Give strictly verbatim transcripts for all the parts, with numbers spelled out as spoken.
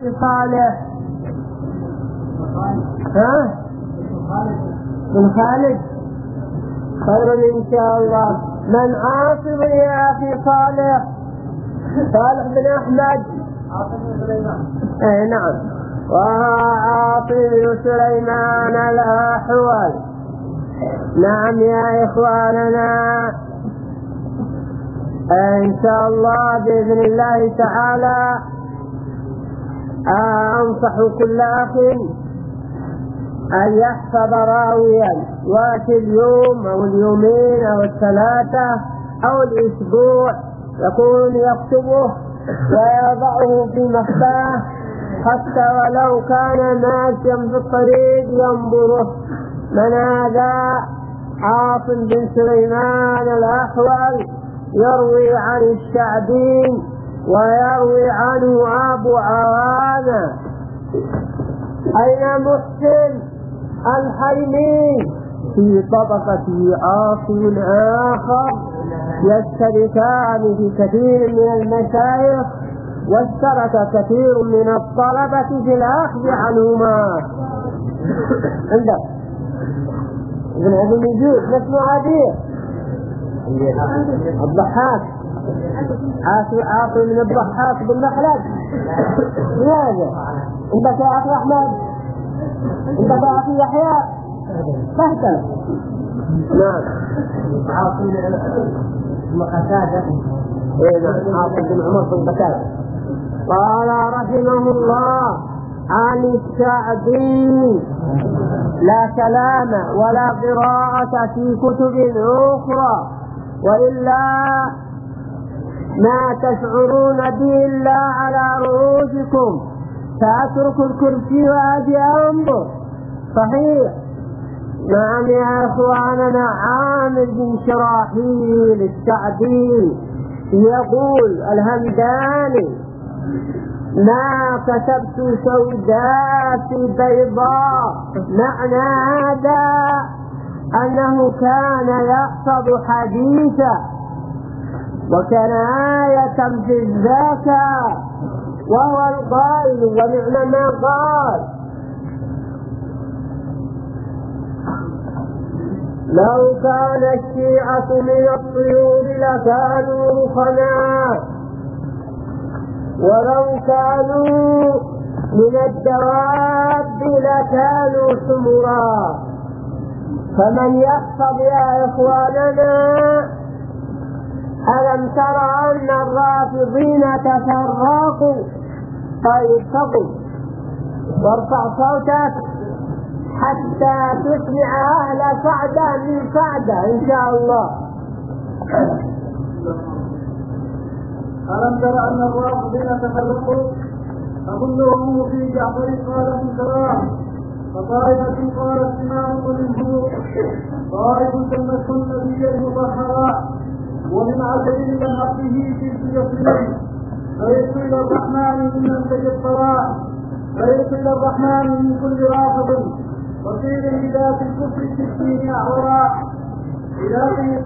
في صالح. ها؟ من خالد خير إن شاء الله. من عاصم يا أخي صالح؟ صالح بن أحمد. عاصم بن سليمان. أي نعم. وعاصم بن سليمان الأحول. نعم يا إخواننا، إن شاء الله بإذن الله تعالى أنصح كل أخ أن يحفظ راويا واتي اليوم أو اليومين أو الثلاثة أو الأسبوع يكون يكتبه ويضعه في مخباه، حتى ولو كان ماشيا في الطريق ينظره. من هذا؟ عاصم بن سليمان الأحول، يروي عن الشعبي ويروي عنه أبو عوانة. أين محسن الحيمي؟ في طبقة عاصم آخر، يشتركان في كثير من المشايخ، واشترك كثير من الطلبة في الأخذ عنهما. عندك ابن أبي نجود نسمع عدير الضحاك، عاصم من الضحاك بن مخلد. لماذا؟ عندك يا أخي أحمد؟ عندك يا أخي يحيى؟ فهتم. نعم. عاصم بن قتادة. إيه نعم، عاصم بن عمر بن قتادة. قال رحمه الله عن الشعبي: لا كلام ولا قراءة في كتب أخرى، وإلا ما تشعرون به إلا على رؤوسكم، فأترك الكرسي وأجي أنظر. صحيح. نعم يا إخواننا، عامر بن شراحيل الشعبي يقول الهمداني: ما كتبت سوداء في بيضاء. معنى هذا أنه كان يحفظ حديثا وكان آية في الذكاء، وهو القائل ونعم ما قال: لو كان الشيعة من الطيور لكانوا رخناء، ولو كانوا من الدواب لكانوا حمرا. فمن يحفظ يا إخواننا، ألم ترى أن الرافضين تفرقوا؟ طيب فقل وارفع صوتك حتى تسمع أهل سعدة من سعدة إن شاء الله. ألم تر أن الرافضين تفرقوا؟ فكلهم في جعفر قال منكرا، فطائفة قالت إمام منه، طائفة سمته النبي المطهرا، ومن عجل لحقه في سياسته، فيصل إلى الرحمن ممن تجبرا، فيصل إلى الرحمن من كل رافض، وقيل لذات الكفر ستين أعورا إلى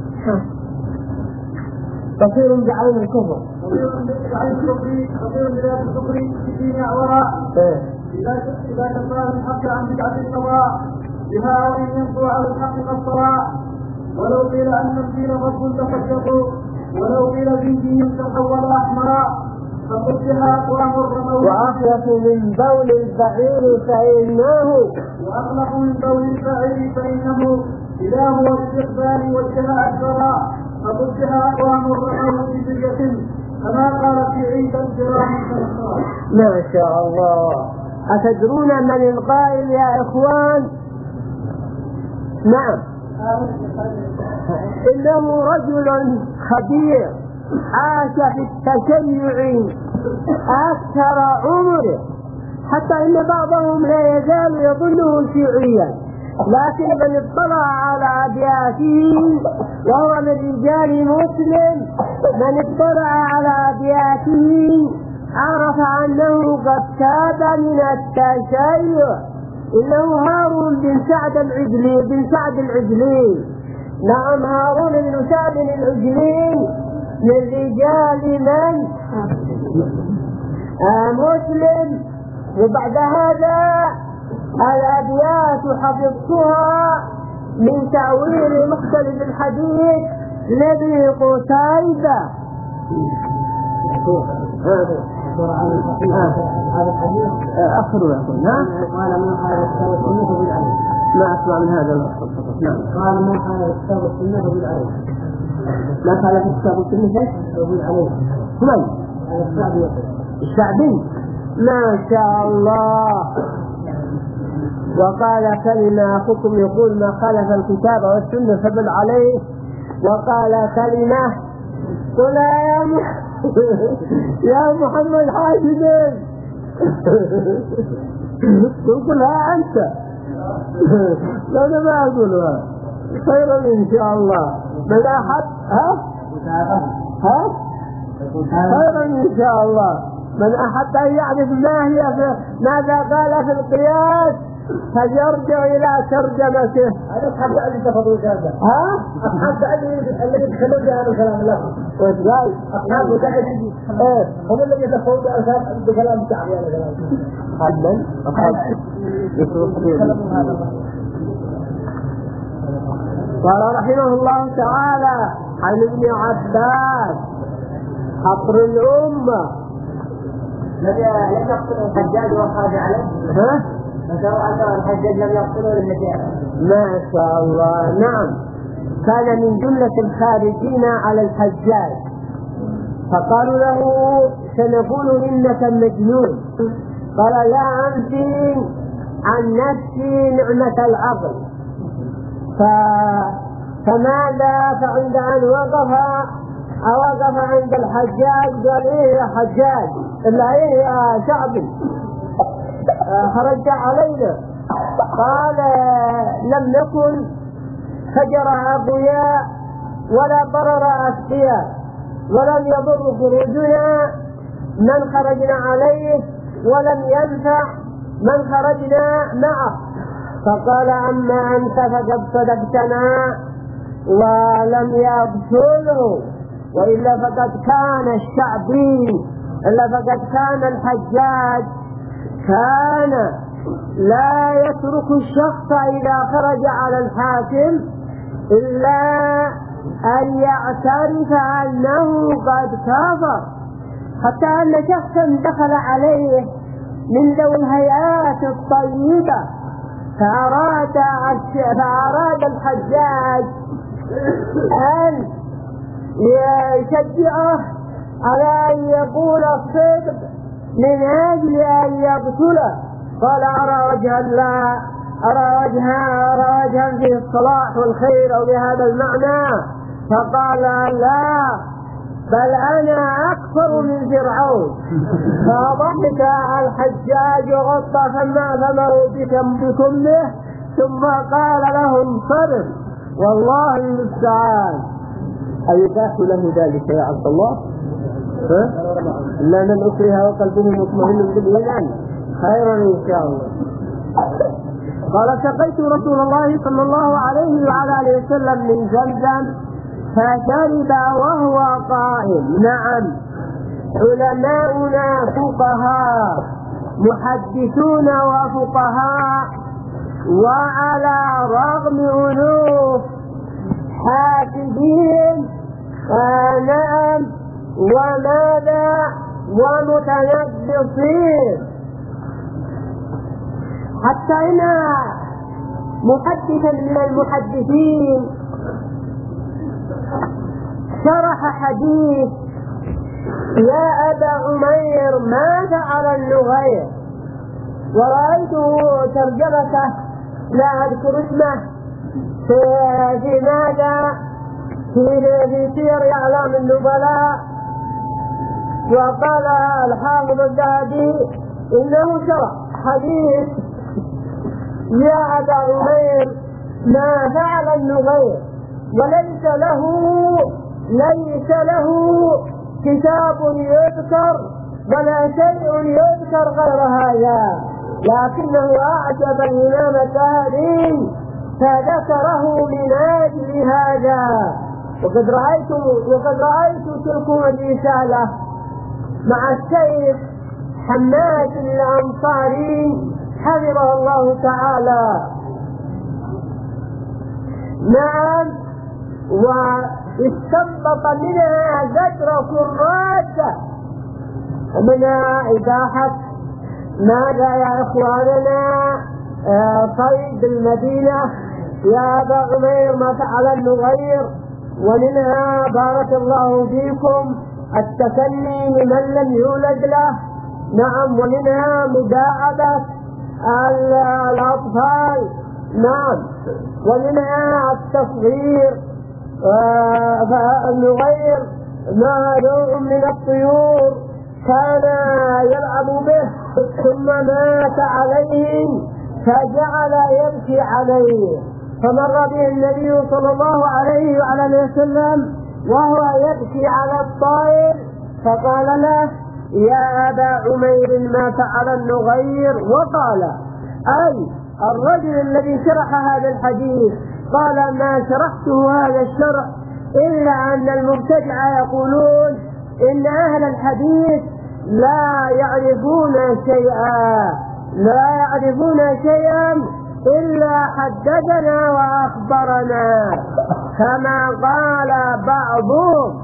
كثير بعين الكفر، كثير بعين الكفر، كثير بذات الكفر ستين أعورا إذا كفاه الحق عن بدعة القضاء بها، وإن ينصر على الحق قصرا. ولو قيل أن الدين غضب تصدقوا، ولو قيل دينهم تحول أحمرا، ففتح أقوام الرموز وأخلقوا من بول البعير فإنه وأخلقوا من بول البعير فإنه إله والاستقبال والجهة أكبرا، ففتح أقوام الرموز بسجة كما قال في عيد الكرام. ما شاء الله. أتدرون من القائل يا إخوان؟ نعم، إنه رجل خبير عاش في التشيع أكثر عمره، حتى إن بعضهم لا يزال يظنه شيعيا، لكن من اطلع على أبياته وهو من رجال مسلم، من اطلع على أبياته عرف أنه قد تاب من التشيع. إنه هارون بن سعد العجلي بن سعد العجلي نعم، هارون بن سعد العجلي من رجال من آه مسلم، وبعد هذا الأبيات حفظتها من تأويل مختلف الحديث لذي قتيبة. هذا الحديث أخر يقول نعم قال من قال الكتاب والسنة بالعلم. ما أسمع من هذا الخطة. نعم قال من قال الكتاب والسنة بالعلم. ما قال في الكتاب والسنة بالعلم. من؟ الشعبي. الشعبي ما شاء الله. وقال كلمة أخوكم يقول ما خالف الكتاب والسنة فبل عليه. وقال كلمة قل يا محمد يا محمد حاجدين تقولها أنت. لا أنا ما أقولها. خيرا إن شاء الله. من أحد ها ها خيرا إن شاء الله. من أحب أن يعرف ما هي ماذا قال في القياس فيرجع إلى ترجمته. أنا أحب أن تفضل هذا. ها؟ أحب أن الذي يتكلم بهذا الكلام له. وإزاي؟ أحب أن إيه هم الذي يتفوض بكلام الشعبي هذا كلام. حبا أحب قال رحمه الله تعالى عن ابن عباس حطر الأمة لم يقتل الحجاج وخرج عليه. ها؟ فشرع أن الحجاج لم يقتله للنجاة. ما شاء الله. نعم كان من جملة الخارجين على الحجاج فقالوا له سنقول إنك مجنون. قال لا أنفي عن نفسي نعمة العقل. ف... فماذا فعند أن وقف أوقف عند الحجاج قال إيه يا حجاج إلا إيه يا شعبي خرجت علينا. قال لم نكن فجر أبوياء ولا ضرر أسقياء ولم يضر خروجنا من خرجنا عليه ولم ينفع من خرجنا معه. فقال أما أنت فقد صدقتنا ولم يبتله وإلا فقد كان الشعبي إلا فقد كان الحجاج كان لا يترك الشخص إذا خرج على الحاكم إلا أن يعترف أنه قد كفر. حتى أن شخصا دخل عليه من ذوي الهيئات الطيبة فأراد, فأراد الحجاج أن يشجعه على أن يقول الصدق من أجل أن يقتله. قال أرى وجها لا أرى وجها أرى وجها فيه الصلاح والخير أو بهذا المعنى. فقال لا بل أنا أكثر من فرعون. فضحك الحجاج وغطى فمه بكمه ثم قال له انصرف والله المستعان. أيباح له ذلك يا عبد الله؟ ها؟ لا من أكره وقلبه مطمئن بالإيمان خيرا إن شاء الله. قال سقيت رسول الله صلى الله عليه وعلى آله وسلم من زمزم فشرب وهو قائم. نعم علماؤنا فقهاء محدثون وفقهاء وعلى رغم ألوف حاسبين نعم وماذا ومتنبصين. حتى إن محدثا من المحدثين شرح حديث يا أبا عمير ما فعل النغير ورأيته ترجمته لا أذكر اسمه في, في ماذا في, في سير أعلام النبلاء. وقال الحافظ الذهبي إنه شرح حديث يا أبا عمير ما فعل النغير وليس له ليس له كتاب يذكر ولا شيء يذكر غير هذا لكنه أعجب الإمام الذهبي فذكره من أجل هذا. وقد رأيت وقد رأيت تلكم الرسالة مع الشيخ حماد الأنصاري الأنصاري حفظه الله تعالى. نعم، واستنبط منها قدر كراسة، ومنها إباحة ماذا يا إخواننا صيد المدينة يا أبا عمير ما فعل النغير، ومنها بارك الله فيكم التكني لمن لم يولد له. نعم، ومنها مداعبة الأطفال. نعم، ومنها التصغير النغير مع نوع من الطيور كان يلعب به ثم مات عليه فجعل يبكي عليه، فمر به النبي صلى الله عليه وعلى وسلم وهو يبكي على الطائر فقال له يا أبا عمير ما فعل النغير، وقال أي الرجل الذي شرح هذا الحديث قال ما شرحته هذا الشرح إلا أن المبتدعة يقولون إن أهل الحديث لا يعرفون شيئا لا يعرفون شيئا إلا حدثنا وأخبرنا، كما قال بعضهم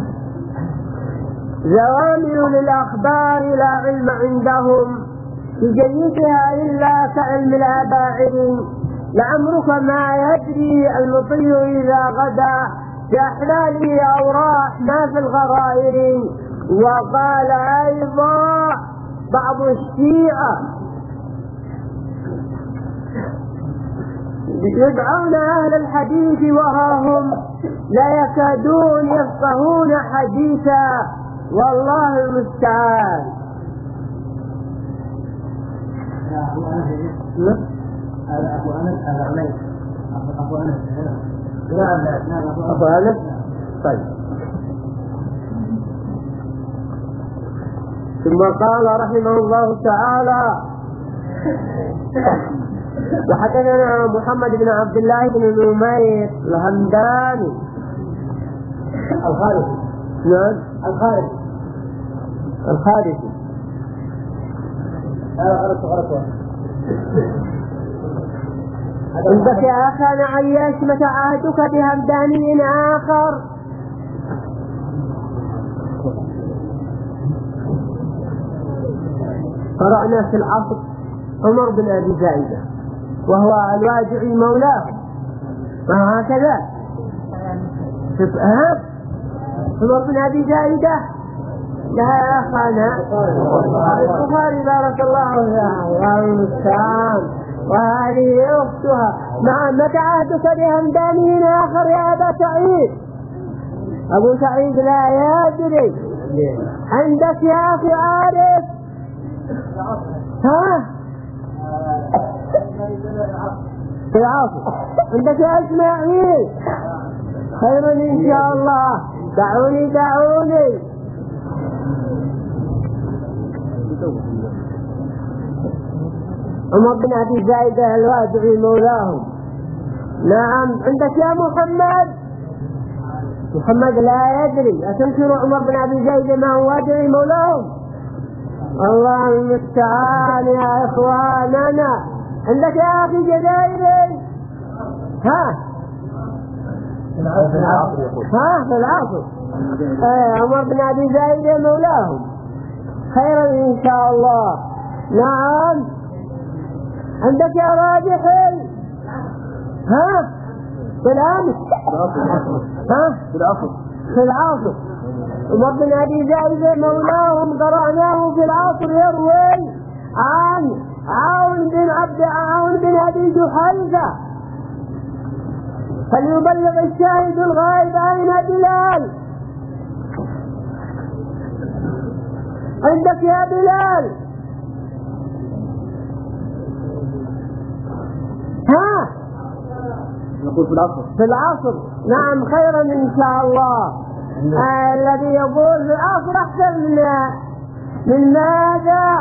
زوامل للأخبار لا علم عندهم بجيدها إلا كعلم الأباعد، لعمرك ما يدري المطير إذا غدا بأحلاله أو راح ما في الغرائر. وقال أيضا بعض الشيعة يدعون أهل الحديث وراهم لا يكادون يفقهون حديثا، والله المستعان. هذا أبو أنس هذا عليك أبو أنس نعم أبو أنس. طيب، ثم قال رحمه الله تعالى وحدثنا محمد بن عبد الله بن نمير الهمداني الخارجي. نعم الخارجي الخارجي هذا غلط غلط. عندك يا أخانا عياش متى عهدك بهمداني آخر؟ قرأنا في العصر عمر بن أبي زايدة وهو الواجعي مولاه، وهكذا ها عمر بن أبي زايدة لها يا أخانا البخاري بارك الله فيها الله المستعان، وهذه أختها. مع متى عهدك بهمداني آخر يا أبا سعيد؟ أبو سعيد لا يدري. عندك يا أخي عارف؟ ها في العاصر. عندك يا إسماعيل؟ خير إن شاء الله. دعوني دعوني عمر بن أبي زايدة الوادعي مولاهم. نعم، عندك يا محمد؟ محمد لا يدري. أتنكر عمر بن أبي زايدة ما هو وادعي مولاهم؟ الله المستعان يا إخواننا. عندك يا أخي جزائري؟ ها ها في العصر. ايه عمر بن أبي زايدة مولاهم. خيرا إن شاء الله. نعم، عندك يا راجحي؟ ها في الأمس؟ ها في العصر في العصر. عمر بن أبي زايدة مولاهم قرأناه في العصر يروي عن عون بن عبد عون بن أبي جحيفة. فليبلغ الشاهد الغائب أين بلال؟ عندك يا بلال؟ ها نقول في العصر. في العصر. نعم، خيرا إن شاء الله. آه الذي يقول في العصر أحسن من من ماذا؟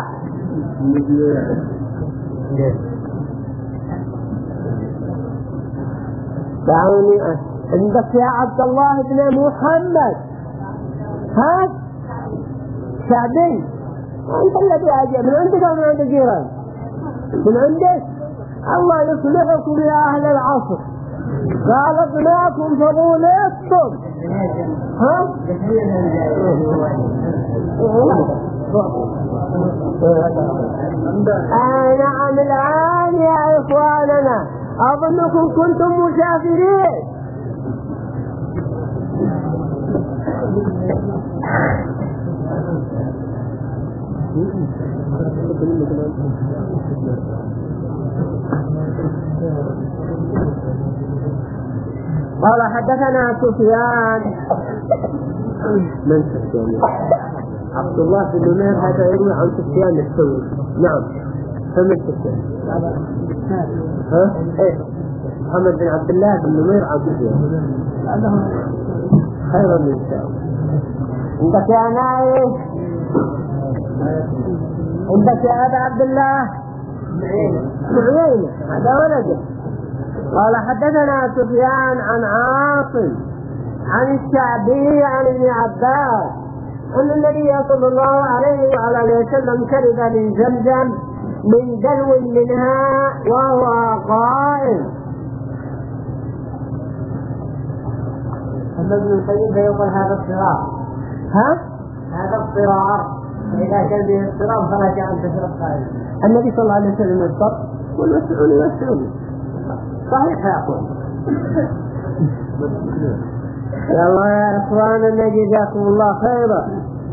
دعوني. عندك يا عبد الله بن محمد؟ ها شعبي؟ أنت الذي أجاب من عندك أو من عند الجيران؟ من عندك. الله يصلحكم يا أهل العصر، خالقناكم فضولتكم. ها؟ آه نعم الآن يا إخواننا، أظنكم كنتم مسافرين. قال حدثنا سفيان من سفيان عبد الله بن نمير، هذا يروي عن سفيان الثوري. نعم فمن سفيان؟ ها؟ ايه محمد بن عبد الله بن نمير عن سفيان. خير من شاء. عندك يا نايف؟ عندك يا أبا عبد الله؟ معينة هذا ولده. قال حدثنا سفيان عن عاصم عن الشعبي عن ابن عباس أن النبي صلى الله عليه وعلى آله وسلم شرب من زمزم من دلو منها وهو قائم. أما ابن القيم فيقول هذا اضطرار. ها؟ هذا اضطرار، فإذا كان به اضطرار فلا شيء أن تشرب قائما. النبي صلى الله عليه وسلم يضطر والمسؤول يسأل صحيح يا أخوان. يا الله يا إخواننا جزاكم الله خيرا.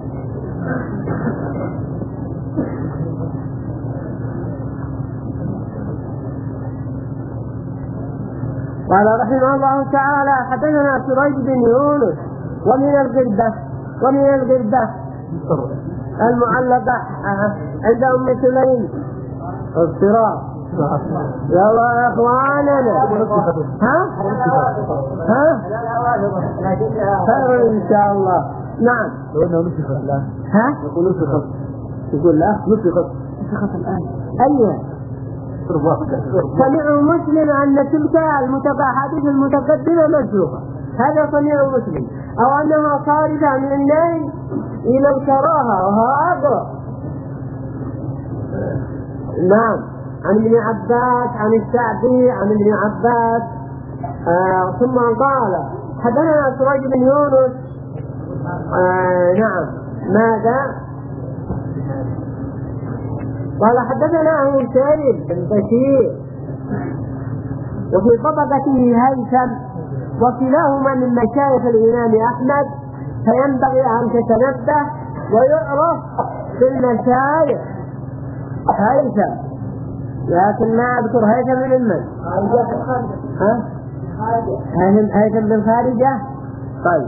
قال رحمه الله تعالى حدثنا سريج بن يونس ومن الغربة ومن الغربة المعلقة عند أم سليم اضطراب. يا الله يا اخواننا. ها ها خير ان شاء الله. نعم ها يقول نسخت يقول لا نسخت نسخت الان. ايوه سمع مسلم ان تلك المتباحث المتقدمه مسلوقه، هذا سمع مسلم، او انها خارجه من النيل الى الكراهه وهو اقرب. نعم عن ابن عباس عن الشعبي عن ابن عباس. آه ثم قال حدثنا سريج بن يونس. آه نعم ماذا قال حدثنا هشام بن بشير وفي طبقته هيثم وكلاهما من مشايخ الإمام أحمد، فينبغي أن تتنبه ويعرف في المشايخ هيثم، لكن ما أذكر هيثم من من؟ ها؟ هيثم بن خارجة. طيب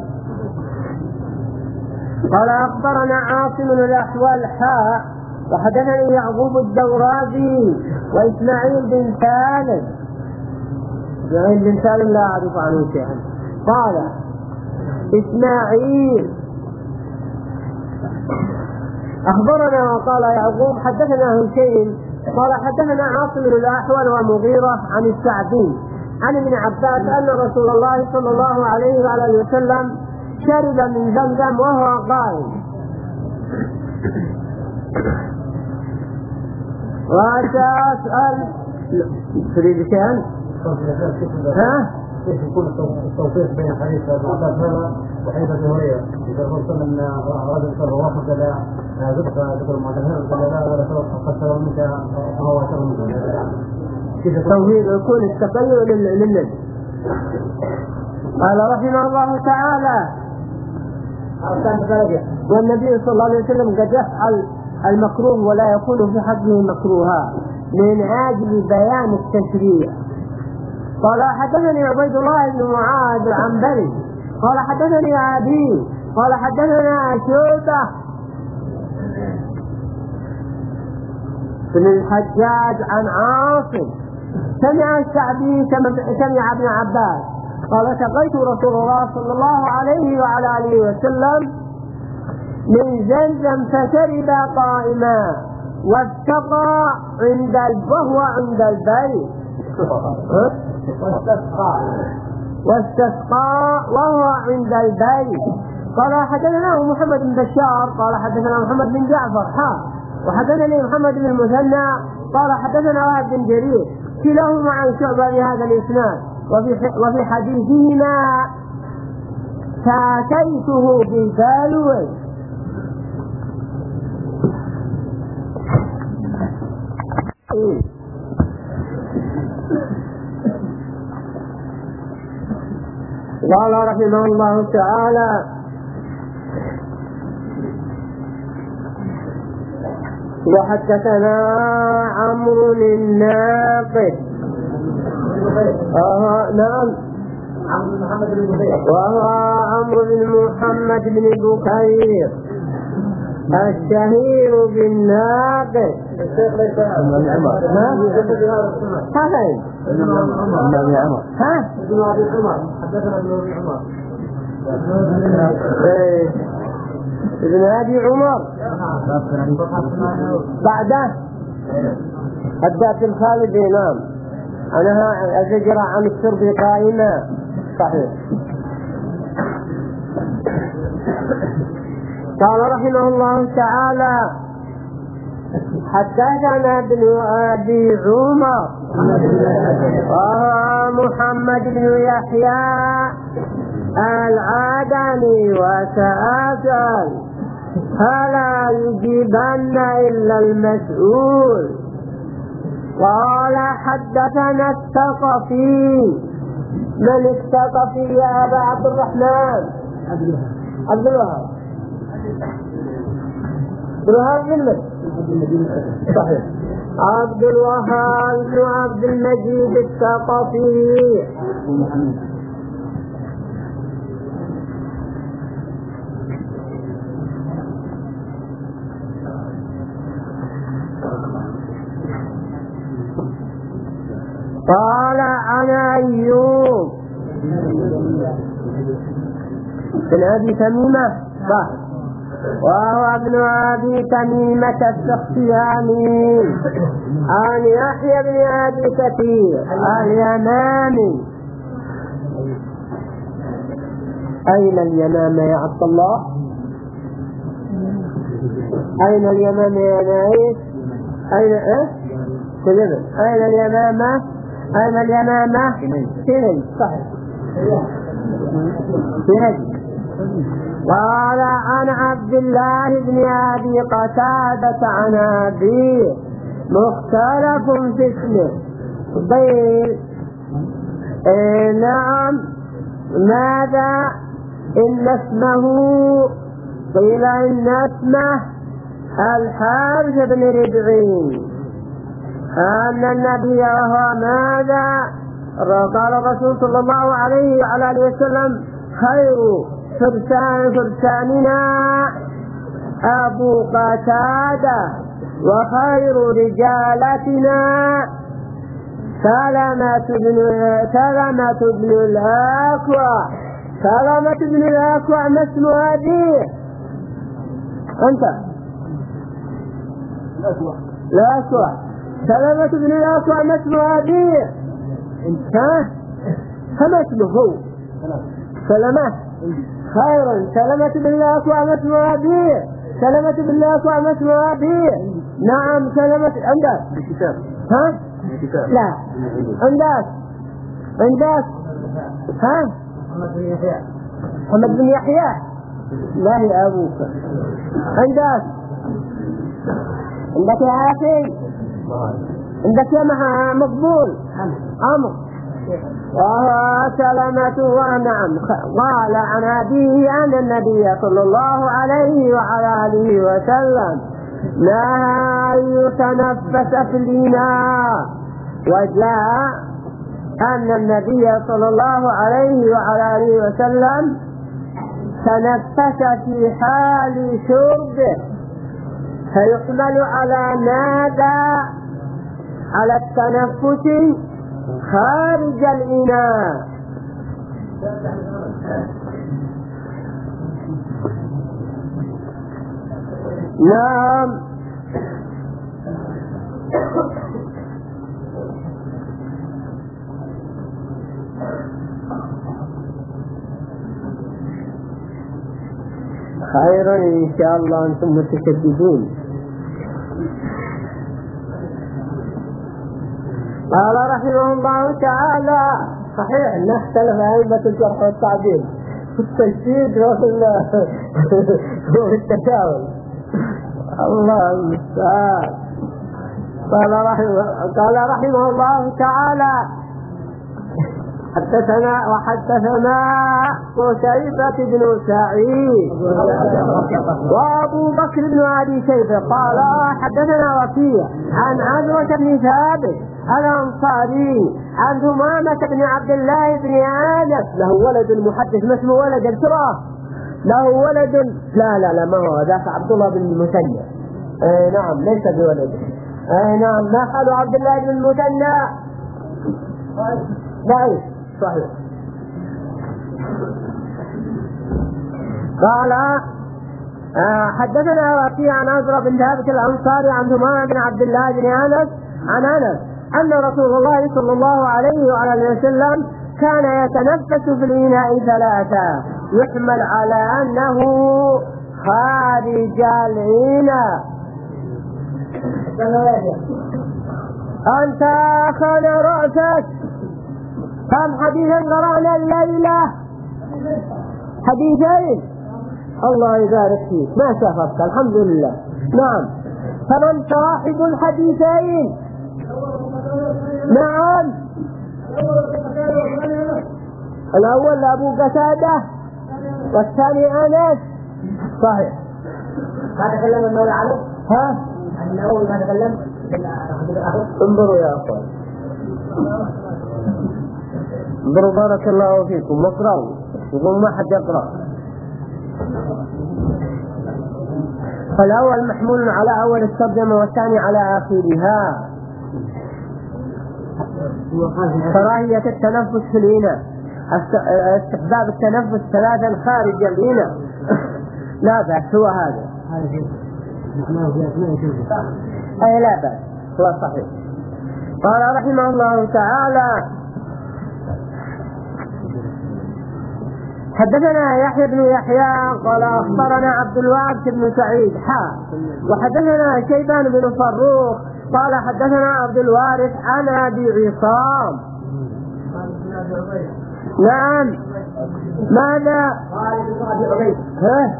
قال أخبرنا عاصم الأحوال حاء وحدثني يعقوب الدورازي وإسماعيل بن سالم. إسماعيل بن سالم لا أعرف عنه شيئا. قال إسماعيل أخبرنا وقال يعقوب حدثنا هشيم قال حدثنا عاصم الأحول ومغيرة عن الشعبي عن ابن عباس أن رسول الله صلى الله عليه وعلى وسلم شرب من زمزم وهو قائم. وأسأل تريد شيئا؟ ها؟ كيف يكون التوفيق بين حديث ابن عباس هذا وحديث ابي هريره؟ اذا قلت ان رجل صلى الله عليه وسلم ذكر ذكر المعتمر قال لا ولا قد سوى منك هو شر منك. كيف التوحيد يكون التقلع للنبي؟ قال رحمه الله تعالى والنبي صلى الله عليه وسلم قد يفعل المكروه ولا يكون في حقه مكروها من أجل بيان التشريع. قال حدثني عبيد الله بن معاذ العنبري قال حدثني أبي قال حدثنا شعبة بن الحجاج عن عاصم سمع الشعبي سمع ابن عباس قال سقيت رسول الله صلى الله عليه وعلى آله وسلم من زمزم فشرب قائما واستقى عند وهو عند البيت واستسقى وهو عند البيت. قال حدثنا محمد بن بشار قال حدثنا محمد بن جعفر حا وحدثني محمد بن المثنى قال حدثنا وهب بن جرير كلاهما عن شعبة بهذا الإسناد وفي وفي حديثهما شاكيته بثالوي. قال رحمه الله تعالى وحدثنا عمرو الناقد آه نعم وهو عمرو بن محمد بن بكير الشهير بالناقد. الشيخ ليس ابن عمر هذين ابن عمر ها ابن ابي عمر حدثنا ابن ابي عمر ابن ابي عمر بعده حدث الخالد امام انا الزجر عن الشرب قائمه صحيح. قال رحمه الله تعالى حدثنا ابن ابي عمر وهو محمد بن يحيى العدني وسأسأل فلا يجيبن إلا المسؤول. قال حدثنا الثقفي. من الثقفي يا أبا عبد الرحمن؟ عبد الوهاب. عبد الوهاب بن من؟ صحيح عبد الوهاب بن عبد المجيد الثقفي. قال عن أيوب بن أبي تميمة صح وهو ابن أبي تميمة السختياني عن يحيى بن أبي كثير اليمامي. أين اليمامة يا عبد الله؟ أين اليمامة يا نايف؟ أين إيه؟ كذب. أين اليمامة؟ أين اليمامة؟ في نجد صحيح في نجد. قال عن عبد الله بن أبي قتادة عن أبيه مختلف في اسمه قيل إيه نعم ماذا إن اسمه قيل إن اسمه الحارث بن ربعين أن النبي وهو ماذا قال الرسول صلى الله عليه وعلى آله وسلم خير فرسان فرساننا أبو قتادة وخير رجالتنا سلمة بن سلمة بن الأكوع. سلمة بن الأكوع ما اسم أبيه؟ أنت الأكوع. سلمة بن الأكوع ما اسم أبيه؟ ها؟ فما اسمه هو؟ سلمة خيرا. سلمة بن الأكوع ما اسم أبيه؟ سلمة بن الأكوع ما اسم أبيه؟ نعم سلمة. عندك ها؟ لا عندك عندك ها؟ محمد بن يحيى. لا يا أبوك. عندك عندك يا أخي عندك يا مها مقبول عمرو وهو سلمة. ونعم قال عن أبيه أن النبي صلى الله عليه وعلى آله وسلم نهى أن يتنفس في الإناء. وجاء أن النبي صلى الله عليه وعلى آله وسلم تنفس في حال شربه فيحمل على ماذا؟ على التنفس خارج الإناء. نعم خيرا إن شاء الله أنتم متشددون. قال رحمه الله تعالى صحيح أن اختلف أئمة الجرح والتعديل في التجديد وفي التشاؤم. الله المستعان. قال رحمه قال رحمه الله تعالى حدثنا وحدثنا قتيبة بن سعيد وأبو بكر بن أبي شيبة قال حدثنا وكيع عن عزوة بن ثابت الأنصاري عن ثمامة بن عبد الله بن أنس له ولد محدث ما اسمه ولد التراه له ولد لا لا لا ما هو ذاك عبد الله بن المثنى. اي نعم ليس بولد. اي نعم ما قالوا عبد الله بن المثنى ضعيف صحيح. قال آه حدثنا وكيع عن عزرة بن ثابت الأنصاري عن ثمامة بن عبد الله بن أنس عن أنس أن رسول الله صلى الله عليه وعلى وسلم كان يتنفس في الإناء ثلاثة يحمل على أنه خارج الإناء. أنت أخذ رأسك كم حديثا قرأنا الليلة؟ حديثين. الله يبارك فيك ما شافك الحمد لله. نعم فمن صاحب الحديثين؟ نعم الأول أبو قتادة والثاني أنس صحيح. ما تكلم المولى علي؟ ها؟ الأول ما تكلم؟ انظروا يا أخوان انظروا بارك الله فيكم واقرأوا يقول ما حد يقرأ. فالأول محمول على أول الترجمة والثاني على آخرها. كراهية التنفس في الإناء استحباب التنفس ثلاثا خارج الإناء لا بأس هو هذا أي لا بأس هو صحيح. قال رحمه الله تعالى حدثنا يحيى بن يحيى قال أخبرنا عبد الوارث بن سعيد حا وحدثنا شيبان بن فروخ قال حدثنا عبد الوارث عن أبي عصام. نعم ماذا؟ ها؟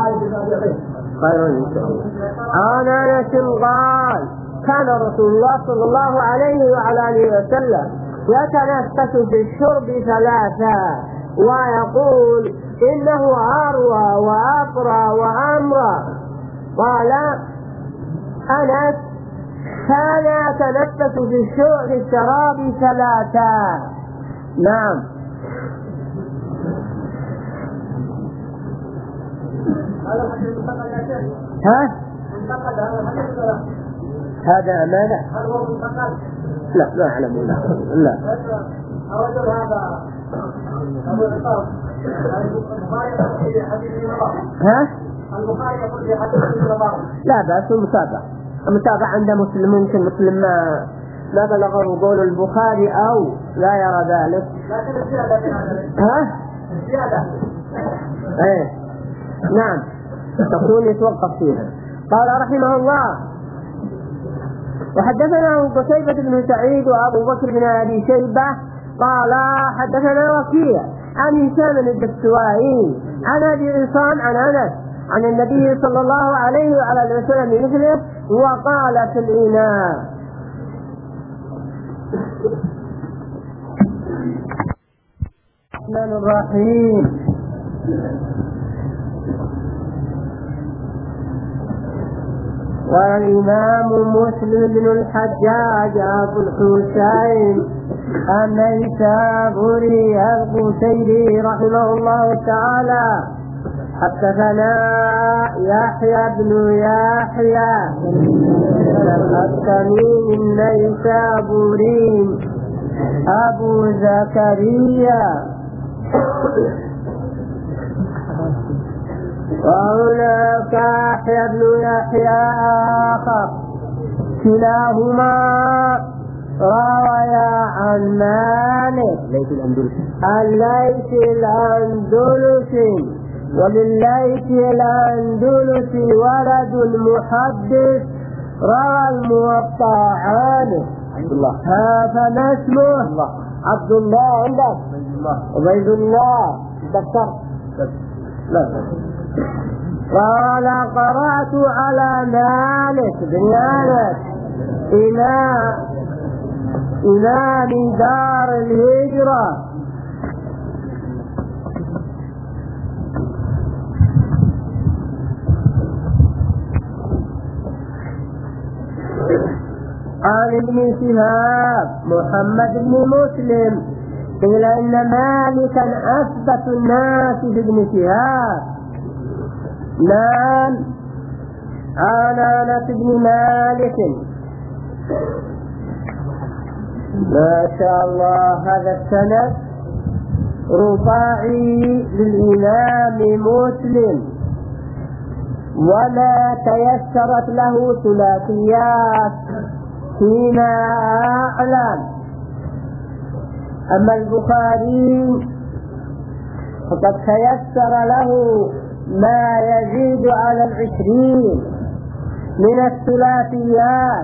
عن أنس قال كان رسول الله صلى الله عليه وعلى آله وسلم يتنفس في الشرب ثلاثا ويقول إنه أروى وأقرى وأمرى. قال أنس كان يتنفس في الشراب ثلاثا. نعم ها؟ هذا ماذا؟ لا لا أعلم لا لا ها؟ لا بأس المتابعة المتابعة عند مسلم ممكن مسلم ما لا بلغه قول البخاري أو لا يرى ذلك. ها؟ ايه نعم تكون يتوقف فيها. قال رحمه الله وحدثنا قتيبة بن سعيد وأبو بكر بن أبي شيبة قال حدثنا وكيع عن هشام الدستوائي عن أبي عصام عن أنس عن النبي صلى الله عليه وعلى وسلم مثله وقال في الإناء. الرحمن الرحيم. والإمام مسلم بن الحجاج أبو الحسين النيسابوري القشيري رحمه الله تعالى حدثنا يحيى بن يحيى التميمي النيسابوري أبو زكريا وهناك يحيى بن يحيى آخر كلاهما رويا عن مالك الليث الأندلسي ولليث الأندلسي ولد محدث روى الموطأ عنه عبد الله. هذا اسمه الله. عبد الله عندك عبيد الله تذكرت لا قال قرأت على مالك بن مالك إمام إمام دار الهجرة عن ابن شهاب محمد بن مسلم قيل إن مالكا أثبت الناس بابن شهاب. نعم عن أنس بن مالك. ما شاء الله هذا السند رباعي للإمام مسلم وما تيسرت له ثلاثيات فيما أعلم. أما البخاري فقد تيسر له ما يزيد على العشرين من الثلاثيات.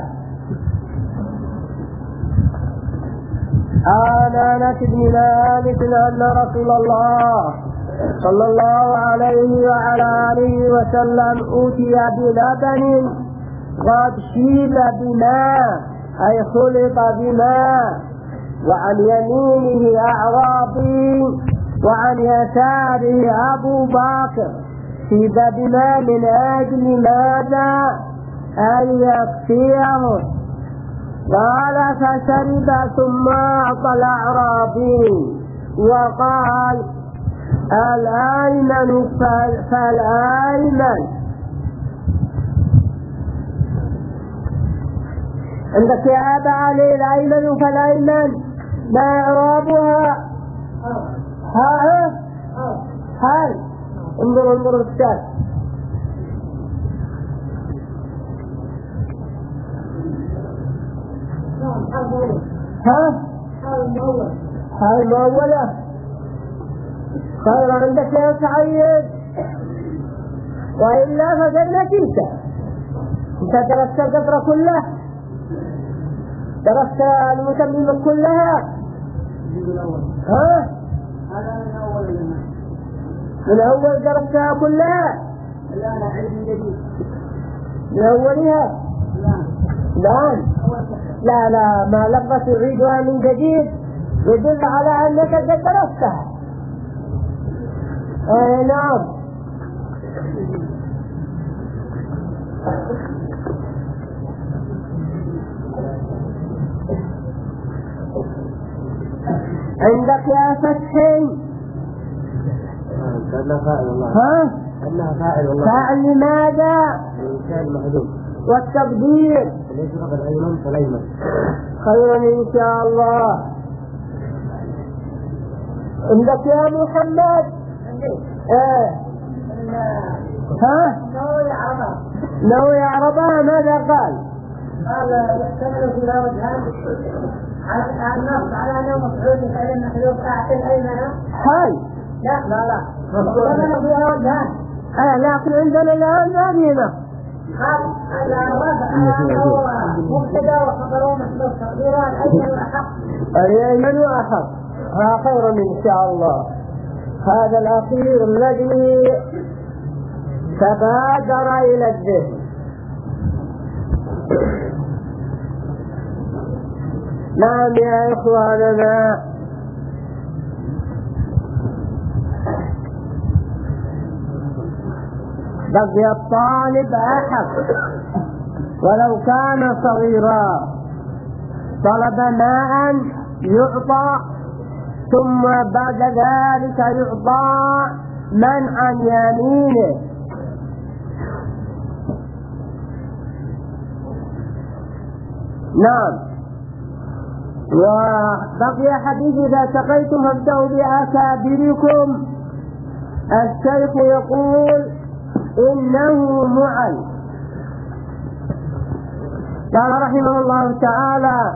عن أنس بن مالك أن رسول الله صلى الله عليه وعلى آله وسلم أوتي بلبن قد شيب بماء أي خلط بماء، وعن يمينه أعرابي وعن يساره أبو بكر شيب بماء من أجل ماذا؟ أن يكفيه. قال فشرب ثم أعطى الأعرابي وقال الأيمن فالأيمن. عندك يا أبا علي الأيمن فالأيمن ما إعرابها؟ ها هل انظر انظر الأستاذ ها هاي المؤولة خير عندك يا سعيد، وإلا فجنك انت انت درست القطرة كلها، درست المتممة كلها. ها من أول درستها كلها من أولها الآن. لا لا ما لبس تعيدها من جديد يدل على أنك قد درستها. آه نعم. عندك يا فتحي كأنها فاعل والله. ها؟ كأنها فاعل والله. فاعل لماذا؟ كان محذوف. والتقدير ليس فقط الأيمن فالأيمن. خيرا إن شاء الله. عندك يا محمد؟ ايه ها؟ نوي عربها. نوي عربها ماذا قال؟ قال يحتمل فيها وجهان على النص على أنه مفعول فعل محذوف أعطي الأيمن. هاي لا لا لا يحتمل فيها وجهان. اه لكن عندنا الآن ما فينا. قال الرفع مبتدا وخبره محذوف تقديرا الأيمن أحق. الأيمن أحق. ها خيرا إن شاء الله. هذا الأخير الذي تبادر إلى الذهن. نعم يا إخواننا، بقي الطالب أحق ولو كان صغيرا، طلب ماء يعطى ثم بعد ذلك يعطى من عن يمينه. نعم. وبقي حديث إذا سقيتم فابدأوا بأكابركم. الشيخ يقول إنه معل. قال رحمه الله تعالى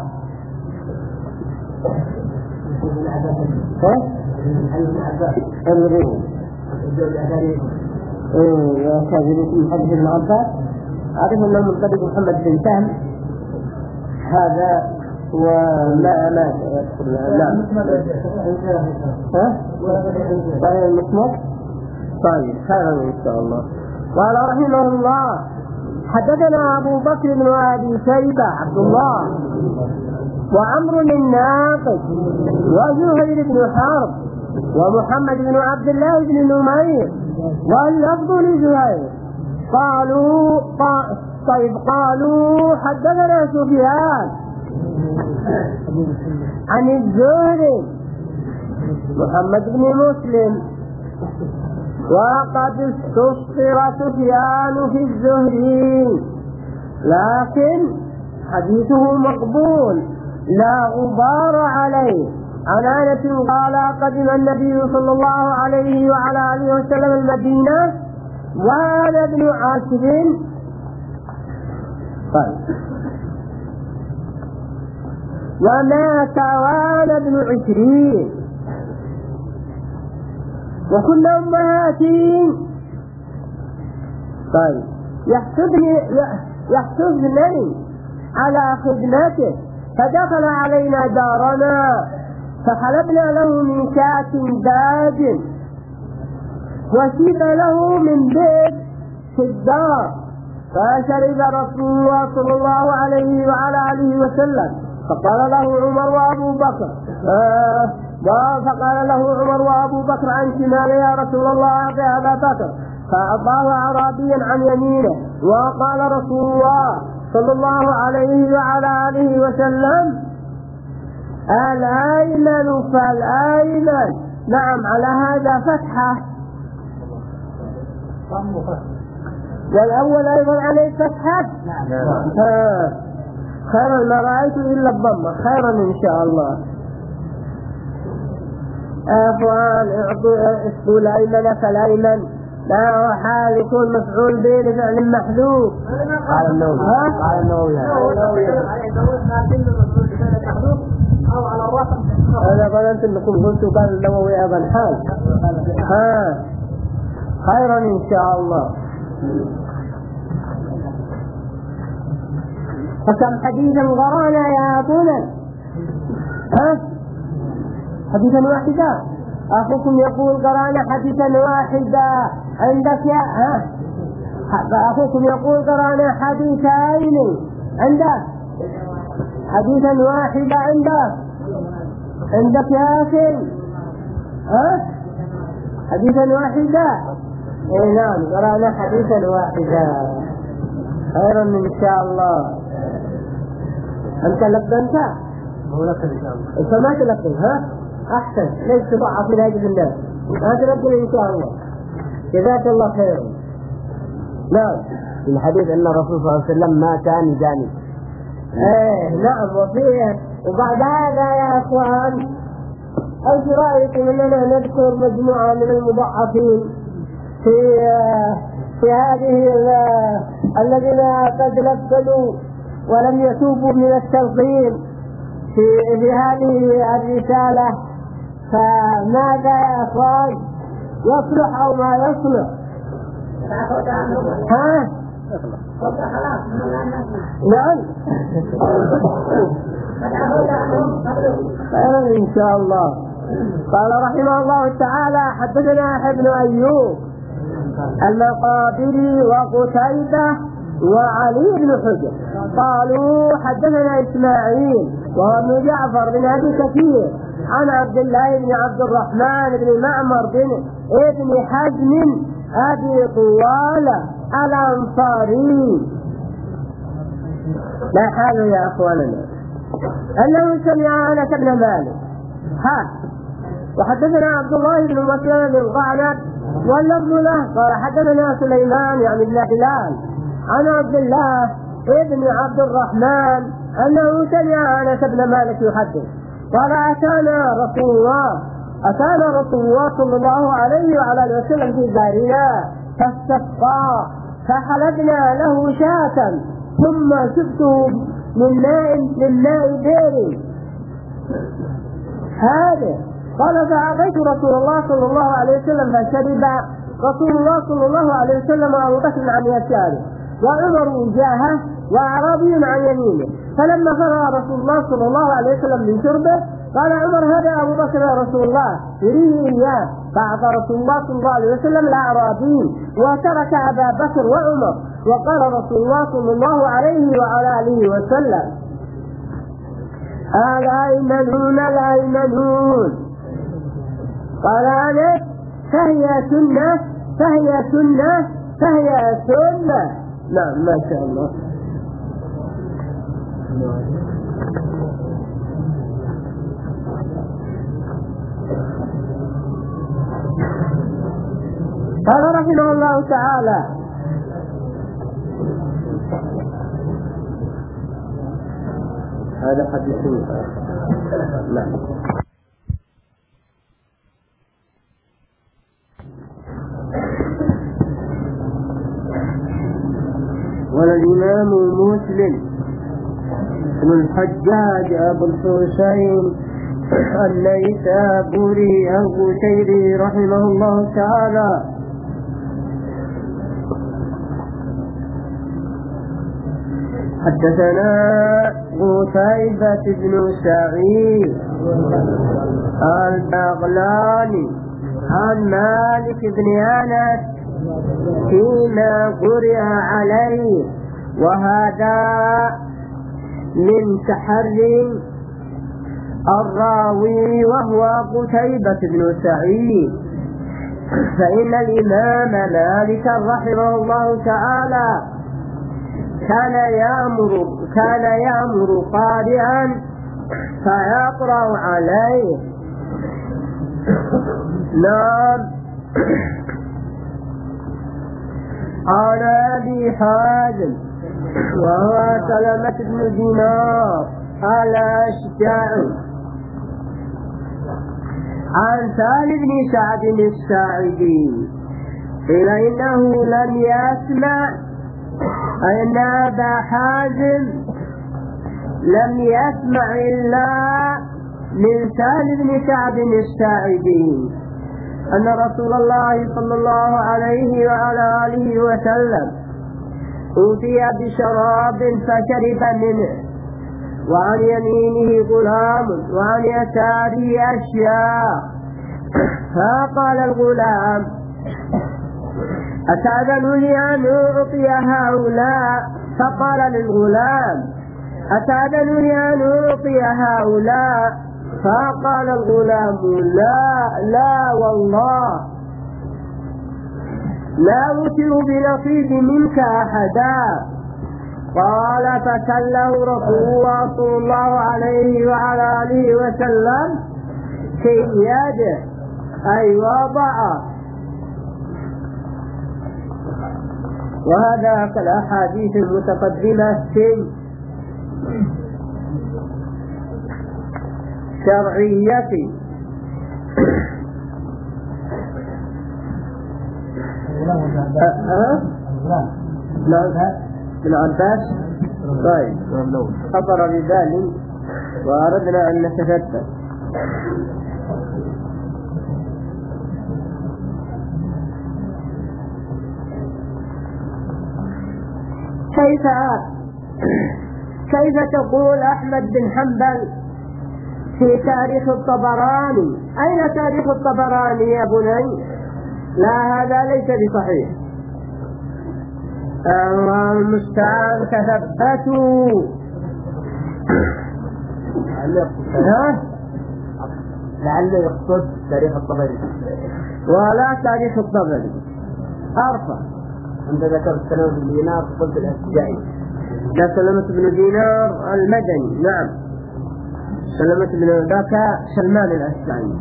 يا كابركم حديث ابن عباس أعرف أنه من طريق محمد بن سهم هذا وما ما يذكر لا ها طيب المسند طيب خيرا إن شاء الله. قال رحمه الله حدثنا أبو بكر بن أبي شيبة عبد الله وعمرو الناقد وزهير بن حرب ومحمد بن عبد الله بن نمير واللفظ لزهير قالوا طيب قالوا حدثنا سفيان عن الزهري محمد بن مسلم وقد استصفر سفيان في الزهري لكن حديثه مقبول لا غبار عليه. عن أنس قال قدم النبي صلى الله عليه وعلى آله وسلم المدينة وأنا ابن عاشر طيب ومات وأنا ابن عشرين وكنا أمهاتي طيب يحسبني يحسبني على خدمته فدخل علينا دارنا فحلبنا له من كاس داج وشيب له من بيت في الدار فشرب رسول الله صلى الله عليه وعلى آله وسلم فقال له عمر وأبو بكر آه فقال له عمر وأبو بكر عن شماله يا رسول الله يا أبا بكر فأعطاه أعرابيا عن يمينه وقال رسول الله صلى الله عليه وعلى آله وسلم الأيمن فالأيمن نعم على هذا فتحة والأول أيضا عليه فتحة آه. خيرا ما رأيت إلا الضمة خيرا إن شاء الله. أخوان اعطوا الأيمن فالأيمن لا وحال يكون مفعول به لفعل محذوف قال النووي قال النووي أو على الرقم. أنا ظننت أنكم قلتوا قال النووي أيضا حال ها خيرا إن شاء الله. فكم حديثا قرانا يا أبونا ها حديثا واحدا أخوكم يقول قرانا حديثا واحدا عندك يا ها أخوكم يقول قرانا حديثين عندك حديثا واحدا عندك عندك يا أخي ها حديثا واحدا إيه نعم قرانا حديثا واحدا خيرا إن شاء الله. أنت لبنت؟ هو لك إن شاء الله. أنت ما تلبن ها؟ أحسن ليش تضعف في هذه الناس؟ ما تلبن إن شاء الله. جزاك الله خيرا. نعم. في الحديث أن الرسول صلى الله عليه وسلم ما كان جانب. إيه نعم وفيه وبعد هذا يا أخوان أيش رأيكم أننا نذكر مجموعة من المضعفين في في هذه الذين قد لبسوا ولم يتوبوا من التلقين في في هذه الرسالة فماذا يا أخوان يصلح أو ما يصلح؟ ها؟ نعم إن شاء الله. قال رحمه الله تعالى حدثنا يحيى بن أيوب المقابري وقتيبة وعلي بن حجر قالوا حدثنا إسماعيل وهو ابن جعفر بن أبي كثير عن عبد الله بن عبد الرحمن بن معمر بن ابن حزم أبي طوالة الأنصاري لا حال يا أخواننا أنه سمع أنس بن مالك ها وحدثنا عبد الله بن مسلم بن قعنب واللفظ له قال حدثنا سليمان يعني بن بلال عن عبد الله ابن عبد الرحمن أنه سمع أنس بن مالك يحدث قال أتانا رسول الله أتانا رسول الله صلى الله عليه وعلى آله وسلم في دارنا فاستسقى فحلبنا له شاة ثم شفته من ماء من ماء بئر هذا قال فأعطيت رسول الله صلى الله عليه وسلم فشرب رسول الله صلى الله عليه وسلم أبو بكر عن يساره وعمر وجاهه وأعرابي عن يمينه. فلما فرغ رسول الله صلى الله عليه وسلم من شربه قال عمر هذا أبو بكر يا رسول الله يريه إياه. فأعطى رسول الله صلى الله عليه وسلم الأعرابي وترك أبا بكر وعمر. وقال رسول الله صلى الله عليه وعلى آله وسلم الأيمنون الأيمنون. قال أنس فهي سنة فهي سنة فهي سنة. نعم ما شاء الله. قال رحمه الله تعالى هذا حديث نعم. والإمام مسلم بن الحجاج أبو الحسين النيسابوري القشيري رحمه الله تعالى حدثنا قتيبة بن سعيد البغلاني عن مالك بن أنس فيما قرئ عليه، وهذا من تحري الراوي وهو قتيبة بن سعيد. فإن الإمام مالك رحمه الله تعالى كان يأمر كان يأمر قارئا فيقرأ عليه. نعم. قال أبي حازم وهو سلمة بن دينار الأشجعي عن سالم بن سعد الساعدي قيل إنه لم يسمع أن أبا حازم لم يسمع إلا من سالم بن سعد الساعدي أن رسول الله صلى الله عليه وعلى آله وسلم أوتي بشراب فشرب منه، وعن يمينه غلام وعن يساره أشياء. فقال الغلام أتأذن لي أن أعطي هؤلاء؟ فقال للغلام أتأذن لي أن أعطي هؤلاء؟ فقال الغلام لا لا والله لا أوتر بنصيب منك أحدا. قال فكله رسول الله صلى الله عليه وعلى آله وسلم في يده أي وضع. وهذا كالأحاديث المتقدمة في شرعية بن عباس. طيب خطر ببالي وأردنا أن نتفتت. كيف كيف تقول أحمد بن حنبل في تاريخ الطبراني؟ أين تاريخ الطبراني يا بني؟ لا هذا ليس بصحيح. الله المستعان تثبتوا. لعله يقصد تاريخ الطبري ولا تاريخ الطبري أرفع. أنت ذكرت سلمة بن دينار قلت الأشجعي. لا سلمة بن دينار المدني. نعم سلمة بن ذاك سلمان الأشجعي.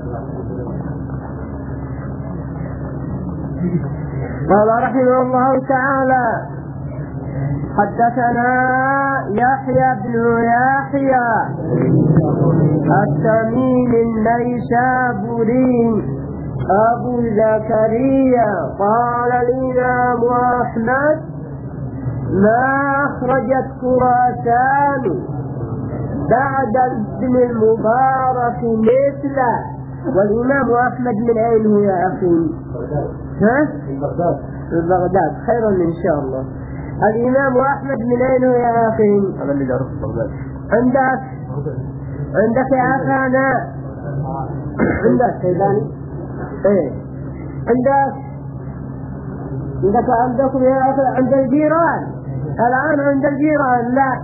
قال رحمه الله تعالى حدثنا يحيى بن يحيى التميمي النيسابوري أبو زكريا قال الإمام أحمد ما أخرجت خراسان بعد ابن المبارك مثله. والإمام أحمد من أين هو يا أخي؟ ها؟ في بغداد. خير إن شاء الله. الإمام أحمد من أين هو يا أخي؟ هذا اللي جاره بغداد. عندك عندك يا أخانا عندك شيباني؟ إيه عندك عندك عندكم يا أخي عند الجيران الآن عند الجيران لا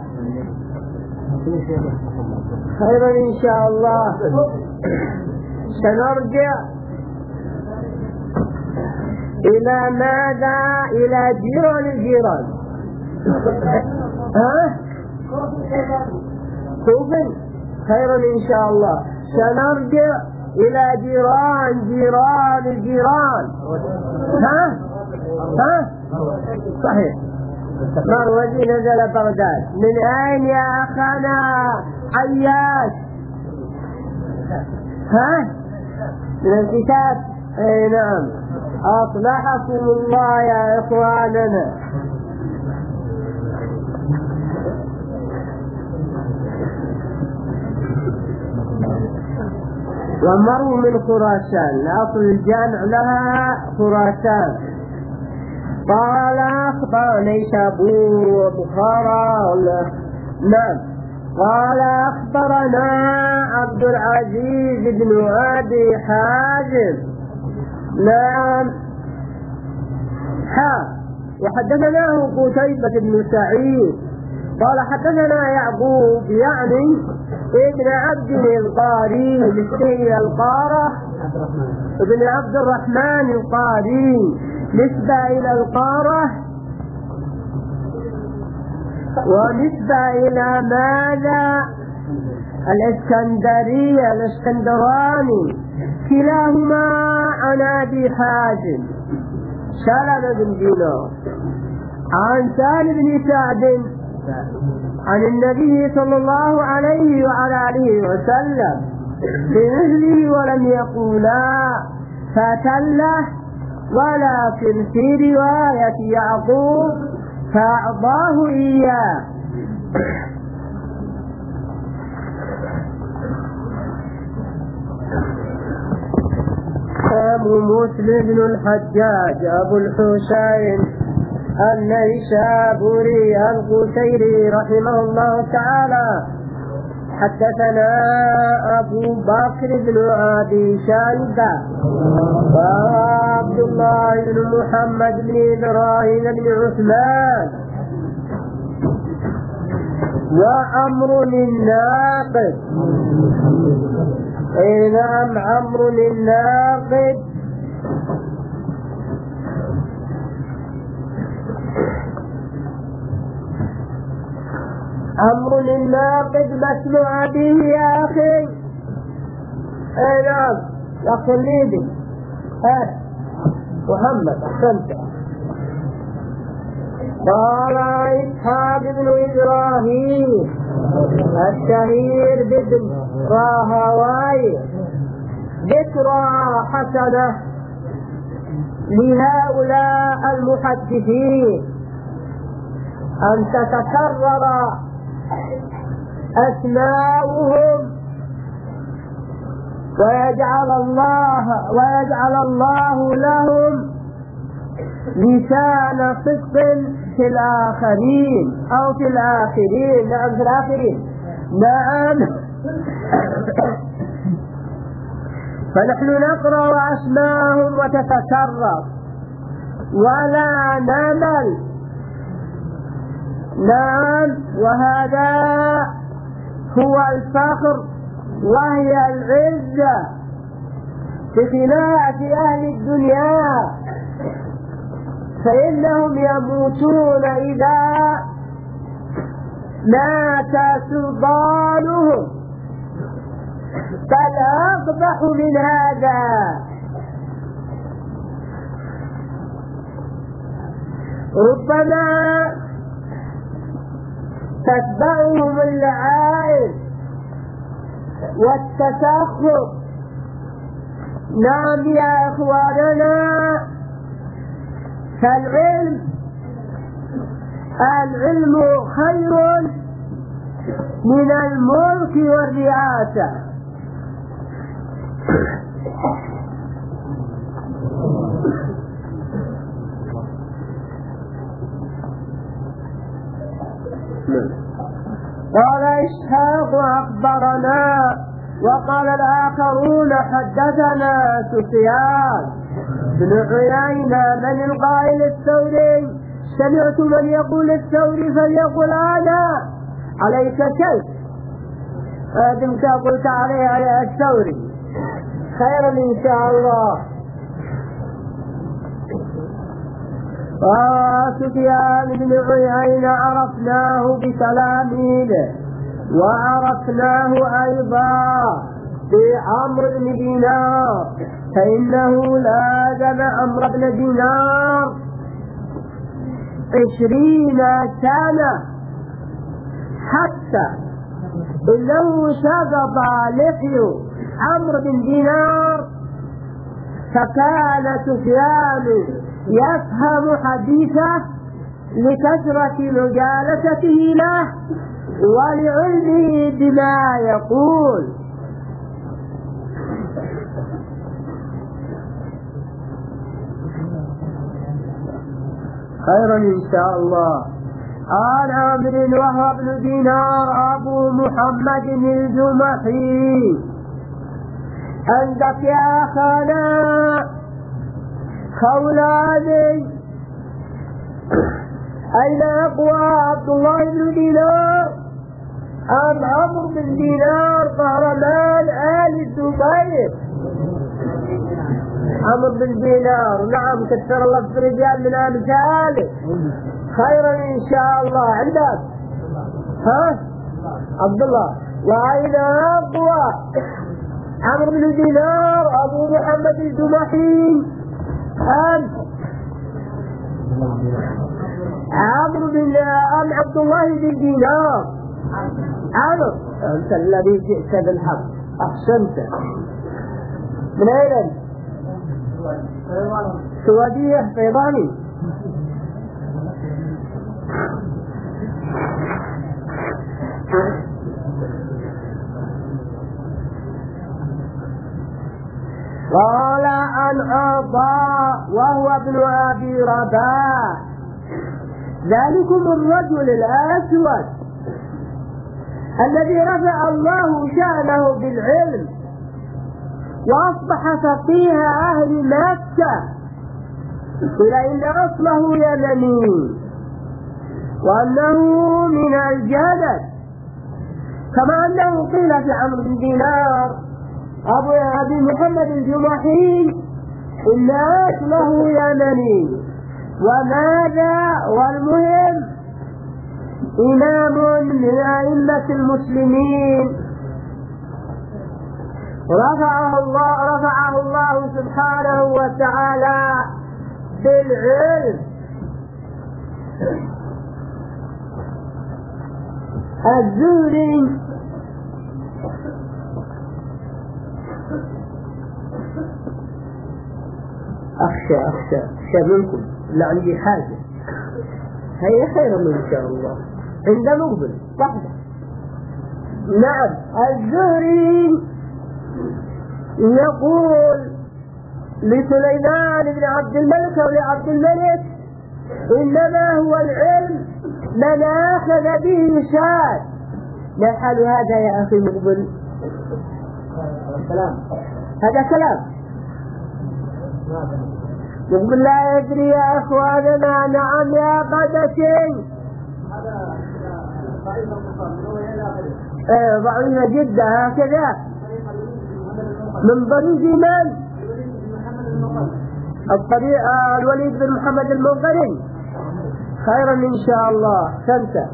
خيرا إن شاء الله. سنرجع إلى ماذا؟ إلى جيران الجيران. ها؟ كوفن خيرا إن شاء الله. سنرجع إلى جيران جيران الجيران. ها؟ ها؟ صحيح مروزي نزل بغداد. من أين يا أخانا عياش؟ ها؟ من الكتاب. اي نعم أصلحكم الله يا إخواننا. ومروا من خراسان، أصل الجامع لها خراسان. قال أخبر نيسابور وبخارى. نعم قال أخبرنا عبد العزيز بن أبي حازم. نعم حا وحدثناه قتيبة بن سعيد قال حدثنا يعقوب يعني ابن عبد القاري نسبة القارة ابن عبد الرحمن القاري نسبة إلى القارة ونسبة إلى ماذا؟ الإسكندرية الإسكندراني كلاهما عن أبي حازم سلمة بن دينار عن سالم بن سعد عن النبي صلى الله عليه وعلى آله وسلم بمثله ولم يقولا فتله، ولكن في رواية يعقوب فأعطاه إياه. أبو مسلم بن الحجاج أبو الحسين النيسابوري القشيري رحمه الله تعالى حدثنا أبو بكر بن أبي شيبة وعبد الله بن محمد بن إبراهيم بن عثمان وعمر الناقد. اي نعم عمرو الناقد عمرو الناقد مسموع به يا أخي. اي نعم يا أخي الليبي ها محمد أحسنت. قال إسحاق بن إبراهيم الشهير بابن راهواي ذكرى حسنة لهؤلاء المحدثين أن تتكرر أسماؤهم ويجعل الله ويجعل الله لهم لسان صدق في الآخرين أو في الآخرين. نعم في الآخرين. نعم فنحن نقرأ أسماءهم وتتكرر ولا نمل. نعم وهذا هو الفخر وهي العزة بخلاف أهل الدنيا فإنهم يموتون إذا مات سلطانهم. بل أقبح من هذا ربما تتبعهم اللعائب والتسخط. نعم يا إخواننا فالعلم العلم خير من الملك والرئاسة. قال إسحاق أخبرنا، وقال الآخرون حدثنا سفيان بن عيينة. من القائل؟ الثوري. سمعت من يقول الثوري فليقل أنا، عليك كيف دمت قلت عليه على الثوري. خيرا إن شاء الله. سفيان بن عيينة عرفناه بتلاميذه، وعرفناه أيضا بعمرو بن دينار، فإنه لازم عمرو بن دينار عشرين سنة حتى إنه سقط لحي عمرو بن دينار، فكان سفيان يفهم حديثه لكثرة مجالسته له ولعلمه بما يقول. خيرا إن شاء الله. قال عمرو وهو بن دينار أبو محمد الجمحي. عندك يا أخانا خولاني أين أقوى، عبد الله بن دينار أم عمرو بن دينار قهرمان آل الزبير؟ عمرو بن دينار. نعم، كثر الله في رجال من أمثاله. خيرا إن شاء الله. عندك ها عبد الله. وأين أقوى، عمرو بن دينار أبو محمد الجمحي أم عمرو بن أم عبد الله بن دينار؟ عمرو. أنت الذي جئت بالحق، أحسنت. من أين؟ سعودية بيضاني. قال عن عطاء وهو ابن أبي رباح: ذلكم الرجل الأسود الذي رفع الله شأنه بالعلم وأصبح فقيه أهل مكة، إلى إن أصله يمني وأنه من الجدد، كما أنه قيل في عمرو بن دينار أبو أبي محمد الجمحي إن أصله يمني. وماذا؟ والمهم إمام من أئمة المسلمين رفعه الله رفعه الله سبحانه وتعالى بالعلم. الزهري أخشى أخشى أخشى منكم، لا عندي حاجة. هي خير من إن شاء الله عند مقبل وحده. نعم. الزهري يقول لسليمان بن عبد الملك أو لعبد الملك: إنما هو العلم من أخذ به شاد. ما حال هذا يا أخي مقبل؟ هذا كلام يقول لا يدري يا أخواننا. نعم يا قدسي. ايه ضعيفة جدا هكذا. من طريق من؟ الطريق الوليد بن محمد المنقري. خيرا إن شاء الله. خمسة.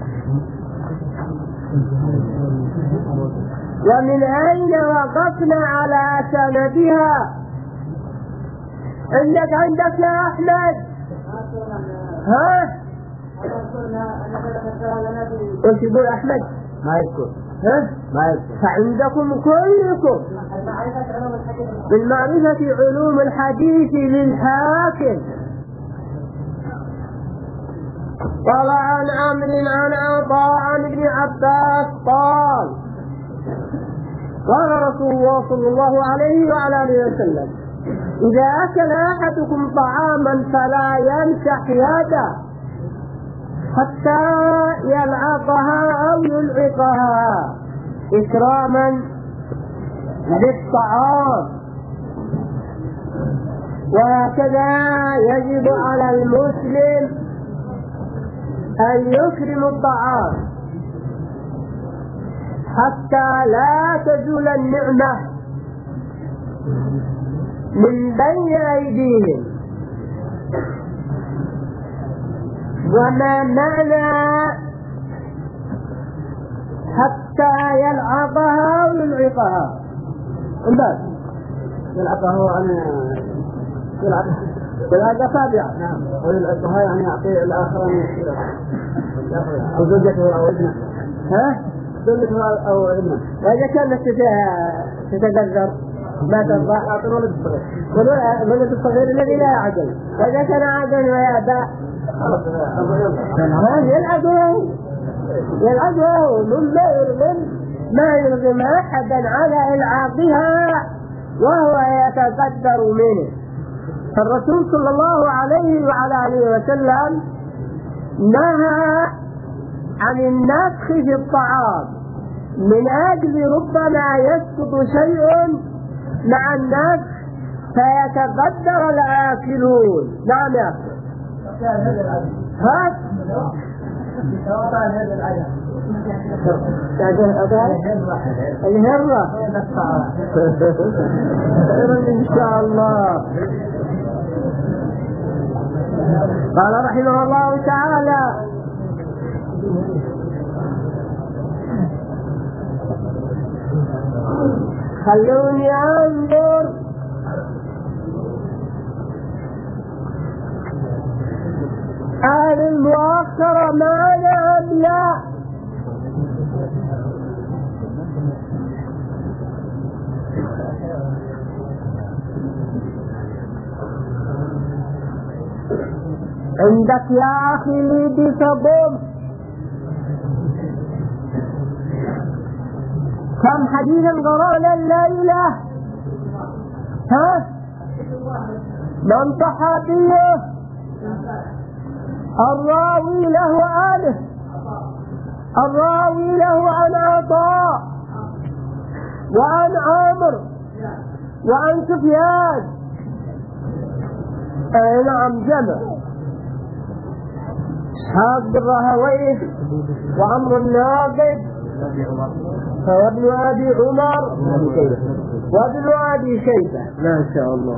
ومن أين وقفنا على سندها؟ عندك عندك يا أحمد؟ ها؟ ايش يقول أحمد؟ ما يذكر. ها؟ ما يذكر. فعندكم كلكم من معرفة علوم الحديث للحاكم. قال عن عمرو عن عطاء عن ابن عباس قال: قال رسول الله صلى الله عليه وعلى آله وسلم: إذا أكل أحدكم طعاما فلا يمسح يده حتى يلعقها أو يلعقها إكراما بالطعام. وهكذا يجب على المسلم أن يكرم الطعام حتى لا تزول النعمة من بين أيديهم. وما معنى حتى يلعقها ويلعقها؟ انبات يلعقها عن يلعق أصابع. نعم. ويلعقها يعني يعطي الآخرين أو زوجته أو ابنه. ها؟ زوجته أو ابنه. وإذا كانت تتقدر ما ترضى أعطي ولد الصغير. ولد الصغير الذي لا يعقل. وإذا كان عاقل ويأبى يلعقه يلعقه مما يرغم ما يرغم أحدا على إلعاقها وهو يتقدر منه. فالرسول صلى الله عليه وعلى آله وسلم نهى عن النفخ في الطعام من أجل ربما يسقط شيء مع النفخ فيتقدر الآكلون. نعم يا أخي. ها؟ الهرة إن شاء الله. قال رحمه الله تعالى: خلوني أنظر هل المؤخرة معنا أم لا؟ عندك يا أخي لي بصبر كم حديثا قرأنا الليلة؟ ها؟ من صحابيه؟ الراوي له آله، الراوي له عن عطاء وعن عامر وعن سفيان. أي نعم جمع. إسحاق بن راهويه وعمرو الناقد وابن أبي عمر وابن أبي شيبة. ما شاء الله.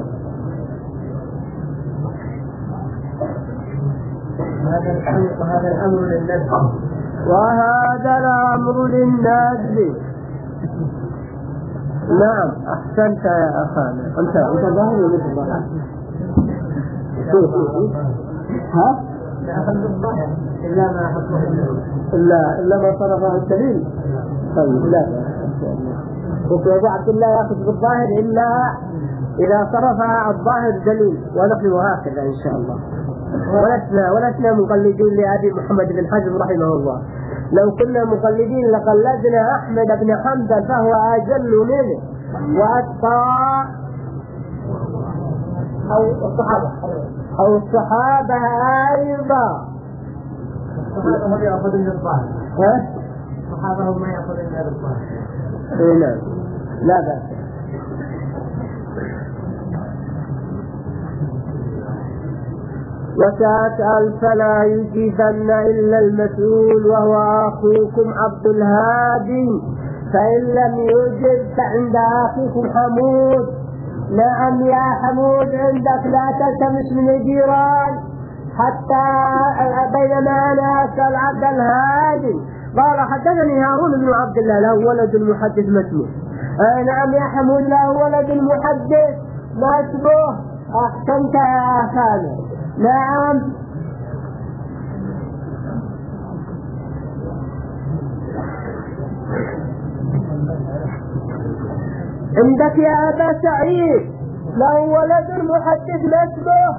وهذا الأمر للنزل وهذا الأمر للنزل. نعم أحسنت يا أخانا. أنت أنت ظاهر ولا أنت ظاهر؟ ها؟ لا أخذ الظاهر إلا ما حكمه إلا إلا ما صرفه الدليل. طيب لا إن شاء الله. وفي عبد الله يأخذ بالظاهر إلا إذا صرف الظاهر دليل، ونحن هكذا إن شاء الله. ولسنا ولسنا مقلدين لأبي محمد بن حزم رحمه الله. لو كنا مقلدين لقلدنا أحمد بن حنبل فهو أجل منه وأتقى، أو الصحابة أو الصحابة أيضا. الصحابة هم يأخذون الظاهر. ها؟ الصحابة هم يأخذون الظاهر. نعم لا بأس. وتسأل فلا يجيبن إلا المسؤول وهو أخوكم عبد الهادي، فإن لم يجب فعند أخيكم حمود. نعم يا حمود عندك لا تلتمس من الجيران حتى بينما أنا أسأل عبد الهادي قال حدثني هارون بن عبد الله له ولد المحدث ما اسمه. آه نعم يا حمود له ولد المحدث ما اسمه. أحسنت يا أخانا. نعم عندك يا أبا سعيد له ولد المحدث ما اسمه.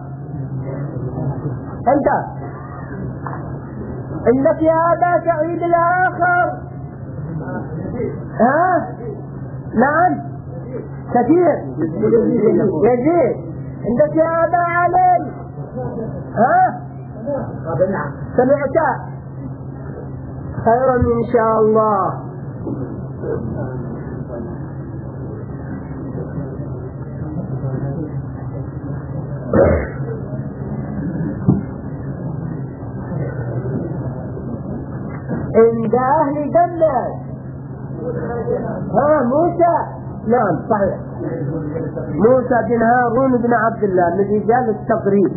أنت عندك يا أبا سعيد الآخر. ها نعم كثير يزيد. عندك يا أبا علي. ها سمعت خيرا إن شاء الله. عند أهل دمشق ها موسى، نعم صحيح، موسى بن هارون بن عبد الله من رجال التقريب،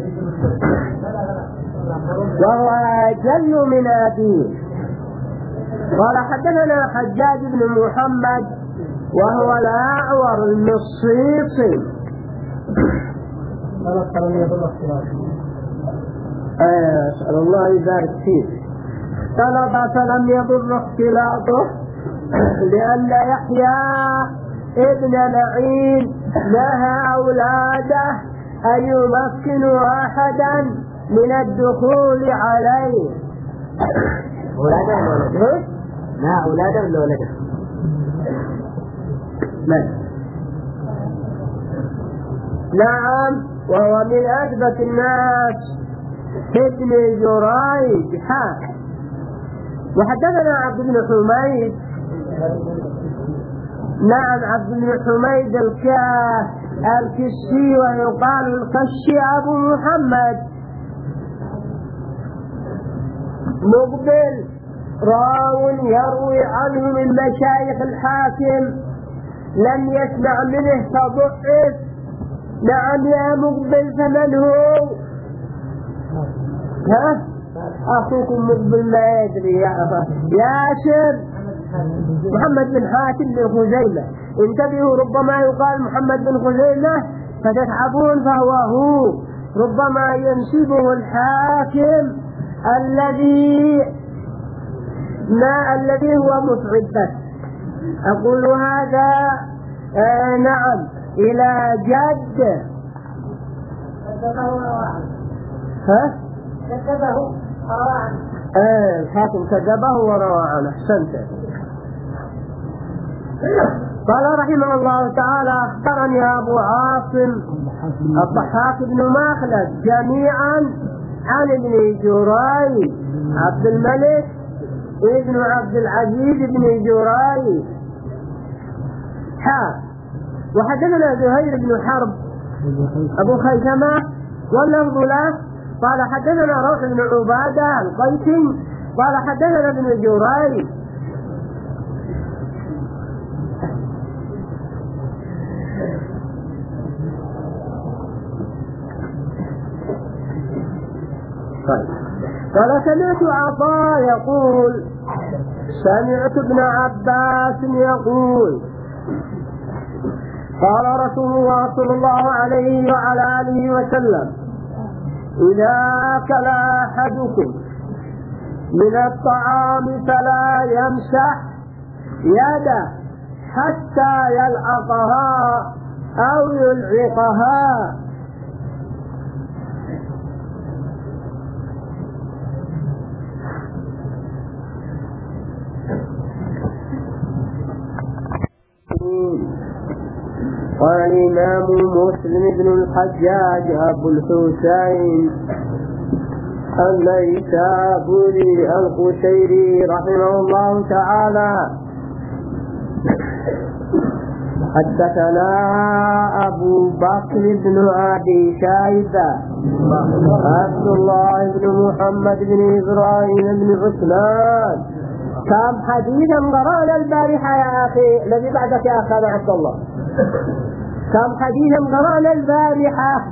وهو أجل من أبيه. قال حدثنا حجاج بن محمد وهو الأعور المصيصي أسأل الله يبارك فيه. طلب فلم يضر اختلاطه لأن يحيى ابن معين نهى أولاده أن يمكنوا أحدا من الدخول عليه. أولاده ولا ولده؟ لا أولاده ولا ولده؟ نعم، وهو من أثبت الناس ابن جريج. حا وحدثنا عبد بن حميد، نعم عبد بن حميد الكاه الكشي ويقال الكشي أبو محمد. مقبل راو يروي عنه من مشايخ الحاكم، لم يسمع منه فضعف. نعم يا مقبل، فمن هو؟ ها أخوكم مقبل ما يدري يا أخي ياسر محمد بن حاتم بن خزيمة. انتبهوا، ربما يقال محمد بن خزيمة فتتعبون، فهو هو، ربما ينسبه الحاكم الذي ما الذي هو متعب بس. أقول هذا آه نعم إلى جد. ها؟ كذبه وروى عنه. آه الحاكم كذبه وروى عنه. أحسنت. قال رحمه الله تعالى أخبرني أبو عاصم الضحاك بن مخلد جميعا عن ابن جريج عبد الملك ابن عبد العزيز بن جريج. حا وحدثنا زهير بن حرب أبو خيثمة واللفظ له قال حدثنا روح بن عبادة القيسي قال حدثنا ابن جريج. قال سمعت عطاء يقول سمعت ابن عباس يقول قال رسول الله صلى الله عليه وعلى آله وسلم إذا أكل أحدكم من الطعام فلا يمسح يده حتى يلعقها أو يلعقها. قال الإمام مسلم بن الحجاج أبو الحسين النيسابوري القشيري رحمه الله تعالى حدثنا أبو بكر بن أبي شيبة عبد الله بن محمد بن إبراهيم بن عثمان. كم حديثا قرأنا البارحة يا أخي الذي بعدك يا أخي عبد الله، كم حديثا قرأنا البارحة.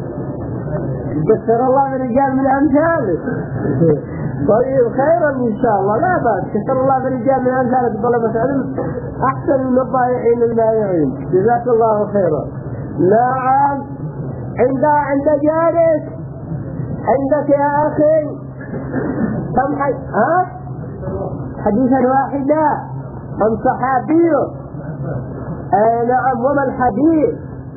كثر الله الرجال من أمثالك. طيب خيرا إن شاء الله، لا بأس، كثر الله الرجال من أمثالك طلبة علم أحسن من الضائعين المائعين، جزاك الله خيرا. نعم عند عند جارك عندك يا أخي كم حديث؟ ها؟ حديثا واحدا عن صحابي. آه نعم. وما الحديث؟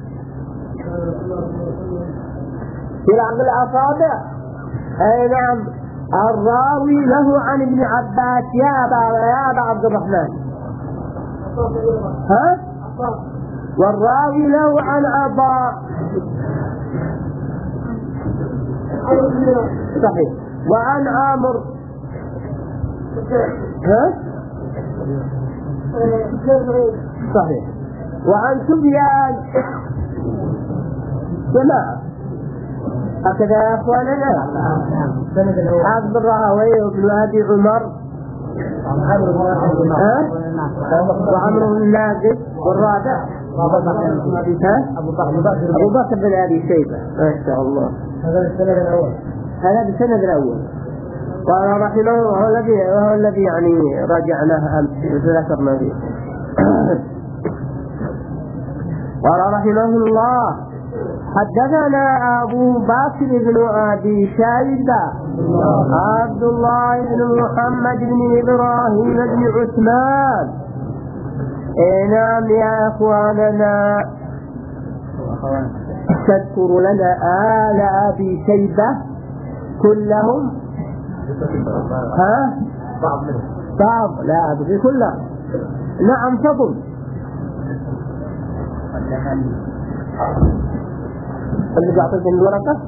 في لعب الأصابع. آه نعم. الراوي له عن ابن عباس يا أبا يا أبا عبد الرحمن. ها؟ والراوي له عن أبا صحيح. وعن عامر ها؟ صحيح. وعن سفيان جماعة هكذا يا اخواننا. حافظ الراهوي وابن ابي عمر وعمر بن الناقد والرابع ابو بكر بن ابي شيبه. ما شاء الله. هذا السند الاول. هذا السند الاول. قال رحمه وهو الذي وهو الذي يعني راجعناه امس وذكرنا فيه. قال رحمه الله حدثنا أبو بكر بن أبي شيبة عبد الله بن محمد بن إبراهيم بن عثمان. نعم يا أخواننا تذكر لنا آل أبي شيبة كلهم؟ ها؟ بعض لا أبغي كلهم. نعم فضل. اللي بيعطيك الورقة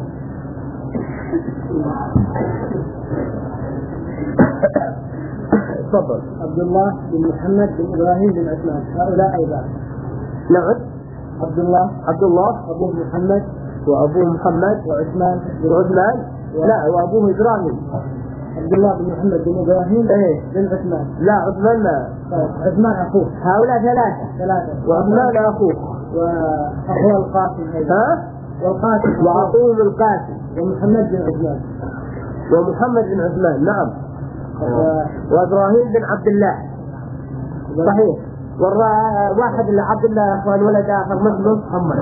تفضل. عبد الله بن محمد بن إبراهيم بن عثمان. هؤلاء أيضا. نعم. عبد الله عبد الله أبوه محمد وأبوه محمد وعثمان وعثمان لا وأبوه إبراهيم. عبد الله بن محمد بن إبراهيم إيه بن عثمان. لا عثمان لا. عثمان أخوه. هؤلاء ثلاثة. ثلاثة. وعثمان أخوه. وأخوه القاسم أيضا. ها؟ والقاسم. وأخوه القاسم. ومحمد بن عثمان. ومحمد بن عثمان نعم. وإبراهيم بن عبد الله. صحيح. والواحد اللي عبد الله يا اخوان ولد اخر مثله محمد.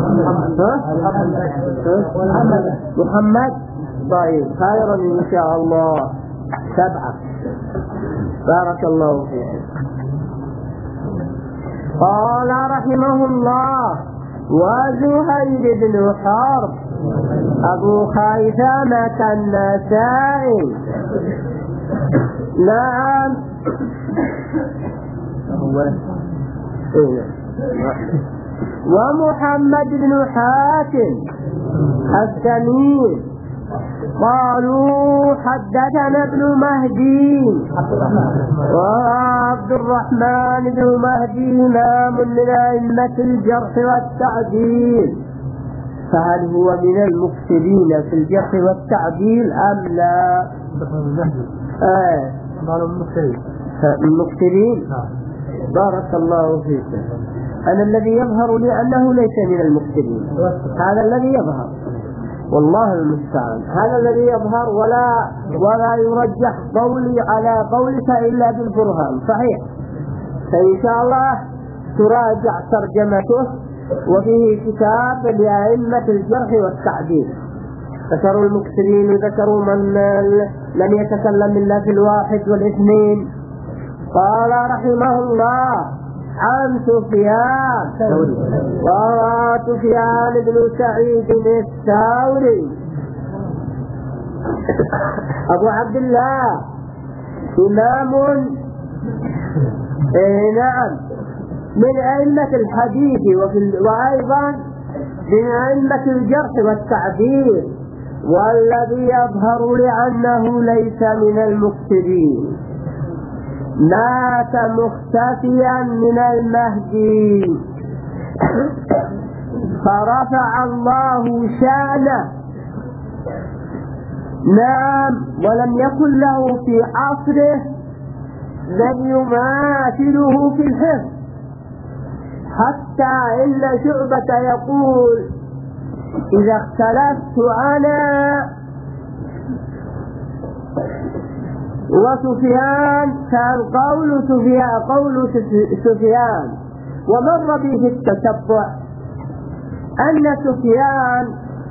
محمد محمد. طيب خيرا ان شاء الله. سبعة. بارك الله فيك. قال رحمه الله وزهير بن حرب ابو خيثمة النسائي. نعم. ومحمد بن حاتم التميمي قالوا حدثنا ابن مهدي وعبد الرحمن بن مهدي إمام من أئمة الجرح والتعديل. فهل هو من المفسدين في الجرح والتعديل أم لا؟ آه. المفسدين. بارك الله فيك. أنا الذي يظهر لي أنه ليس من المفسدين. هذا الذي يظهر والله المستعان. هذا الذي يظهر ولا ولا يرجح قولي على قولك إلا بالبرهان. صحيح. فإن شاء الله تراجع ترجمته وفيه كتاب لأئمة الجرح والتعديل. ذكروا المكثرين وذكروا من لم يتكلم إلا في الواحد والاثنين. قال رحمه الله عن سفيان وهو سفيان بن سعيد الثوري أبو عبد الله إمام إيه نعم من أئمة الحديث وأيضا من أئمة الجرح والتعديل، والذي يظهر لأنه ليس من المكثرين. مات مختفيا من المهدي فرفع الله شانه. نعم. ولم يكن له في عصره من يماثله في الحفظ، حتى إن شعبة يقول إذا اختلفت أنا وسفيان كان قول سفيان قول سفيان. ومر به في التتبع أن سفيان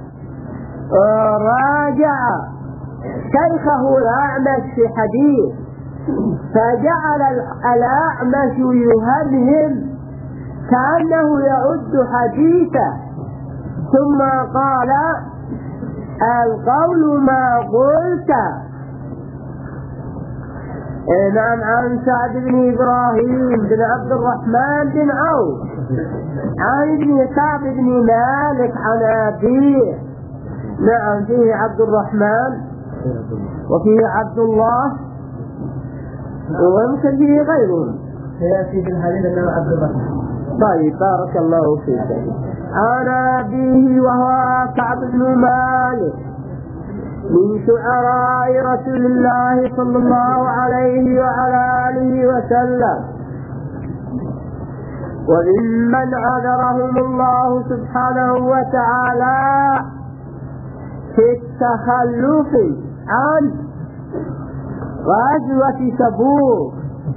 راجع شيخه الأعمش في حديث، فجعل الأعمش يهمهم كأنه يعد حديثه، ثم قال القول ما قلت. نعم. عن سعد بن إبراهيم بن عبد الرحمن بن عوف عن ابن كعب بن مالك عن أبيه نعم فيه عبد الرحمن وفيه عبد الله ويمكن فيه غيرهم. سيأتي في الحديث أنه عبد الرحمن. طيب بارك الله فيك. عن أبيه وهو كعب بن مالك من شعراء رسول الله صلى الله عليه وعلى آله وسلم وممن عذرهم الله سبحانه وتعالى في التخلف عن غزوة تبوك.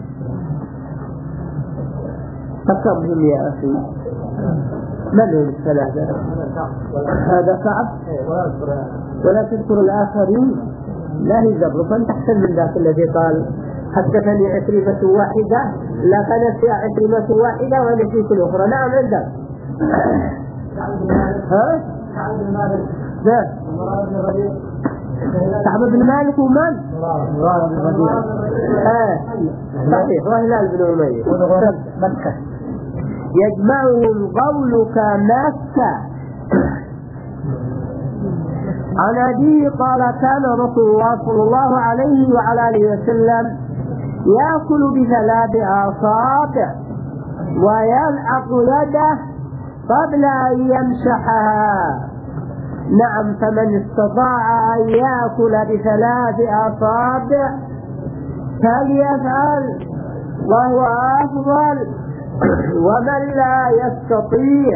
فكرهم يا أخي من هم الثلاثة؟ هذا كعب ولا تذكر الآخرين لا يزبر. فانت أحسن من ذاك الذي قال حدثني عكرمة واحدة لا فنسي عكرمة واحدة ونسيت الأخرى. نعم عندك. ها؟ لا كعب بن مالك ومن؟ مراد بن ربيعة. اه صحيح وهلال بن أمية مكة. يجمعهم قولك مكة. عن أبيه قال كان رسول الله صلى الله عليه وعلى آله وسلم يأكل بثلاث أصابع ويلعق يده قبل أن يمسحها. نعم فمن استطاع أن يأكل بثلاث أصابع فليفعل وهو أفضل، ومن لا يستطيع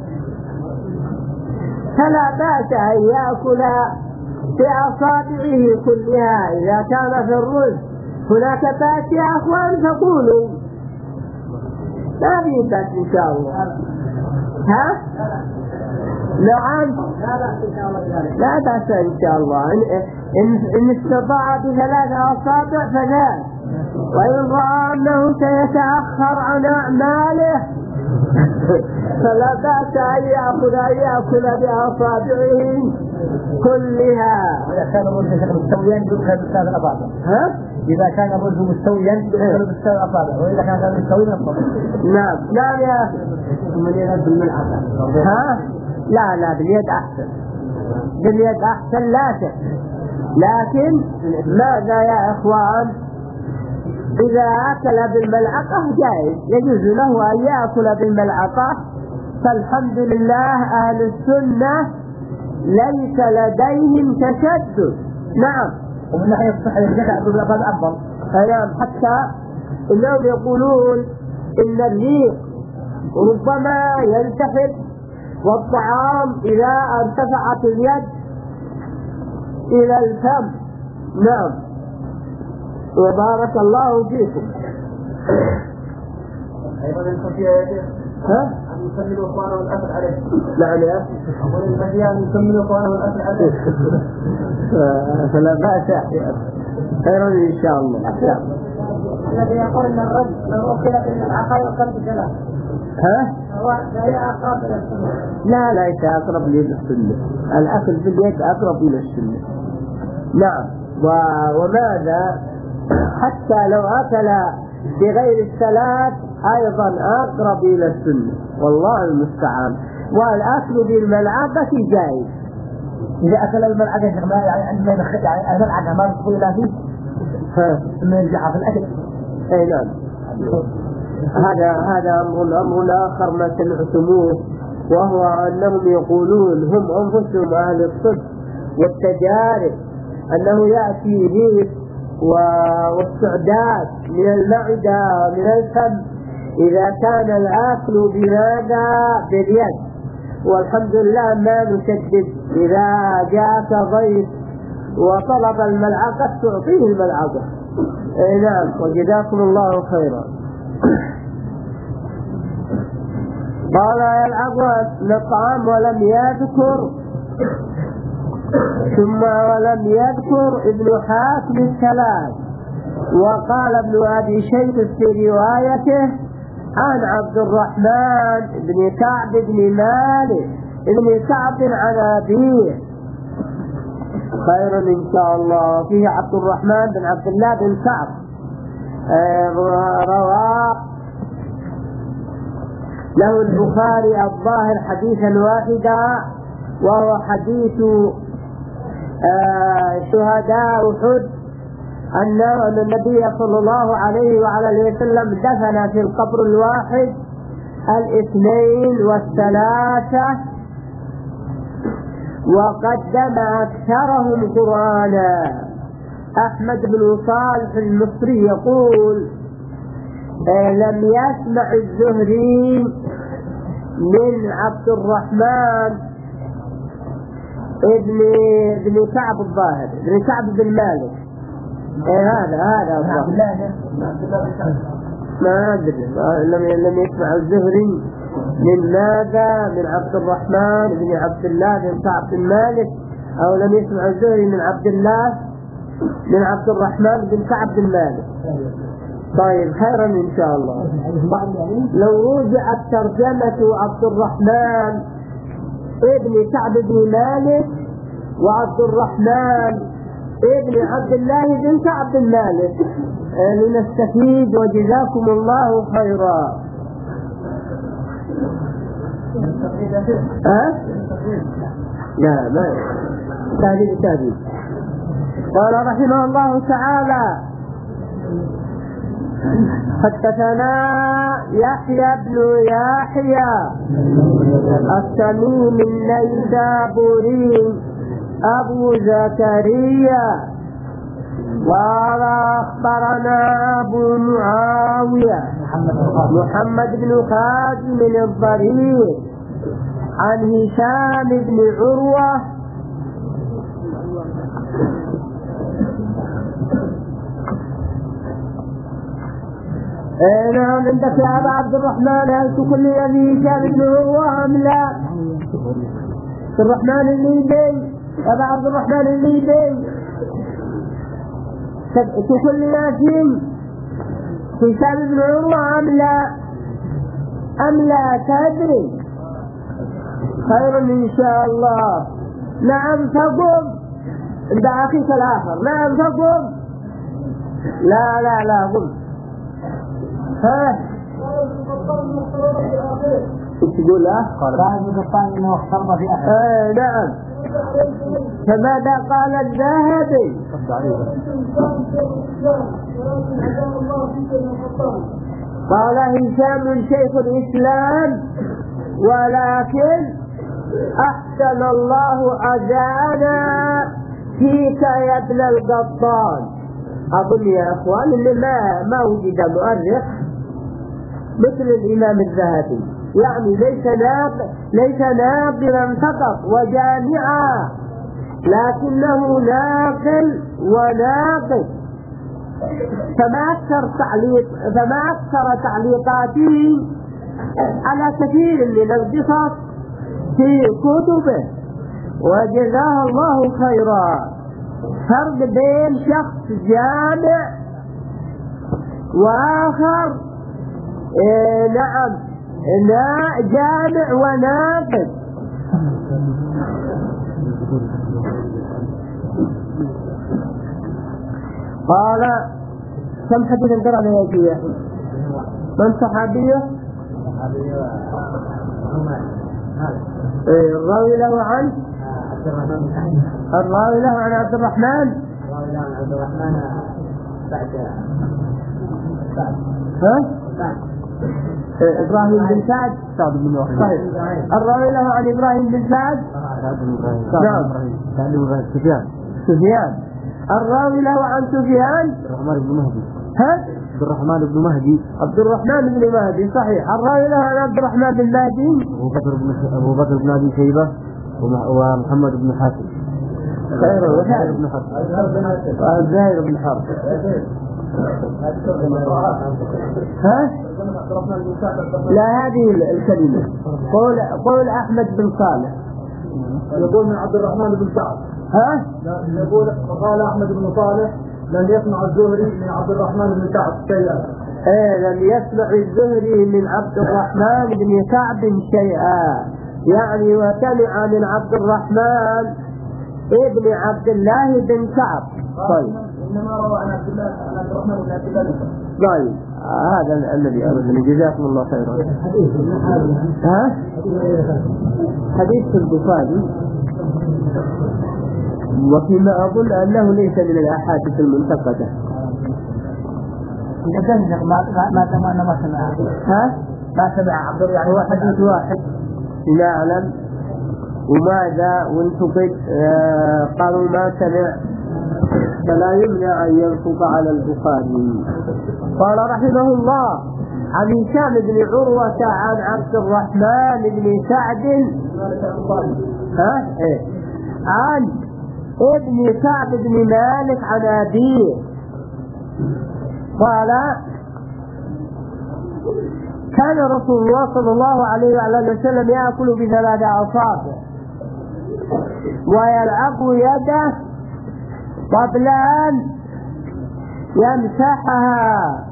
فلا بأس أن يأكل بأصابعه كلها. إذا كان في الرز هناك بأس يا أخوان فقولوا لا في بأس إن شاء الله. ها؟ نعم لا بأس إن شاء الله. إن, إن استطاع بثلاث أصابع فذلك، وإن رأى أنه سيتأخر عن أعماله فلا بأس أن يأخذ أن يأكل بأصابعه كلها. إذا كان الرجل مستويا يدخل بالثلاث أصابع. ها؟ إذا كان الرجل مستويا يدخل بالثلاث أصابع، وإذا كان غير مستوي يدخل. نعم نعم يا أخي. من يد بالملعقة. ها؟ لا لا باليد أحسن، باليد أحسن لا شك. لكن ماذا يا إخوان؟ إذا أكل بالملعقة جائز، يجوز له أن يأكل بالملعقة. فالحمد لله أهل السنة ليس لديهم تشدد. نعم. ومن ناحية الصحة يرجع بالأفضل أفضل. نعم حتى إنهم يقولون إن الريق ربما يلتفت، والطعام إذا ارتفعت اليد إلى الفم. نعم وبارك الله فيكم. أيضا الخفية يا شيخ ها؟ أن يكمل إخوانه الأكل عليه. نعم يا أخي. أقول الخفية أن يكمل إخوانه الأكل عليه. فلا بأس خيرا إن شاء الله. الذي يقول أن الرجل لو أكل بالملعقة يؤكل بالثلاث. ها؟ هو لا أقرب إلى السنة. لا ليس أقرب إلى السنة. الأكل باليد أقرب إلى السنة. نعم. وماذا حتى لو أكل بغير الثلاث أيضا أقرب إلى السنة، والله المستعان. والأكل بالملعقة جائز. إذا أكل الملعقة يعني عندما يدخل يعني الملعقة ما تدخل إلى فيه ثم يرجع في الأكل. أي نعم. هذا هذا أمر أمر آخر ما سمعتموه، وهو أنهم يقولون هم أنفسهم أهل الصدق والتجارب أنه يأتي ريق والسعدات من المعدة ومن الفم إذا كان الأكل بهذا باليد. والحمد لله ما نشدد. إذا جاءك ضيف وطلب الملعقة تعطيه الملعقة. اي نعم وجزاكم الله خيرا. قال يلعق الطعام ولم يذكر ثم ولم يذكر ابن حاتم الثلاث. وقال ابن أبي شيبة في روايته عن عبد الرحمن بن كعب بن مالك بن كعب عن أبيه خيرا إن شاء الله. فيه عبد الرحمن بن عبد الله بن كعب رواه له البخاري الظاهر حديثا واحدا، وهو حديث آه شهداء أحد أن النبي صلى الله عليه وعلى اله وسلم دفن في القبر الواحد الاثنين والثلاثة، وقدم أكثرهم قرآنا. أحمد بن صالح المصري يقول لم يسمع الزهري من عبد الرحمن ابن ابن كعب الظاهر ابن كعب بن مالك. إيه هذا هذا ما أدري لم لم يسمع الزهري من ماذا؟ من عبد الرحمن بن عبد الله بن كعب بن مالك، أو لم يسمع الزهري من عبد الله من عبد الرحمن بن كعب بن مالك. طيب خيرا إن شاء الله. لو رجعت ترجمة عبد الرحمن ابن كعب بن مالك وعبد الرحمن ابن عبد الله بن كعب بن مالك لنستفيد، وجزاكم الله خيرا. ها؟ لا ما تهديد تهديد. قال رحمه الله تعالى: حدثنا يحيى بن يحيى التميمي النيسابوري أبو زكريا، قال أخبرنا أبو معاوية محمد بن خازم الضرير عن هشام بن عروة نعم. عندك يا أبا عبد الرحمن هل تكلم به هشام بن عروة أم لا؟ عبد الرحمن الليبي، أبا عبد الرحمن الليبي تكلم فيه هشام بن عروة أم لا؟ أم لا تدري؟ خير إن شاء الله. نعم تقوم عند أخيك الآخر. نعم تقوم. لا لا لا قم. ها ايش تقول له؟ قال ابن قطان انه اختلط في احد. آه نعم. فماذا قال الذهبي؟ قال هشام شيخ الاسلام ولكن احسن الله عزانا فيك يا ابن القطان. اظن يا اخوان ان ما ما وجد مؤرخ مثل الامام الذهبي، يعني ليس ناقد ليس ناقلا فقط وجامعا، لكنه ناقل وناقد. فما اكثر تعليق فما اكثر تعليقاته على كثير من القصص في كتبه، وجزاه الله خيرا. فرق بين شخص جامع واخر إيه نعم جامع وناقد. قال كم حديثا ترى لي يا من صحابيه؟ إيه الراوي له عن الراوي له عن عبد الرحمن الراوي له عن عبد الرحمن بعد بعد ها؟ بعد إبراهيم بن سعد سعد بن وهب. صحيح. الراوي له عن إبراهيم بن سعد نعم سفيان سفيان. الراوي له عن سفيان عبد الرحمن بن مهدي. ها؟ عبد الرحمن بن مهدي عبد الرحمن بن مهدي. صحيح. الراوي له عن عبد الرحمن بن مهدي أبو بكر بن أبو بكر بن أبي شيبة ومحمد بن حاتم. خير وزهير بن حرب وزهير بن حرب. ها؟ لا هذه الكلمة. قول قول أحمد بن صالح يقول من عبد الرحمن بن سعد. ها؟ يقول قال أحمد بن صالح لم يسمع الزهري من عبد الرحمن بن سعد شيئا. ايه لم يسمع الزهري من عبد الرحمن بن سعد شيئا، يعني وسمع من عبد الرحمن ابن عبد الله بن كعب. طيب إنما روى عن عبد الله عن عبد الرحمن بن عبد الله بن كعب. طيب هذا الذي أردنا. جزاكم الله خيرا. ها؟ حديث في البخاري وفيما أظن أنه ليس من الأحاديث المنتقدة. ما ما ما ما سمع. ها؟ ما سمع عبد الله، يعني هو حديث واحد. نعلم. وماذا وانتقد؟ آه قالوا ما سمع فلا يمنع أن ينطق على البخاري. قال رحمه الله: عن هشام بن عروة عن عبد الرحمن بن سعد ها إيه؟ عن ابن سعد بن مالك عن أبيه قال: كان رسول الله صلى الله عليه وعلى وسلم يأكل بثلاث أصابع ويلعق يده قبل أن يمسحها.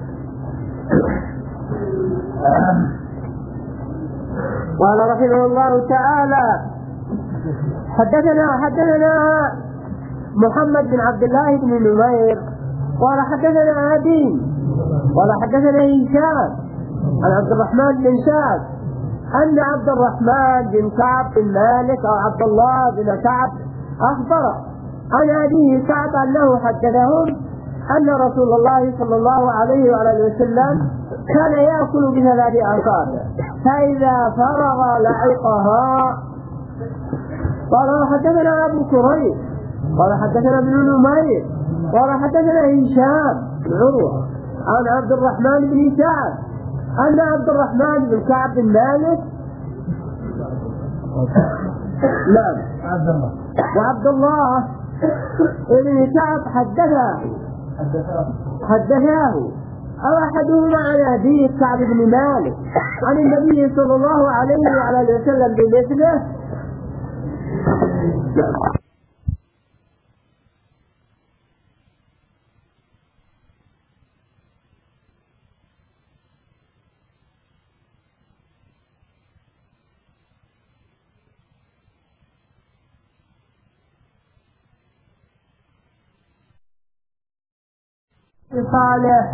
قال رحمه الله تعالى: حدثنا حدثنا محمد بن عبد الله بن نمير قال حدثنا أبي قال حدثنا هشام عن عبد الرحمن بن سعد أن عبد الرحمن بن كعب بن مالك أو عبد الله بن كعب أخبر عن أبيه كعب أنه حدثهم أن رسول الله صلى الله عليه وعلى وسلم كان يأكل بثلاث أصابع فإذا فرغ لعقها. قال حدثنا أبو كريب قال حدثنا ابن نمير قال حدثنا هشام بن عروة عن عبد الرحمن بن سعد أن عبد الرحمن بن كعب بن مالك نعم وعبد الله بن كعب حدثه حدثاه أو أحدهما عن أبيه كعب بن مالك عن النبي صلى الله عليه وعلى وسلم بمثله. صالح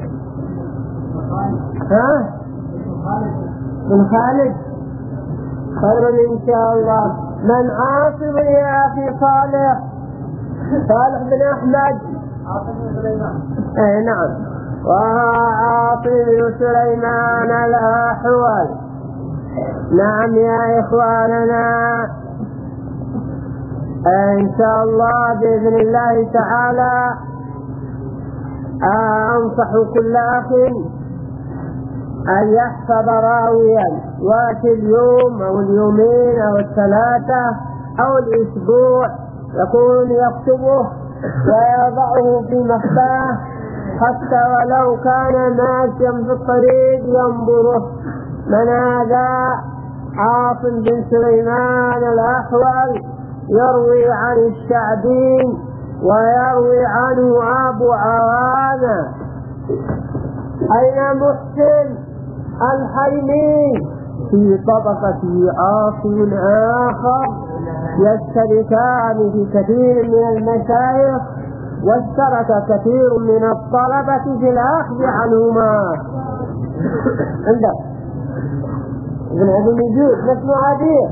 ها من خالد خير إن شاء الله. من عاصم يا أخي صالح صالح بن أحمد عاصم بن سليمان. اي نعم. وعاصم بن سليمان الأحول. نعم يا إخواننا إن شاء الله بإذن الله تعالى أنصح كل أخ أن يحفظ راويا واتي اليوم أو اليومين أو الثلاثة أو الأسبوع يكون يكتبه ويضعه في مخباه حتى ولو كان ماشيا في الطريق ينظره. من هذا؟ عاصم بن سليمان الأحول يروي عن الشعبي ويروي عنه أبو عوانة. أين محسن الحيمي في طبقة عاصم آخر يشتركان في كثير من المشايخ واشترك كثير من الطلبة في الأخذ عنهما. عندك ابن أبي نجود اسمه عبير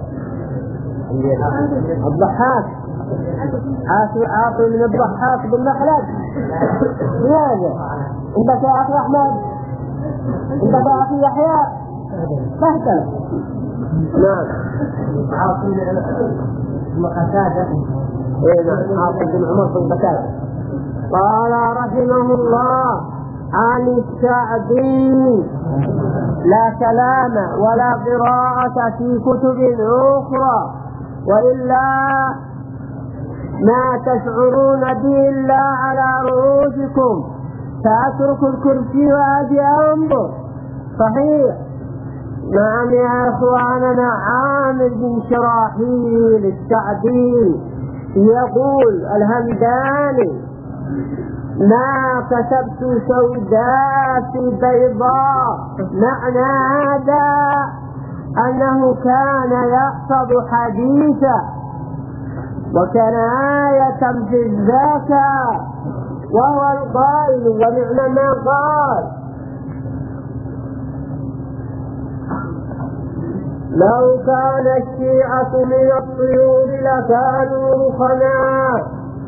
الضحاك عاصم من الضحاك بن مخلد. لماذا؟ عندك يا أخي أحمد؟ عندك يا أخي يحيى؟ تهتم. نعم. عاصم بن قتادة. إيه نعم عاصم بن عمر بن قتادة. قال رحمه الله عن الشعبي: لا كلام ولا قراءة في كتب أخرى وإلا ما تشعرون به إلا على رؤوسكم فأترك الكرسي وأجي أنظر. صحيح. نعم يا إخواننا. عامر بن شراحيل السعدي يقول الهمداني: ما كتبت سوداء في بيضاء. معنى هذا أنه كان يحفظ حديثا وكان آية في الذكاء وهو القائل ونعم ما قال: لو كان الشيعة من الطيور لكانوا رخنا،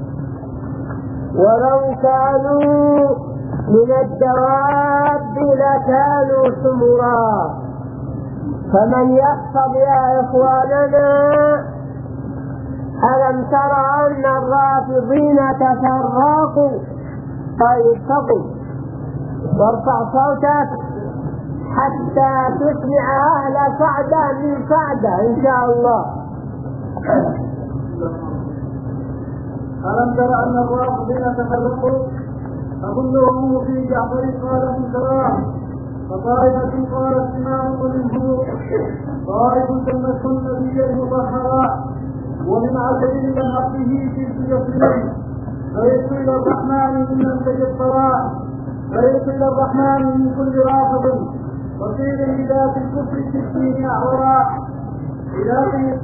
ولو كانوا من الدواب لكانوا حمرا. فمن يحفظ يا إخواننا، ألم تر أن الرافضين تفرقوا؟ طيب فقل وارفع صوتك حتى تسمع أهل سعدة من سعدة إن شاء الله. ألم تر أن الرافضين تفرقوا؟ فكلهم في جعفر قال منكرا، فطائفة قالت إمام منه، طائفة تمسك النبي المطهرا، ومن عدد من حقه في سجن، فيصل إلى الرحمن ممن تجبرا، فيصل إلى الرحمن من كل رافض، وقيل لذات الكفر ستين أعورا، إلى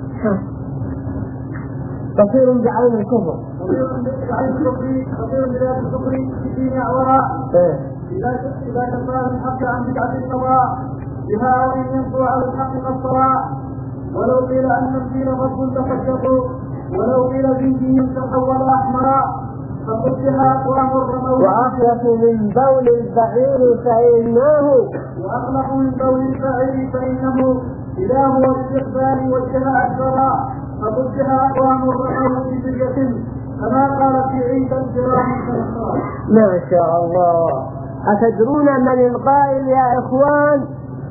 تصير بعين الكفر، تصير بعين الكفر، تصير بذات الكفر ستين أعورا، إذا كفى الحق عن بدعة السواء بها وإن ينصر على الحق قصرا، ولو قيل أن الدين غضب تصدقوا، ولو قيل دينهم تحول أحمرا، ففتح أقوام الرموز وأخلقوا من بول البعير فإنه وأخلقوا من بول البعير فإنه إذا هو الاستقبال وجه أكبرا، ففتح أقوام الرموز بسجة كما قال في عيد الكرام كالصار. ما شاء الله. أتدرون من القائل يا إخوان؟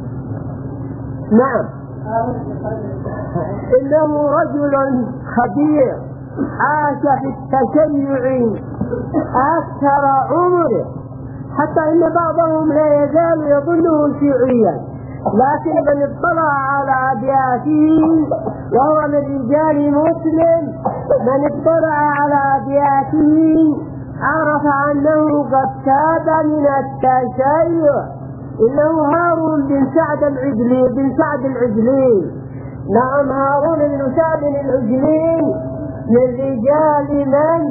نعم، إنه رجل خبير عاش في التشيع أكثر عمره، حتى إن بعضهم لا يزال يظنه شيعيا، لكن من اطلع على أبياته وهو من رجال مسلم، من اطلع على أبياته عرف أنه قد تاب من التشيع. إنه هارون بن سعد العجلي بن سعد العجلي نعم، هارون بن سعد العجلي من رجال من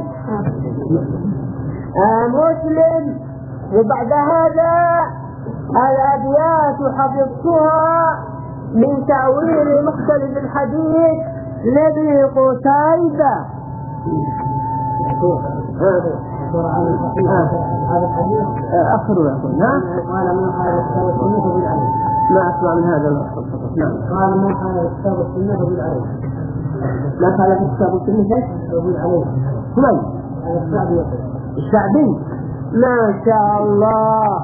آه مسلم. وبعد هذا الأبيات حفظتها من تأويل مختلف الحديث لذي قتيبة. هذا الحديث أخر يقول نعم، قال من قال الكتاب والسنة بالعلم. ما أسمع من هذا الوقت. نعم، قال من قال الكتاب والسنة بالعلم. ما قال في الكتاب والسنة بالعلم. من؟ الشعبي. الشعبي. ما شاء الله.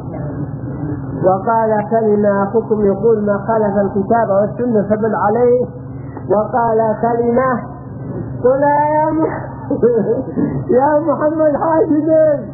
وقال كلمة أخوكم يقول ما خالف الكتاب والسنة فبل عليه. وقال كلمة قل يا محمد يا محمد حاشدين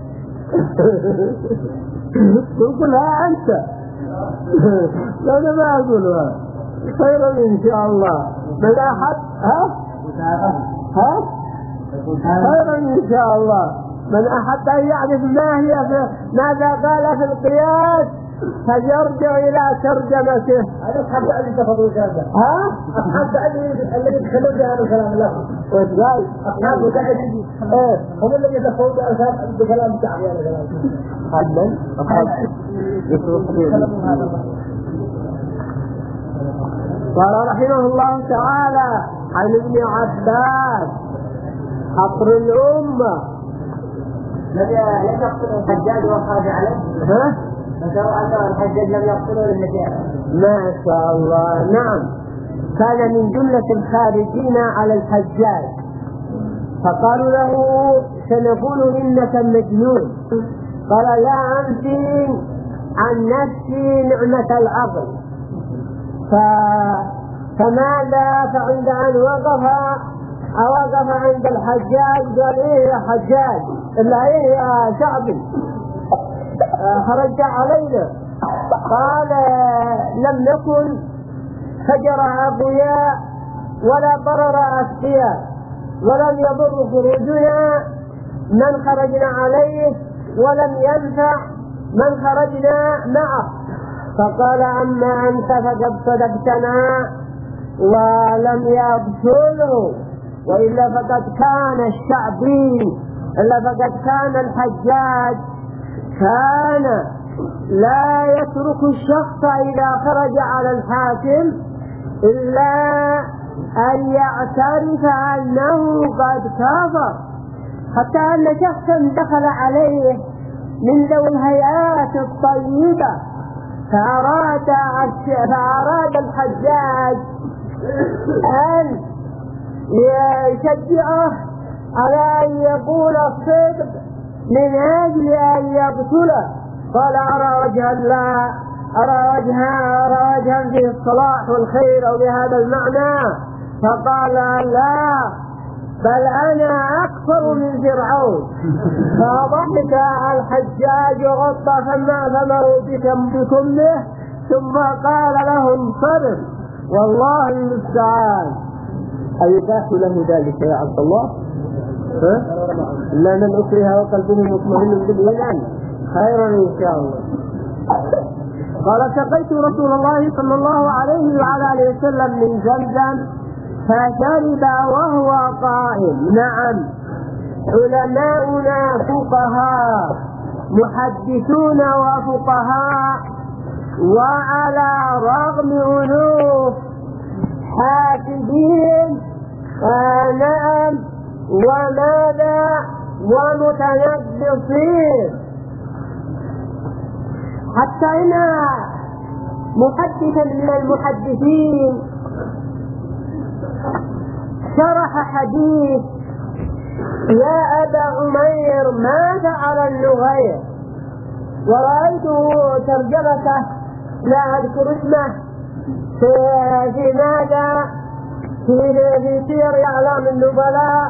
قلها أنت. لا أنا ما أقولها. خيرا إن شاء الله. من أحد ها ها خيرا إن شاء الله. من أحب أن يعرف ما هي ماذا قال في القياس فليرجع إلى ترجمته. أنا أحب أن يتفضلوا هذا. ها؟ أحب أن الذي يتكلمون بهذا الكلام له. وإيش قال؟ أحب وتعد. إيه. هم الذين يتفضلوا بكلام بتاعي هذا الكلام. حدا. أحب. يتكلمون هذا. قال رحمه الله تعالى عن ابن عباس حصر الأمة. لم يقتلوا الحجاج وخرج عليه. ها؟ فسروا أن الحجاج لم يقتلوا للنجاة. ما شاء الله. نعم، كان من جملة الخارجين على الحجاج، فقالوا له سنقول إنك مجنون. قال لا أنفي عن نفسي نعمة العقل. ف... فماذا فعند أن وقف وقف عند الحجاج قال إيه يا حجاج إلا إيه يا شعبي خرجت علينا. قال لم نكن فجر أبوياء ولا ضرر أسقياء ولم يضر خروجنا من خرجنا عليه ولم ينفع من خرجنا معه. فقال أما أنت فقد صدقتنا ولم يبطله، وإلا فقد كان الشعبي إلا فقد كان الحجاج كان لا يترك الشخص إذا خرج على الحاكم إلا أن يعترف أنه قد كفر، حتى أن شخصا دخل عليه من ذوي الهيئات الطيبة فأراد فأراد الحجاج أن يشجعه على أن يقول الصدق من أجل أن يقتله، قال أرى وجها لا أرى وجها أرى وجها فيه الصلاح والخير أو بهذا المعنى، فقال لا بل أنا أكثر من فرعون. فضحك الحجاج وغطى فمه بكمه ثم قال له انصرف والله المستعان. أيباح له ذلك يا عبد الله؟ ها؟ إلا من أكره وقلبه مطمئن بالإيمان خيرا إن شاء الله. قال سقيت رسول الله صلى الله عليه وعلى آله وسلم من زمزم فشرب وهو قائم. نعم، علماؤنا فقهاء محدثون وفقهاء، وعلى رغم ألوف حافظين آه نعم وماذا ومتنبصين، حتى إن محدثا من المحدثين شرح حديث يا أبا عمير ما فعل النغير، ورأيته ترجمته لا أذكر اسمه في, في ماذا في, في سير أعلام النبلاء،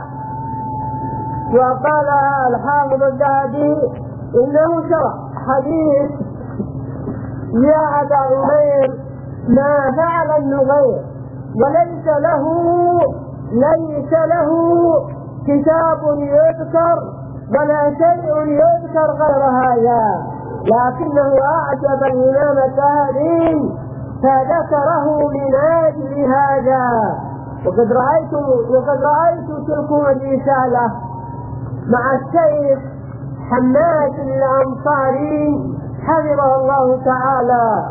وقال الحافظ الذهبي إنه شرح حديث يا أبا عمير ما فعل النغير، وليس له ليس له كتاب يذكر ولا شيء يذكر غير هذا، لكنه أعجب الإمام الذهبي فذكره من أجل هذا. وقد رأيت وقد رأيت تلكم الرسالة مع الشيخ حماد الأنصاري حفظه الله تعالى.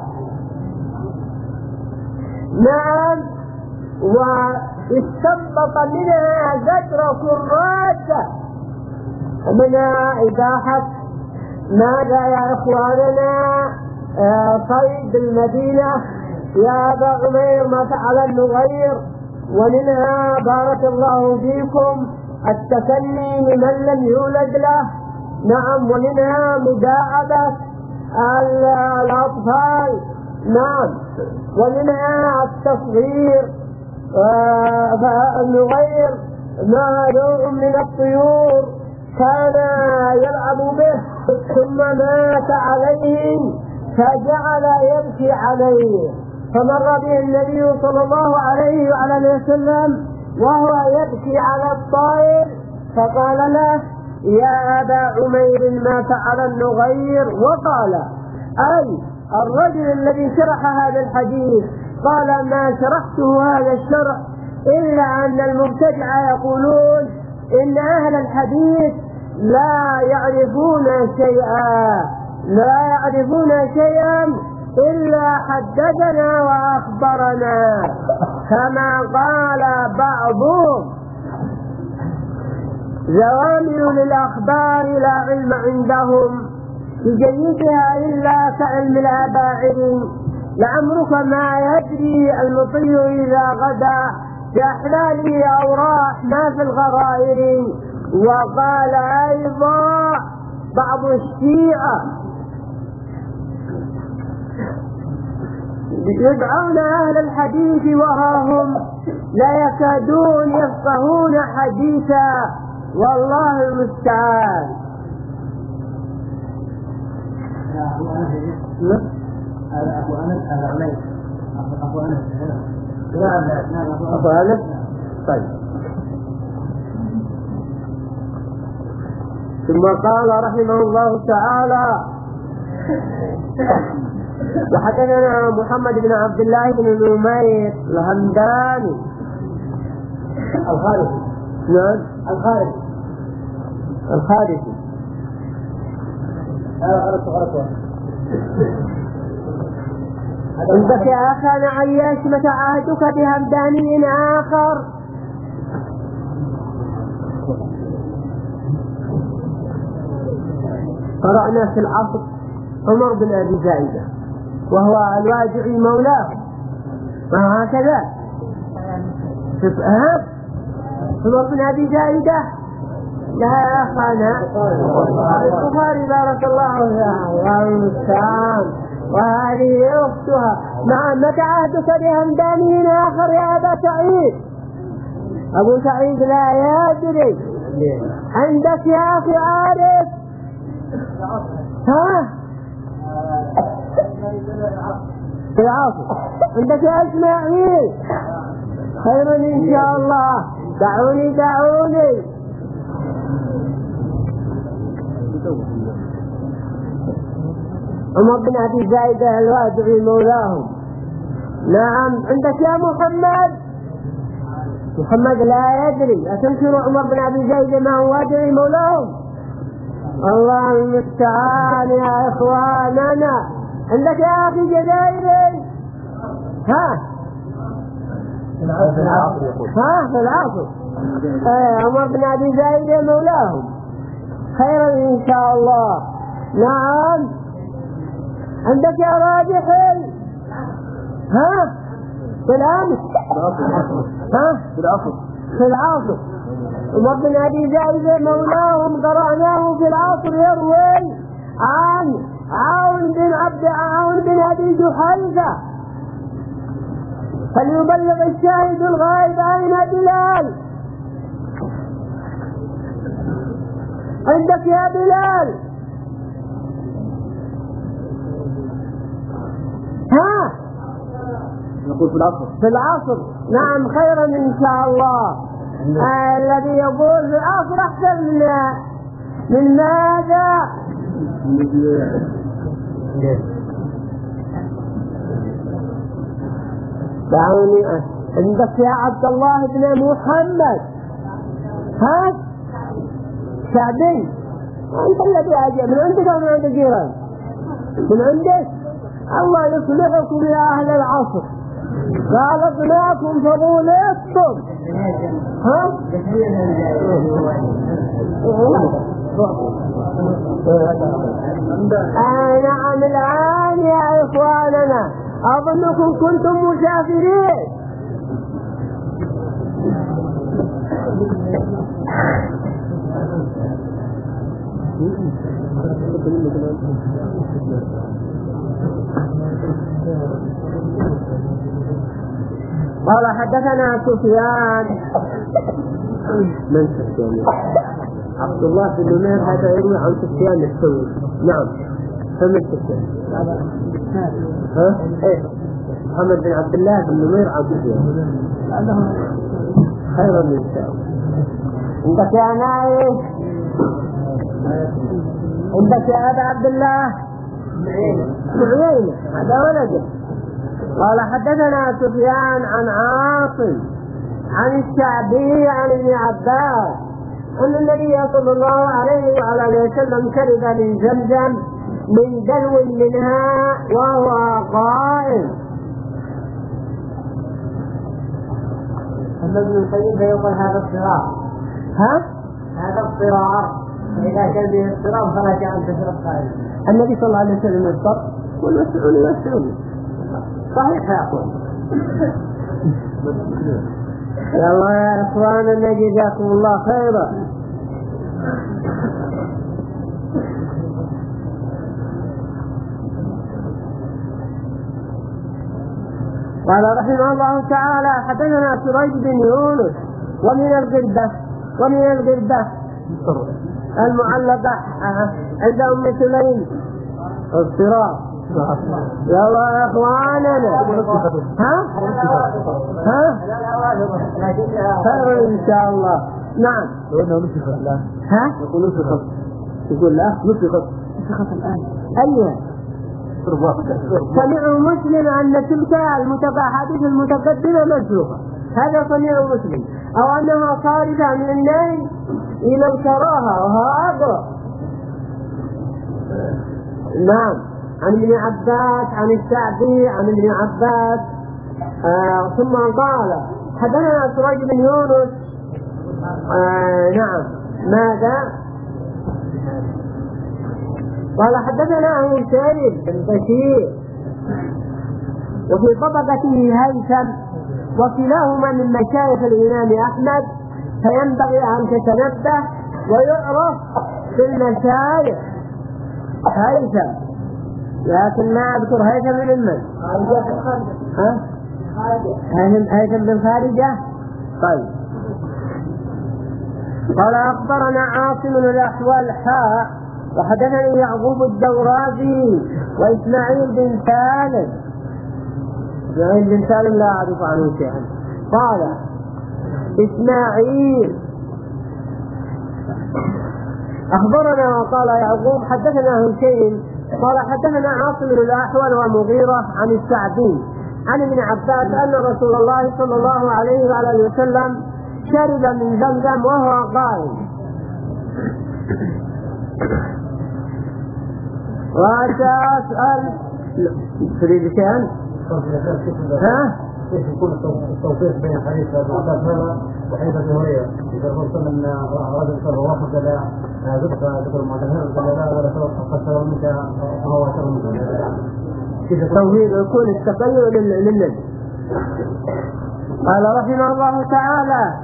نعم، واستنبط منها ذكر كرات منها إباحة ماذا يا إخواننا صيد المدينة يا أبا عمير ما فعل النغير، ومنها بارك الله فيكم التكني لمن لم يولد له. نعم، ومنها مداعبة الأطفال. نعم، ومنها التصغير فالنغير ما نوع من الطيور كان يلعب به ثم مات عليه فجعل يبكي عليه، فمر به النبي صلى الله عليه وعلى وسلم وهو يبكي على الطائر فقال له يا أبا عمير ما فعل النغير، وقال أي الرجل الذي شرح هذا الحديث قال ما شرحته هذا الشرح إلا أن المبتدع يقولون إن أهل الحديث لا يعرفون شيئا لا يعرفون شيئا إلا حدثنا وأخبرنا، كما قال بعضهم زوامل للأخبار لا علم عندهم بجيدها إلا كعلم الأباعد، لعمرك ما يدري المطيع إذا غدا بأحلاله أو راح ما في الغرائر. وقال أيضا بعض الشيعة يدعون أهل الحديث وراهم لا يكادون يفقهون حديثا، والله المستعان. هذا أبو أنس هذا عمير أبو أنس نعم أبو أنس. طيب، ثم قال رحمه الله تعالى وحدثنا محمد بن عبد الله بن نمير الهمداني الخارجي. نعم الخارجي الخارجي هذا غلط غلط عندك يا أخي أنا عيش متى عهدك بهمداني آخر. قرأنا في العصر عمر بن أبي زايدة وهو الواجعي مولاه، وهكذا ها عمر بن أبي زايدة لا يا أخانا البخاري بارك الله فيها والمستعان، وهذه أختها. مع متى عهدك بهمداني آخر يا أبا سعيد؟ أبو سعيد لا يدري. عندك يا أخي عارف ها في العصر. عندك يا إسماعيل خير إن شاء الله. دعوني دعوني عمر بن أبي زايدة الواجعي مولاهم. نعم. عندك يا محمد محمد لا يدري. أتنكر عمر بن أبي زايدة ما هو واجعي مولاهم؟ الله المستعان يا إخواننا. عندك يا أخي جزائري ها ها في العصر ايه عمر بن أبي زايدة مولاهم خيرا إن شاء الله. نعم. عندك يا راجحي ها في الأمس ها في العصر في العصر عمر بن أبي زايدة مولاهم. قرأناه في العصر يروي عن عون بن عبد عون بن أبي جحيفة. فليبلغ الشاهد الغائب أين بلال. عندك يا بلال ها نقول في العصر في العصر. نعم خيرا إن شاء الله. آه الذي يقول في العصر أحسن من من ماذا؟ دعوني. عندك يا عبد الله بن محمد ها شعبي. أنت الذي أجي من عندك أو من عند الجيران؟ من عندك. الله يصلحكم يا أهل العصر. خالقناكم فضولتكم ها آه نعم. الآن يا إخواننا أظنكم كنتم مسافرين. قال حدثنا سفيان من سفيان عبد الله بن نمير هذا يروي عن سفيان الثوري. نعم. فمن سفيان ها ايه محمد بن عبد الله بن نمير عن سفيان خيرا من شاء. عندك يا نايف عندك يا أبا عبد الله معينة هذا ولده. قال حدثنا سفيان عن عاصم عن الشعبي عن ابن عباس أن النبي صلى الله عليه وعلى اله وسلم شرب من زمزم من دلو منها وهو قائم. أما ابن القيم فيقول هذا اضطرار. ها؟ هذا اضطرار. إذا كان به اضطرار فلا شيء أن تشرب قائم. النبي صلى الله عليه وسلم يضطر والمسؤول يسأل صحيح يا أخوان. يا الله يا إخواننا جزاكم الله خيرا. قال رحمه الله تعالى حدثنا سريج بن يونس ومن الغربة ومن الغربة المعلقة عند أم سليم اضطراب. يا الله يا اخواننا ها ها خير ان شاء الله. نعم. ها يقول نسخت يقول لا نسخت نسخت الان. ايوه سمع مسلم ان تلك المتحدث المتقدمه مسلوخه. هذا سمع مسلم او انها خارجه من النهي الى الكراهه وهو اقرب. نعم. عن ابن عباس عن الشعبي عن ابن عباس. آه ثم قال حدثنا سريج بن يونس. آه نعم ماذا؟ قال حدثنا هشام بن بشير وفي طبقته هيثم وكلاهما من مشايخ الإمام أحمد، فينبغي أن تتنبه ويعرف في المشايخ هيثم، لكن ما أذكر هيثم بن من؟ ها؟ هيثم بن خارجة. طيب. قال أخبرنا عاصم الأحوال حاء وحدثني يعقوب الدورازي وإسماعيل بن سالم. إسماعيل بن سالم لا أعرف عنه شيئا. قال إسماعيل أخبرنا وقال يعقوب حدثنا هشيم قال حدثنا عاصم الأحوال ومغيرة عن الشعبي عن ابن عباس أن رسول الله صلى الله عليه وآله وسلم شرب من زمزم وهو قائم. وأسأل تريد شيئا؟ ها؟ كيف يكون التوفيق بين حديث ابن عباس هذا وحديث ابي هريره؟ اذا الرسول ان رجل صار واحد لا ذكر ذكر المعتمر قال لا ولا قد سوى منك فهو شر منك. كيف التوحيد يكون التقيؤ للنبي؟ قال رحمه الله تعالى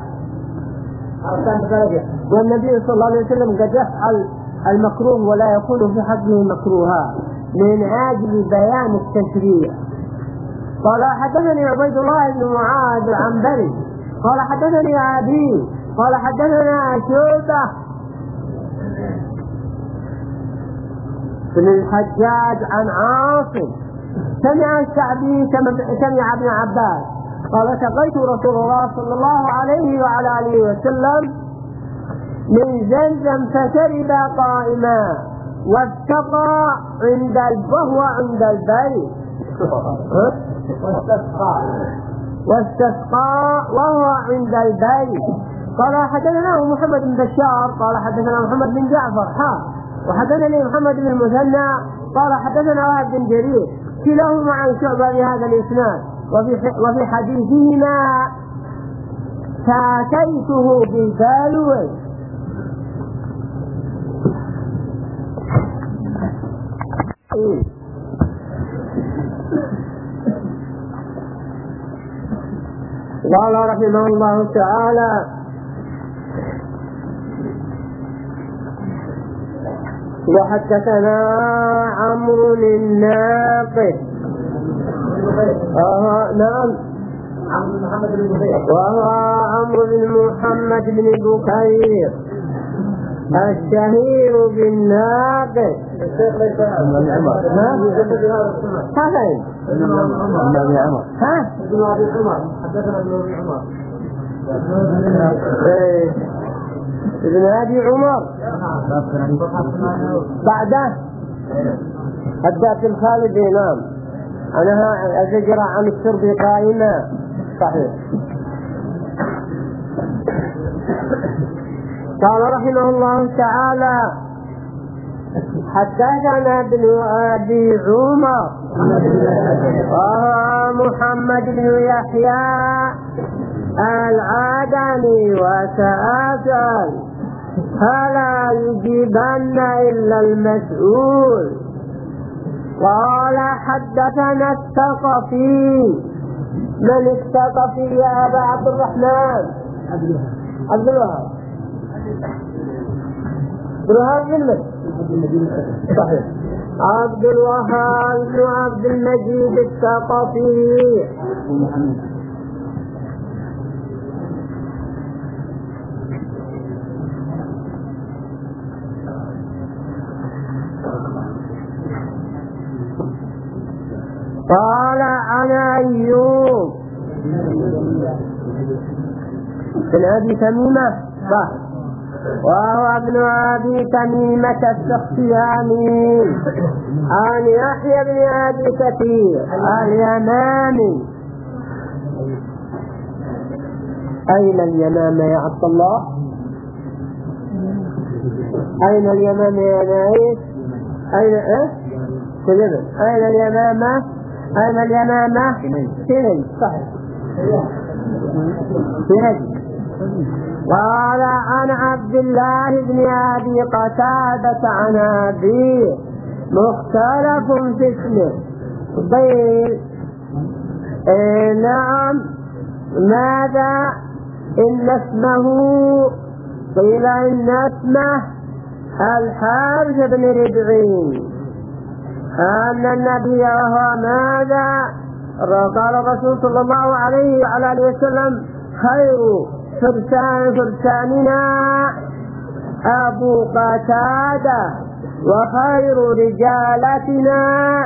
والنبي صلى الله عليه وسلم قد يفعل المكروه ولا يكون في حقه مكروها من أجل بيان التشريع. قال حدثني عبيد الله بن معاذ العنبري قال حدثني أبي قال حدثنا شعبة بن الحجاج عن عاصم سمع الشعبي سمع ابن عباس قال سقيت رسول الله صلى الله عليه وعلى آله وسلم من زمزم فشرب قائما واستقى عند وهو عند البيت واستسقى وهو عند البيت. قال حدثنا محمد بن بشار قال حدثنا محمد بن جعفر حا وحدثني محمد بن المثنى قال حدثنا وهب بن جرير كلاهما عن شعبة بهذا الإسناد وفي وفي حديثهما فاتيته ببالوي. قال رحمه الله تعالى وحدثنا عمرو الناقد آه نعم وهو عمرو بن محمد بن بكير الشهير بالناقد. ها ها ابن أبي عمر بعده حدث الخالد نعم أنا أزجر عن الشرب قائما صحيح. قال رحمه الله تعالى حدثنا ابن أبي عمر وهو محمد بن يحيى العدني وسأسأل فلا يجيبن إلا المسؤول. قال حدثنا الثقفي. من الثقفي يا أبا عبد الرحمن؟ عبد الوهاب. عبد الوهاب بن من؟ صحيح عبد الوهاب بن عبد المجيد الثقفي. قال عن أيوب بن أبي تميمة صح وهو ابن أبي تميمة السختياني عن يحيى بن أبي كثير اليمامي. أين اليمامة يا عبد الله؟ أين اليمامة يا نايف؟ أين إيه؟ كذب. أين اليمامة؟ أين اليمامة؟ سنين. صحيح. سنين. قال عن عبد الله بن أبي قتادة عن أبيه مختلف في اسمه قيل إيه نعم ماذا إن اسمه قيل إن اسمه الحارث بن ربعي أن النبي وهو ماذا قال الرسول صلى الله عليه وعلى آله وسلم خير فرسان فرساننا أبو قتادة وخير رجالتنا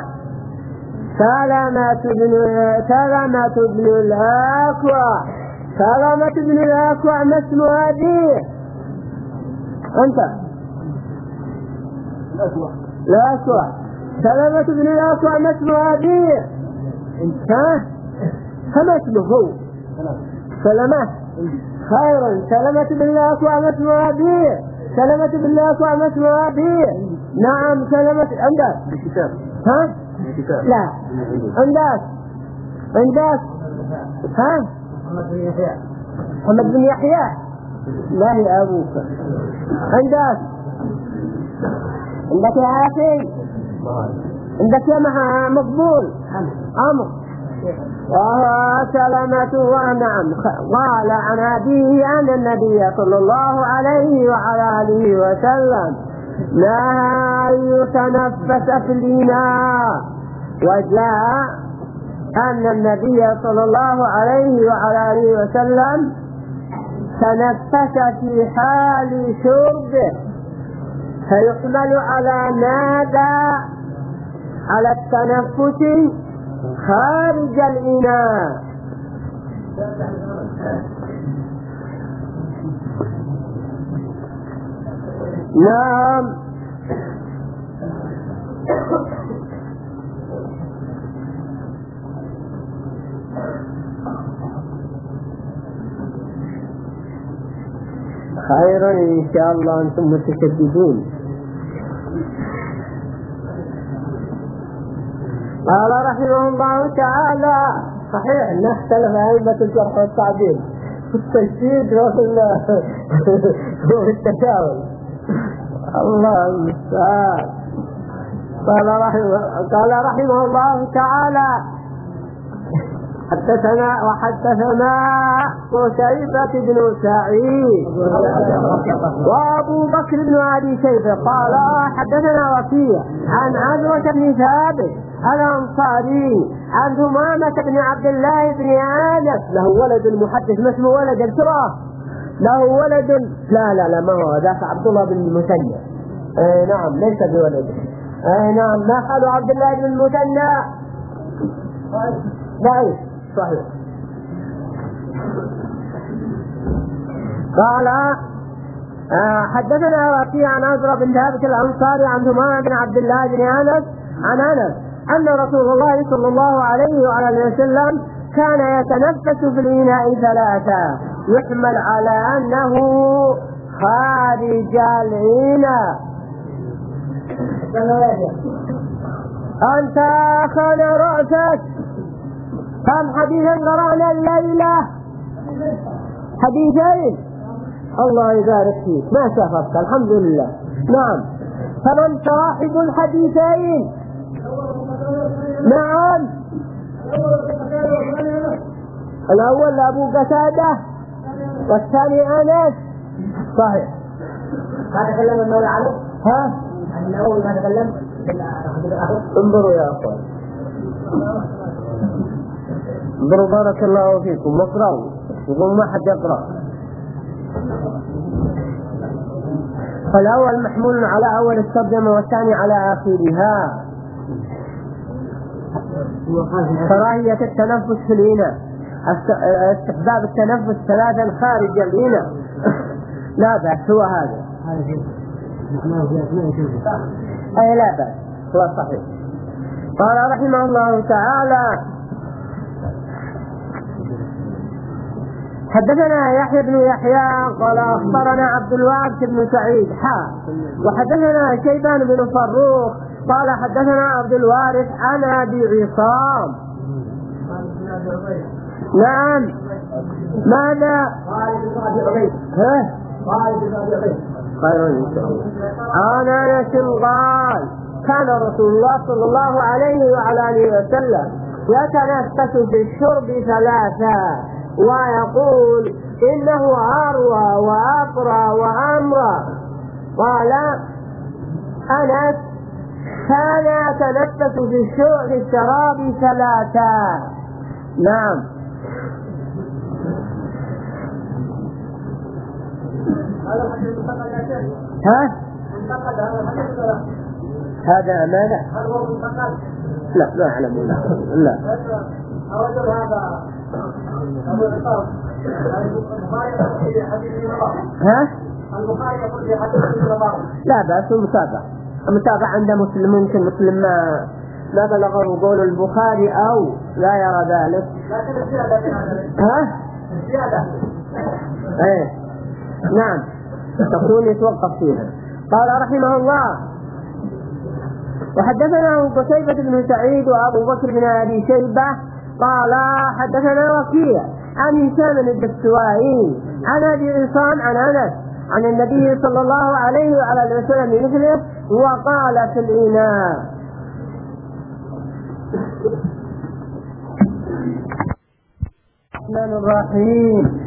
سلمة بن سلمة بن الأكوع. سلمة بن الأكوع ما اسم أبيه؟ أنت الأكوع. سلمة بن الأكوع ما اسم أبيه؟ ها؟ فما اسمه هو؟ سلمة. خيرا. سلمة بن الأكوع ما اسم أبيه؟ سلمة بن الأكوع ما اسم أبيه؟ نعم سلمة. عندك الكتاب؟ ها؟ الكتاب. لا عندك عندك ها؟ محمد بن يحيى. محمد بن يحيى لا هي أبوك. عندك عندك يا أخي عندك يا مها مقبول عمر وهو سلمة. ونعم قال عن أبيه أن النبي صلى الله عليه وعلى آله وسلم نهى أن يتنفس في الإناء. وجاء أن النبي صلى الله عليه وعلى آله وسلم تنفس في حال شربه فيحمل على ماذا؟ على التنفس خارج الإناء. نعم خيرا إن شاء الله أنتم متشددون. قال رحمه الله تعالى صحيح أن اختلف أئمة الجرح والتعديل في التشديد وفي التشاؤم. الله المستعان. قال رحمه قال رحمه الله تعالى حدثنا وحدثنا قتيبة بن سعيد وأبو بكر بن أبي شيبة قال حدثنا وكيع عن عزوة بن ثابت الأنصاري عن ثمامة بن عبد الله بن أنس له ولد المحدث ما اسمه ولد التراه له ولد لا لا لا ما هو ذاك عبد الله بن المثنى. اي نعم ليس بولد. اي نعم ما قالوا عبد الله بن المثنى ضعيف صحيح. قال آه حدثنا وكيع عن عزرة بن ثابت الأنصاري عن ثمامة بن عبد الله بن أنس عن أنس أن رسول الله صلى الله عليه وعلى وسلم كان يتنفس في الإناء ثلاثة يحمل على أنه خارج الإناء. أنت أخذ رأسك كم حديثا قرأنا الليلة؟ حديثين. الله يبارك فيك ما شافك الحمد لله. نعم فمن صاحب الحديثين؟ نعم الأول أبو قتادة والثاني أنس صحيح. ما تكلم المولى علي؟ ها؟ الأول ما تكلم؟ انظروا يا أخوان انظروا بارك الله فيكم واقرأوا يقول ما حد يقرأ. فالأول محمول على أول الترجمة والثاني على آخرها. كراهية التنفس في الإناء استحباب التنفس ثلاثا خارج الإناء لا بأس هو هذا أي لا بأس هو صحيح. قال رحمه الله تعالى حدثنا يحيى بن يحيى قال أخبرنا عبد الوارث بن سعيد حا وحدثنا شيبان بن فروخ قال حدثنا عبد الوارث عن أبي عصام. نعم. ماذا؟ ها؟ خير إن شاء الله. عن أنس قال كان رسول الله صلى الله عليه وعلى آله وسلم يتنفس في الشرب ثلاثا ويقول إنه أروى وأقرى وأمرى. قال أنس كان يتنفس في الشراب ثلاثا. نعم. ها؟ هذا ماذا؟ لا لا أعلم. لا أرجل هذا أبو العصام ها؟ البخاري يقول في حديث الرباط لا بأس المتابعة. المتابعة عند مسلم ممكن مسلم ما ما بلغه قول البخاري أو لا يرى ذلك. لكن الزيادة في هذا ها؟ الزيادة ايه نعم تكون يتوقف فيها. قال رحمه الله وحدثنا قتيبة بن سعيد وأبو بكر بن أبي شيبة قال حدثنا وكيع عن هشام الدستوائي عن أبي عصام عن أنس عن النبي صلى الله عليه وعلى وسلم مثله وقال في الإناء. الرحمن الرحيم.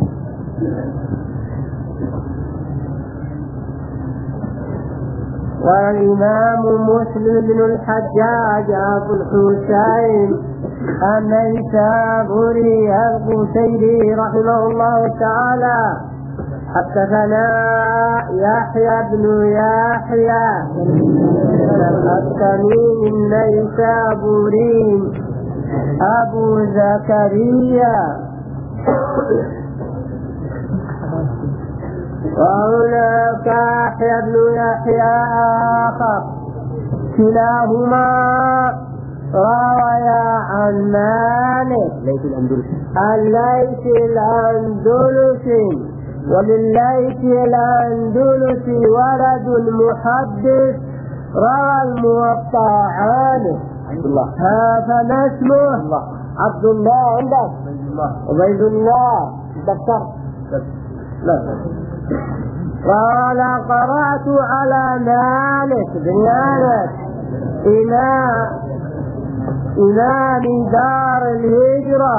والإمام مسلم بن الحجاج أبو الحسين النيسابوري القشيري رحمه الله تعالى حدثنا يحيى بن يحيى التميمي النيسابوري أبو زكريا وهناك يحيى بن يحيى آخر كلاهما رويا عن مالك الليث الأندلسي ولليث الأندلسي ولد محدث روى الموطأ عنه عبد الله. هذا اسمه عبد الله عندك عبيد الله دكتور لا. قال قرأت على مالك بن أنس إمام إمام دار الهجرة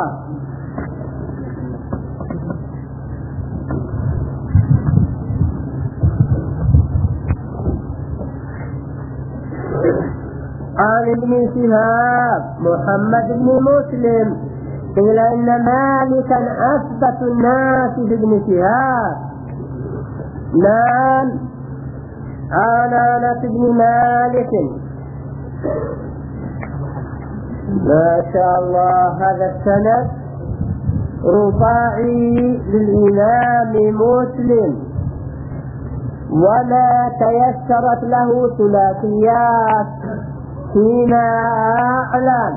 عن ابن شهاب محمد بن مسلم قيل إن مالكا أثبت الناس بابن شهاب. نعم. عن أنس بن مالك ما شاء الله هذا السند رباعي للإمام مسلم وما تيسرت له ثلاثيات فيما أعلم.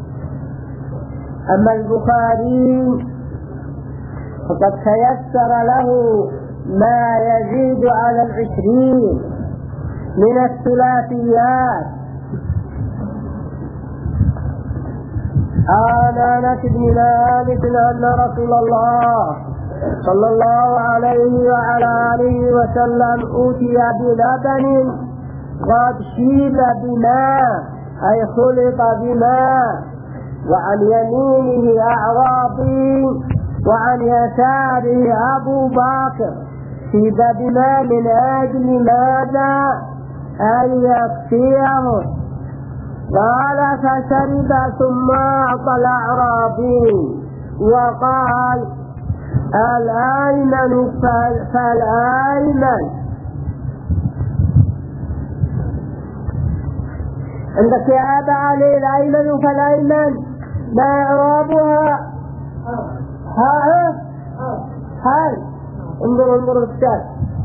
أما البخاري فقد تيسر له ما يزيد على العشرين من الثلاثيات. عن أنس بن مالك أن رسول الله صلى الله عليه وعلى آله وسلم أوتي بلبن قد شيب بماء أي خلط بماء وعن يمينه أعرابي وعن يساره أبو بكر شيب بماء من أجل ماذا؟ أن يكفيه. قال فشرب ثم أعطى الأعرابي وقال الأيمن فالأيمن. عندك يا أبا علي الأيمن فالأيمن ما إعرابها؟ ها هاي انظر انظر الأستاذ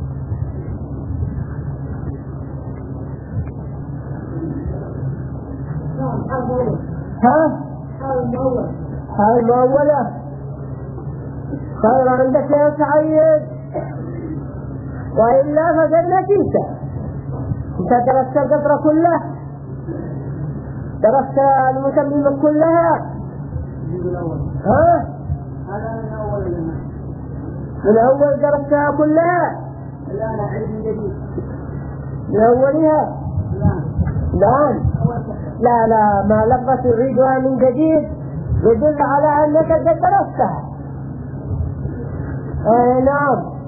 ها هاي المؤولة خير عندك يا سعيد وإلا فقدنا انت انت درست القطرة كلها درست المتممة كلها؟ ها؟ هذا من أول الماء. من أول درستها كلها؟ لا لا علم جديد. من أولها؟ لا. الآن؟ لا لا، ما لبس تعيدها من جديد يدل على أنك قد درستها. آه نعم.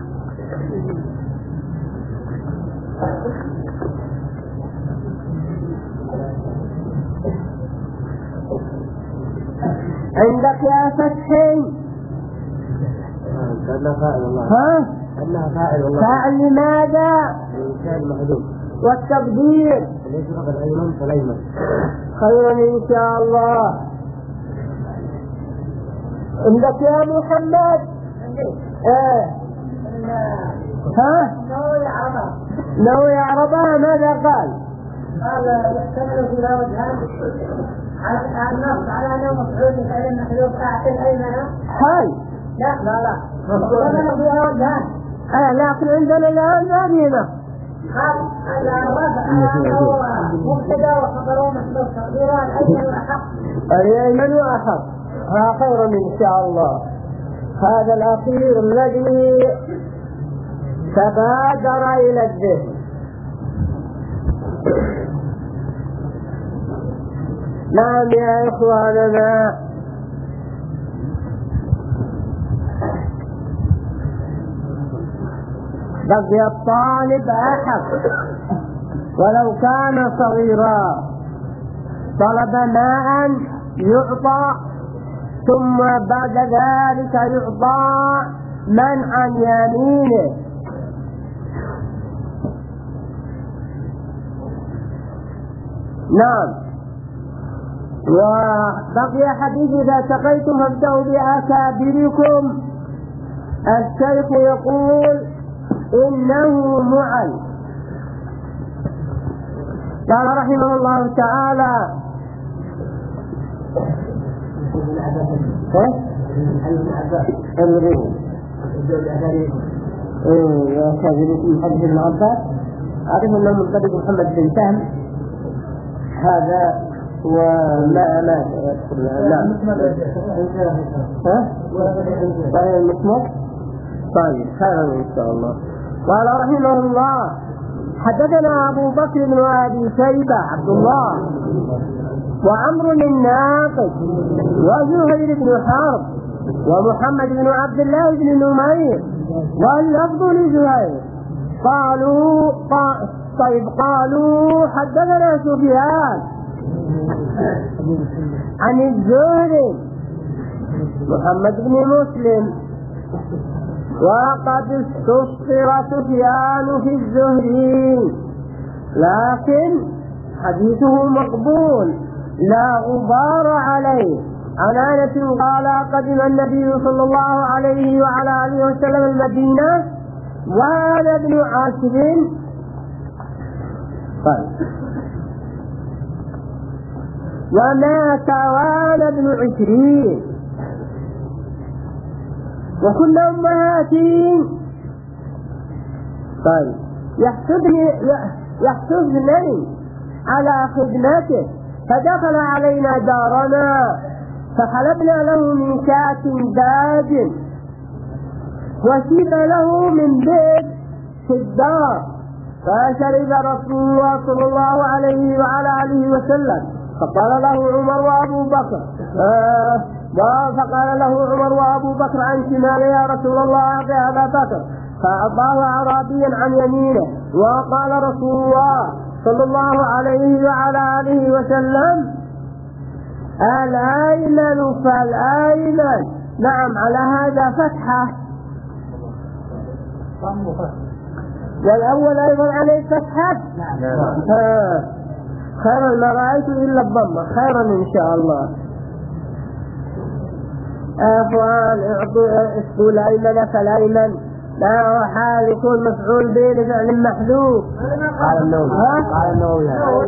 عندك يا فتحي؟ قالنا فاعل والله. ها؟ قالنا فاعل والله. فاعل لماذا؟ فاعل محذوف. والتقدير؟ الإجراء الأيمن فالأيمن. خيرا إن شاء الله. عندك يا محمد؟ آه. ها؟ نوي عربة. نوي عربة ماذا قال؟ قال يحتمل في لا وجهان على النص على أنه مفعول فعل محذوف أعطي الأيمن. هاي. لا لا لا. يحتمل في لا وجهان. آه لكن عندنا الآن ما فينا. قال الرفع مبتدا وخبره محذوف تقديران الأيمن وأحق. الأيمن وأحق. ها خيرا إن شاء الله. هذا الأخير الذي تبادر إلى الذهن. نعم يا إخواننا، بقي الطالب أحق ولو كان صغيرا. طلب ماء يعطى، ثم بعد ذلك يعطى من عن يمينه. نعم. وبقي حديث إذا تقيتم فابدأوا بأكابركم. الشيخ يقول إنه معل. قال رحمه الله تعالى ايه يا كاذبين محمد بن عباس. أعرف أنه مرتبط محمد بن سهم هذا وما ما يدخل. لا ها؟ طيب المسموح. طيب خير إن شاء الله. قال رحمه الله حدثنا أبو بكر بن أبي شيبة عبد الله وعمر الناقد وزهير بن حرب ومحمد بن عبد الله بن نمير واللفظ لزهير. قالوا طيب قالوا حدثنا سفيان عن الزهري محمد بن مسلم وقد استصغر سفيان في الزهري لكن حديثه مقبول لا غبار عليه. عن أنس قال قدم النبي صلى الله عليه وعلى آله وسلم المدينة وأنا ابن عاشر. طيب ومات وأنا ابن عشرين وكل أمهاتي طيب يحسبني يحسبني على خدمته فدخل علينا دارنا فحلبنا له من كاس داج وشيب له من بيت في الدار فشرب رسول الله صلى الله عليه وعلى آله وسلم. فقال له عمر وأبو بكر آه فقال له عمر وأبو بكر عن شماله يا رسول الله أعطي أبا بكر فأعطاه أعرابيا عن يمينه. وقال رسول الله صلى الله عليه وعلى آله وسلم الأيمن فالأيمن. نعم على هذا فتحة والأول أيضا عليه فتحة. آه. خيرا ما رأيت إلا الضمة. خيرا إن شاء الله. أخوان اعطوا الأيمن فالأيمن لا هو حال يكون مفعول به لفعل محذوف. قال النووي قال النووي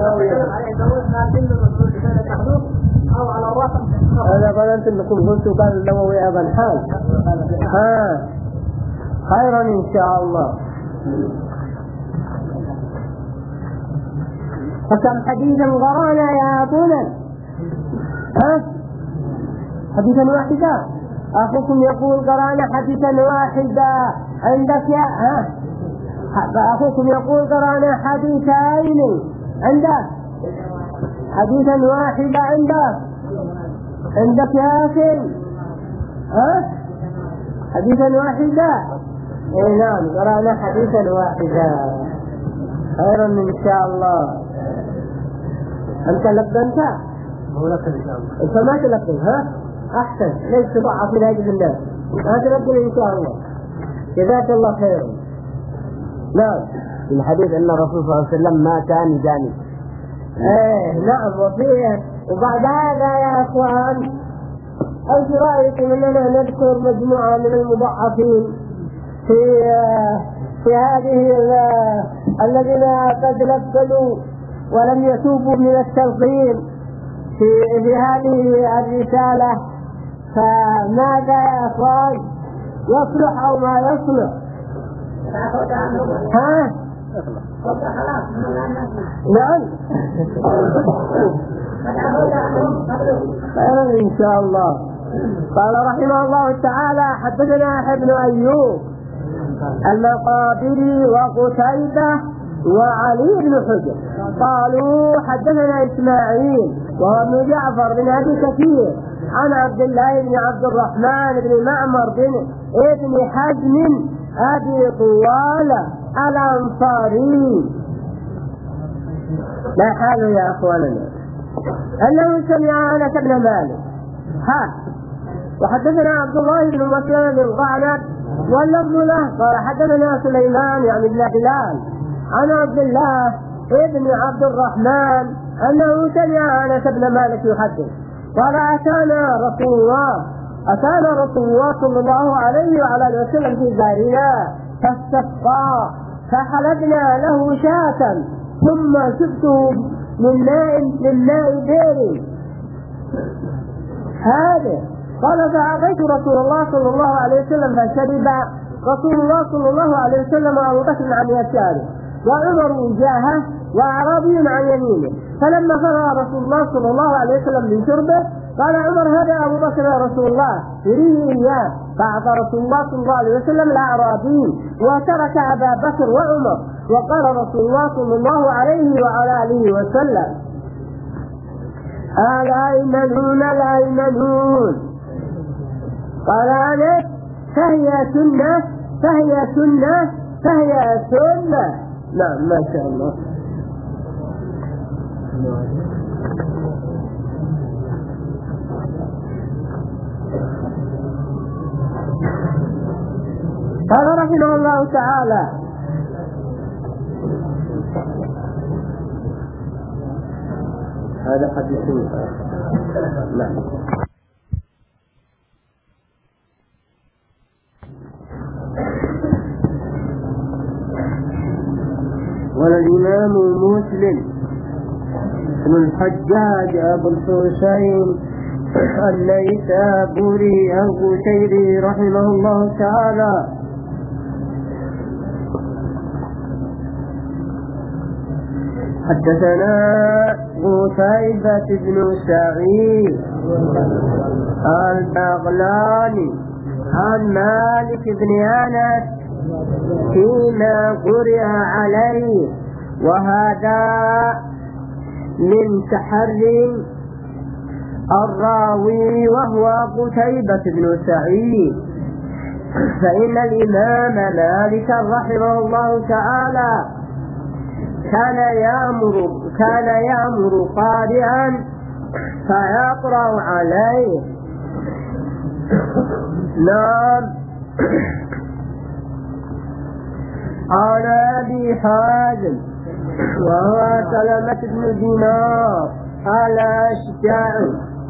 أنا ظننت أنكم قلتوا قال النووي أيضا حال. ها خيرا إن شاء الله. فكم حديثا قرانا يا أبونا؟ ها؟ حديثا واحدا. أخوكم يقول قرانا حديثا واحدا عندك يا ها؟ أخوكم يقول قرانا حديثين عندك، حديثا واحدا عندك عندك يا أخي، ها؟ حديثا واحدا. إيه نعم قرانا حديثا واحدا. خيرا إن شاء الله. أنت لبنت؟ هو لك إن شاء الله. أنت ما تلبن ها؟ أحسن، ليش تضعف من أجل الناس؟ ما تلبن إن شاء الله. جزاك الله خيرا. نعم. في الحديث أن الرسول صلى الله عليه وسلم ما كان جانب. إيه نعم. وفيه وبعد هذا يا أخوان، أيش رأيكم أننا نذكر مجموعة من المضعفين في في هذه الذين قد لبنوا ولم يتوبوا من التلقين في في هذه الرسالة؟ فماذا يا أخوان يصلح أو ما يصلح؟ ها؟ نعم. خيرا إن شاء الله. قال رحمه الله تعالى: حدثنا ابن أيوب المقابري وقتيبة وعلي بن حجر قالوا حدثنا إسماعيل وهو ابن جعفر بن أبي كثير عن عبد الله بن عبد الرحمن بن معمر بن ابن حزم أبي طوالة الأنصاري. لا حاله يا أخواننا أنه سمع أنس بن مالك. ها وحدثنا عبد الله بن مسلم بن قعنب واللفظ له قال حدثنا سليمان يعني بن بلال عن عبد الله ابن عبد الرحمن أنه سمع أنس بن مالك يحدث قال: أتانا رسول الله أتانا رسول الله صلى الله عليه وعلى آله وسلم في دارنا فاستسقى فحلبنا له شاة ثم شفته من ماء من ماء بئر هذا. قال: فأعطيت رسول الله صلى الله عليه وسلم فشرب رسول الله صلى الله عليه وسلم أبو بكر عن يساره وعمر وجاهه وأعرابي عن يمينه. فلما فرغ رسول الله صلى الله عليه وسلم من شربه قال عمر: هذا أبو بكر يا رسول الله يريه إياه. فأعطى رسول الله صلى الله عليه وسلم الأعرابي وترك أبا بكر وعمر. وقال رسول الله صلى الله عليه وعلى آله وسلم: الأيمنون الأيمنون. قال أنس: فهي سنة فهي سنة فهي سنة. نعم ما شاء الله. قال رحمه الله تعالى: هذا حديث لا والإمام مسلم بن الحجاج أبو الحسين النيسابوري القشيري رحمه الله تعالى حدثنا قتيبة بن سعيد البغلاني عن مالك بن أنس فيما قرئ عليه، وهذا من تحري الراوي وهو قتيبة بن سعيد. فإن الإمام مالك رحمه الله تعالى كان يأمر كان يأمر قارئا فيقرأ عليه. نعم. قال أبي حازم وهو سلمة بن دينار الأشجعي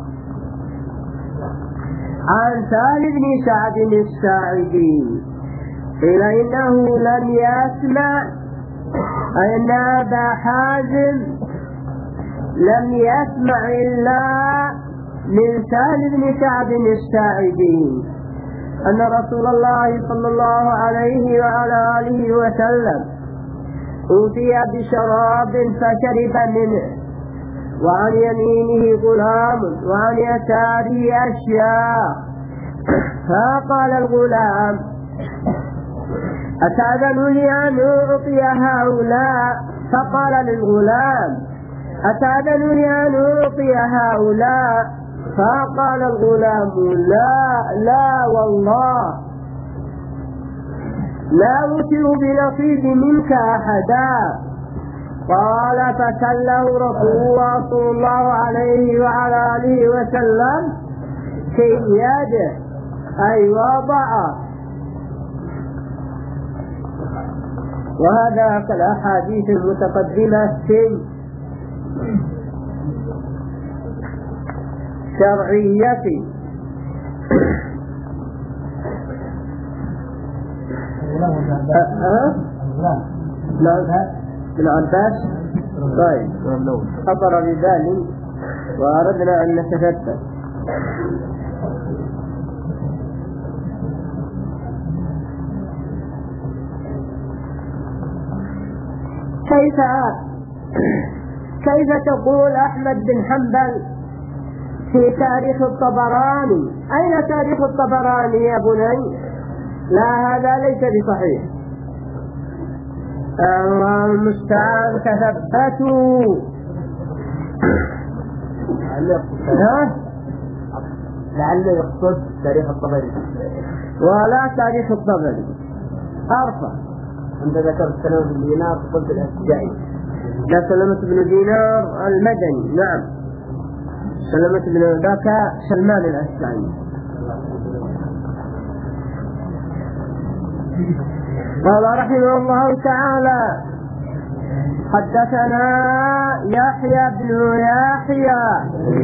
عن سهل بن سعد الساعدي قيل إنه لم يسمع أن أبا حازم لم يسمع إلا من سهل بن سعد الساعدي أن رسول الله صلى الله عليه وعلى آله وسلم أوتي بشراب فشرب منه، وعن يمينه غلام وعن يساره أشياخ. فقال الغلام: أتأذن لي أن أعطي هؤلاء؟ فقال للغلام: أتأذن لي أن أعطي هؤلاء؟ فقال الغلام: لا لا والله لا أوتر بنصيب منك أحدا. قال: فكله رسول الله عليه وعلى آله وسلم في يده، أي وضع. وهذا كالأحاديث المتقدمة في شرعية ابن عباس. طيب، خطر بذلك وأردنا أن نتفتت. كيف كيف تقول أحمد بن حنبل في تاريخ الطبراني؟ أين تاريخ الطبراني يا بني؟ لا، هذا ليس بصحيح. الله المستعان، تثبتوا. لعله يقصد تاريخ الطبري ولا تاريخ الطبري. أرفع. أنت ذكرت سلمة بن دينار قلت الأشجعي. لا، سلمة بن دينار المدني. نعم، سلمة بن ذاك سلمان الأشجعي. قال رحمه الله تعالى: حدثنا يحيى بن يحيى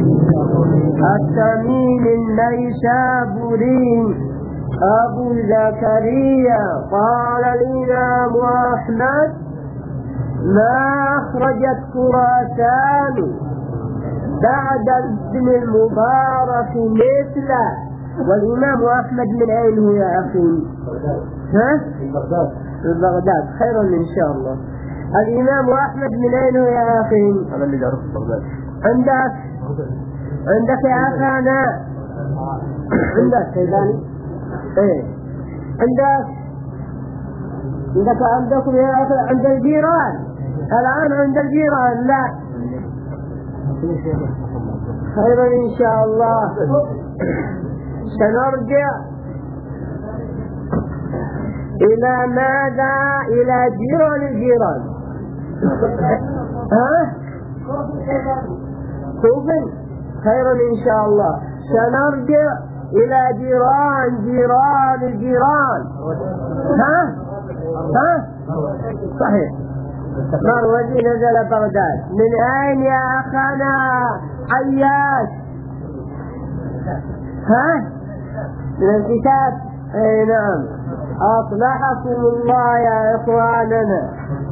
التميمي النيسابوري أبو زكريا قال الإمام أحمد: ما أخرجت خراسان بعد ابن المبارك مثله. والإمام أحمد من أين هو يا أخي؟ ها؟ من بغداد. خيرا إن شاء الله. الإمام أحمد من أين هو يا أخي؟ أنا اللي أعرف بغداد. عندك عندك يا أخانا؟ عندك كيداني؟ إيه عندك عندك عندكم يا أخي عند الجيران الآن عند الجيران. لا، خيرا إن شاء الله. سنرجع إلى ماذا؟ إلى جيران الجيران. ها؟ كوفن. خيرا إن شاء الله. سنرجع إلى جيران جيران الجيران. ها؟ ها؟ صحيح. مروزي نزل بغداد. من أين يا أخانا عياش؟ ها؟ من الكتاب. اي نعم. أصلحكم الله يا إخواننا.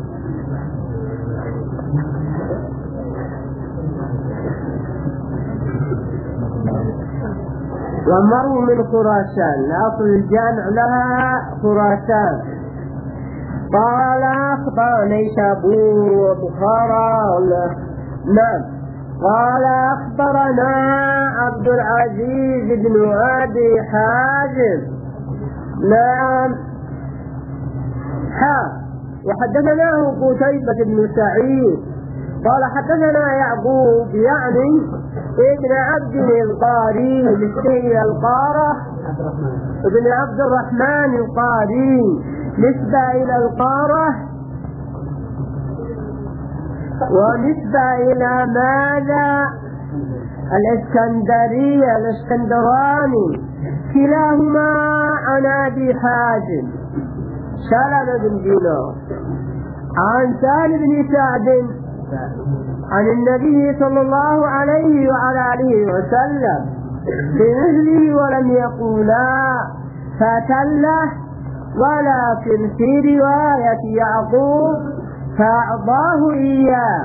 ومروا من خراسان، أصل الجامع لها خراسان. قال أخبر نيسابور وبخارى. نعم. قال أخبرنا عبد العزيز بن أبي حازم. نعم. ها. وحدثناه قتيبة بن سعيد قال حدثنا يعقوب يعني ابن عبد القاري نسبة القارة ابن عبد الرحمن القاري نسبة إلى القارة ونسبة إلى ماذا؟ الإسكندرية الإسكندراني. كلاهما عن أبي حازم سلمة بن دينار عن سالم بن سعد عن النبي صلى الله عليه وعلى آله وسلم بمثله ولم يقولا فتله، ولكن في رواية يعقوب فأعطاه إياه.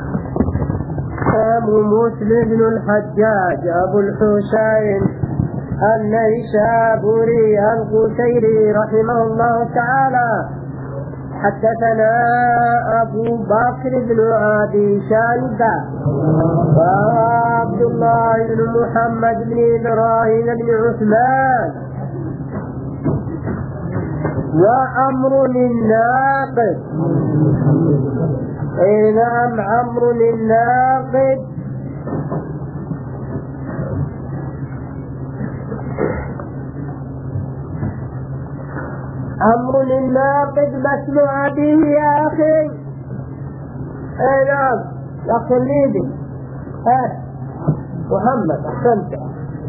أبو مسلم بن الحجاج أبو الحسين النيسابوري القشيري رحمه الله تعالى حدثنا أبو بكر بن أبي شيبة وعبد الله بن محمد بن إبراهيم بن عثمان وعمر الناقد. إيه نعم عمرو الناقد عمرو الناقد مسموع به يا أخي. إيه نعم يا أخي الليبي ها محمد أحسنت.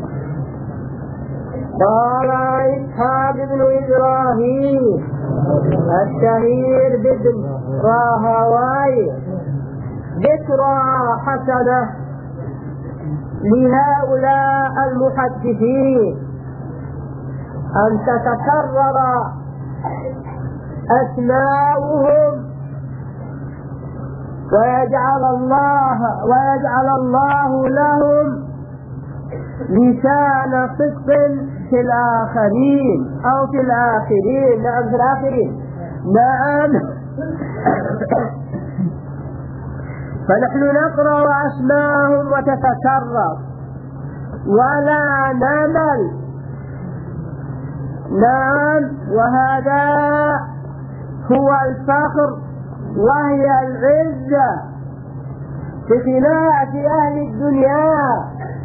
قال إسحاق بن إبراهيم الشهير بابن راهواي ذكرى حسنة لهؤلاء المحدثين أن تتكرر أسماؤهم ويجعل الله ويجعل الله لهم لسان صدق في الآخرين أو في الآخرين. نعم في الآخرين. نعم. فنحن نقرأ أسماءهم وتتكرر ولا نمل. نعم وهذا هو الفخر وهي العزة بخلاف أهل الدنيا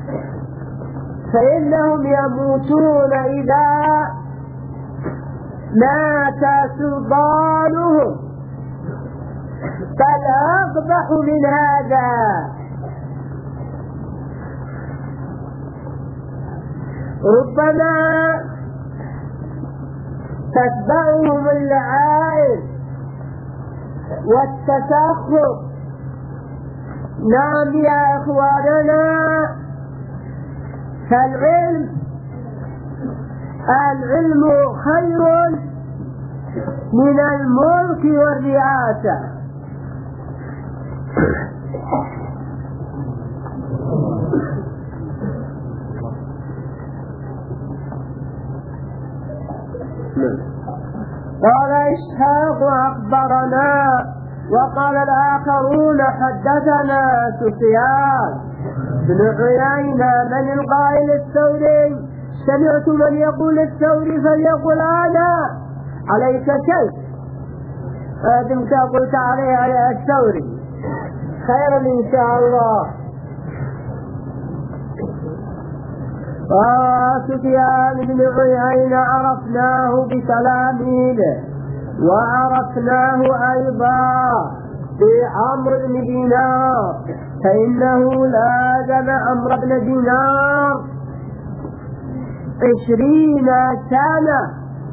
فإنهم يموتون إذا مات سلطانهم. بل أقبح من هذا ربما تتبعهم اللعائب والتسخط. نعم يا إخواننا فالعلم العلم خير من الملك والرئاسة. قال إسحاق أخبرنا وقال الآخرون حدثنا سفيان بن عيينة. من القائل الثوري؟ سمعت من يقول الثوري فليقل أنا عليك شيء دمت قلت عليه على الثوري خيرا إن شاء الله. وسفيان بن عيينة عرفناه بتلاميذه وعرفناه أيضا بعمرو بن دينار فإنه لازم عمرو بن دينار عشرين سنة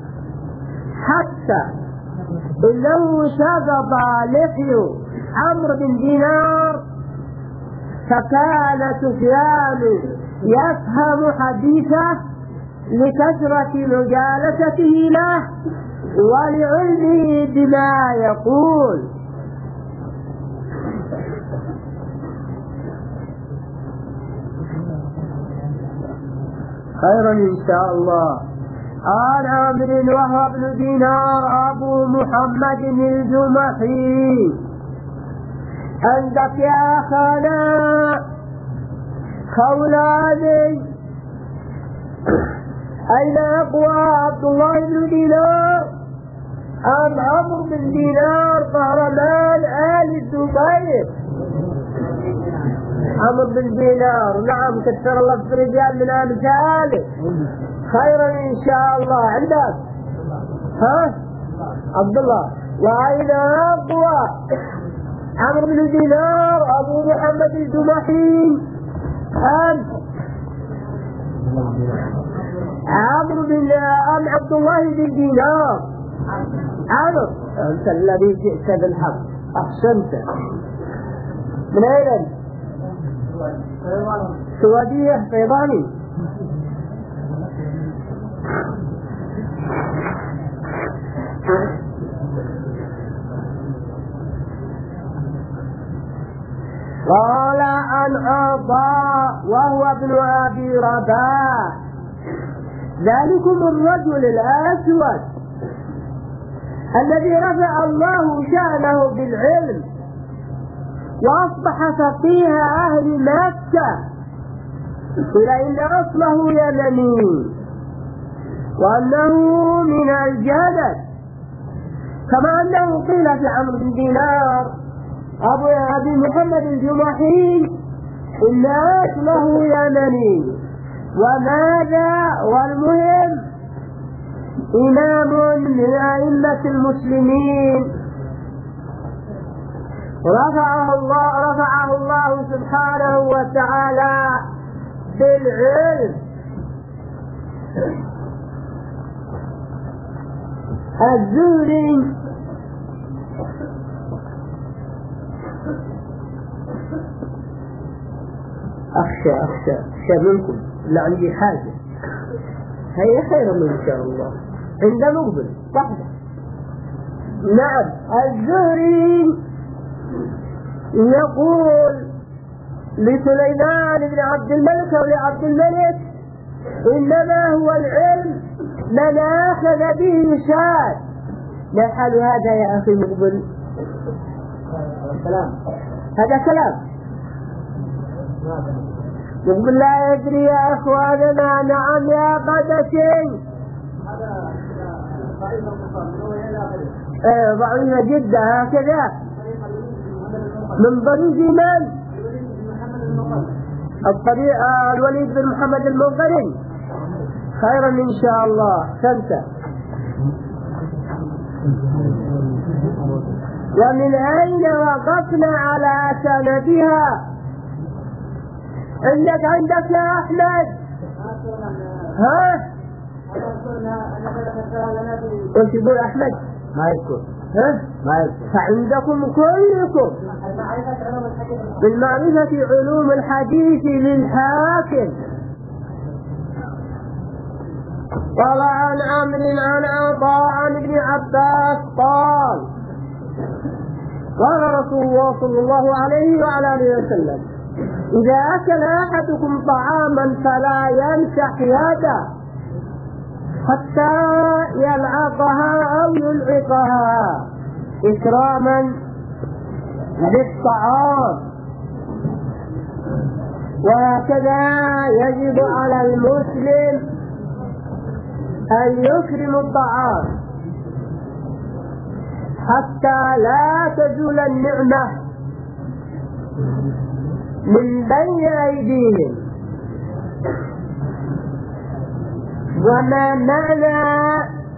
حتى إنه سقط لحي عمرو بن دينار فكان سفيان يفهم حديثه لكثرة مجالسته له ولعلمه بما يقول. خيرا إن شاء الله. قال عمرو وهو ابن دينار أبو محمد الجمحي. عندك يا أخانا خولاني أين أقوى عبد الله بن دينار أم عمرو بن دينار قهرمان آل الزبير؟ عمرو بن دينار. نعم كثر الله في رجال من أمثاله. خيرا إن شاء الله. عندك ها عبد الله. وأين أقوى عمرو بن دينار أبو محمد الجمحي أم عمرو بن أم عبد الله بن دينار؟ عمرو. أنت الذي جئت بالحق أحسنت. من أين؟ سعودية فيضاني. قال عن عطاء وهو ابن أبي رباح ذلكم الرجل الأسود الذي رفع الله شأنه بالعلم وأصبح فقيه أهل مكة، قيل إن أصله يمني وأنه من الجدل، كما أنه قيل في عمرو بن دينار أبو أبي محمد الجمحي إن أصله يمني. وماذا والمهم إمام من أئمة المسلمين رفعه الله رفعه الله سبحانه وتعالى بالعلم. الزهري أخشى أخشى أخشى منكم، لا عندي حاجة، هي خير من إن شاء الله عند مقبل وحده. نعم، الزهري يقول لسليمان بن عبد الملك أو لعبد الملك إنما هو العلم من أخذ به شاد. ما حال هذا يا أخي مقبل؟ هذا كلام مقبل لا يدري يا أخواننا. نعم يا قدسي، ايه ضعيفة جدا هكذا من طريق من؟ الطريق الوليد بن محمد المنقري. خيرا إن شاء الله. خمسة. ومن أين وقفنا على سندها؟ عندك عندك يا أحمد؟ ها؟ وش يقول أحمد؟ ما يذكر. ها؟ ما يذكر. فعندكم كلكم من معرفة علوم الحديث للحاكم. قال عن عمرو عن عطاء عن ابن عباس قال قال رسول الله صلى الله عليه وعلى آله وسلم إذا أكل أحدكم طعاما فلا يمسح يده حتى يلعقها أو يلعقها إكراما للطعام. وهكذا يجب على المسلم أن يكرم الطعام حتى لا تزول النعمة من بين أيديهم. وما معنى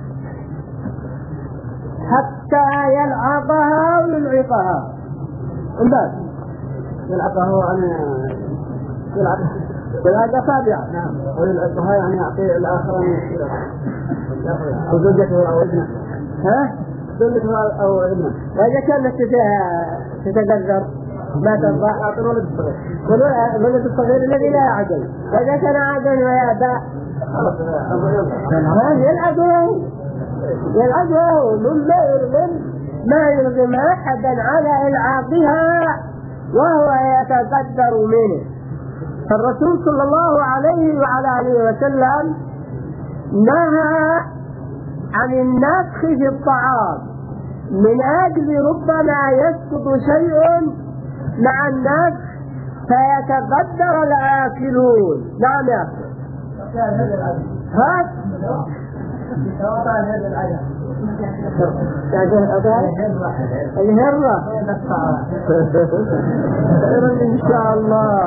حتى يلعقها ويلعقها؟ انبات يلعقها عن يلعقها يلعقها سابعة. نعم. ويلعقها يعني يعطي الآخر من أو زوجته أو ابنه. ها؟ زوجته أو ابنه. وإذا كانت تتقدر ما ترضى أعطي الولد الصغير. الولد الصغير الذي لا يعقل. وإذا كان عاقل ويأبى يلعقه يلعقه مما يرغم ما يرغم أحدا على إلعاقها وهو يتقدر منه. فالرسول صلى الله عليه وعلى آله وسلم نهى عن النفخ في الطعام من أجل ربما يسقط شيء مع النفخ فيتقدر الآكلون. نعم يا أخي. ها؟ الهرة إن شاء الله.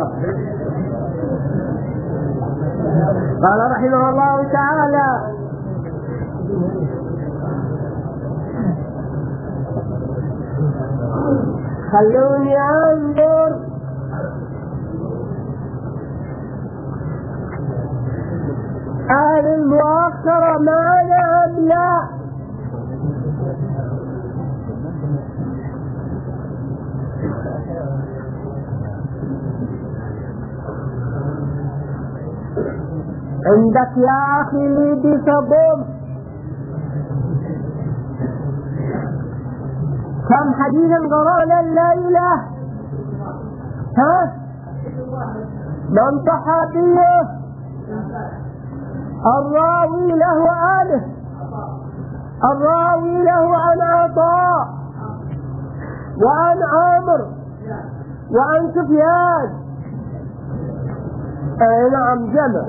قال رحمه الله تعالى خلوني أنظر أهل المؤخرة معنا أم لا؟ عندك يا أخي لي بصبوم كم حديثا قرأنا الليلة؟ ها؟ من صحابيه؟ الراوي له آله الراوي له عن عطاء وعن عامر وعن سفيان. أي نعم جمع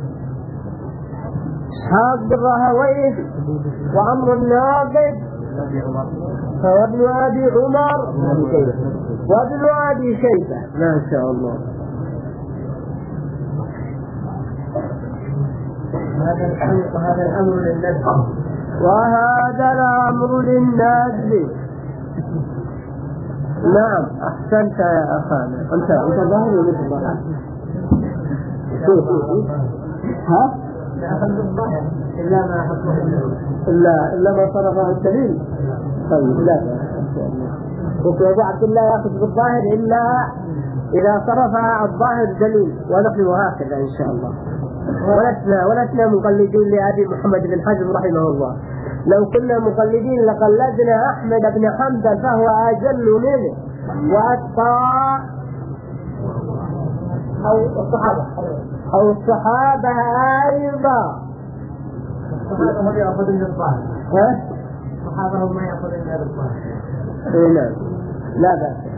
إسحاق بن راهويه وعمرو الناقد وابن أبي عمر وابن أبي شيبة. ما شاء الله. وهذا الأمر للنزل وهذا الأمر للنزل. نعم أحسنت يا أخانا. أنت أنت ظاهر ولا أنت ظاهر؟ ها؟ لا أخذ الظاهر إلا ما حكمه إلا إلا ما صرفه الدليل. طيب لا إن شاء الله. وأبو عبد الله يأخذ بالظاهر إلا إذا صرف الظاهر دليل، ونحن هكذا إن شاء الله. ولسنا ولسنا مقلدين لأبي محمد بن حزم رحمه الله. لو كنا مقلدين لقلدنا أحمد بن حنبل فهو أجل منه وأتقى أو الصحابة أو الصحابة أيضا. الصحابة هم يأخذون من الظاهر. ها؟ الصحابة هم ما يأخذون من الظاهر. إيه نعم لا بأس.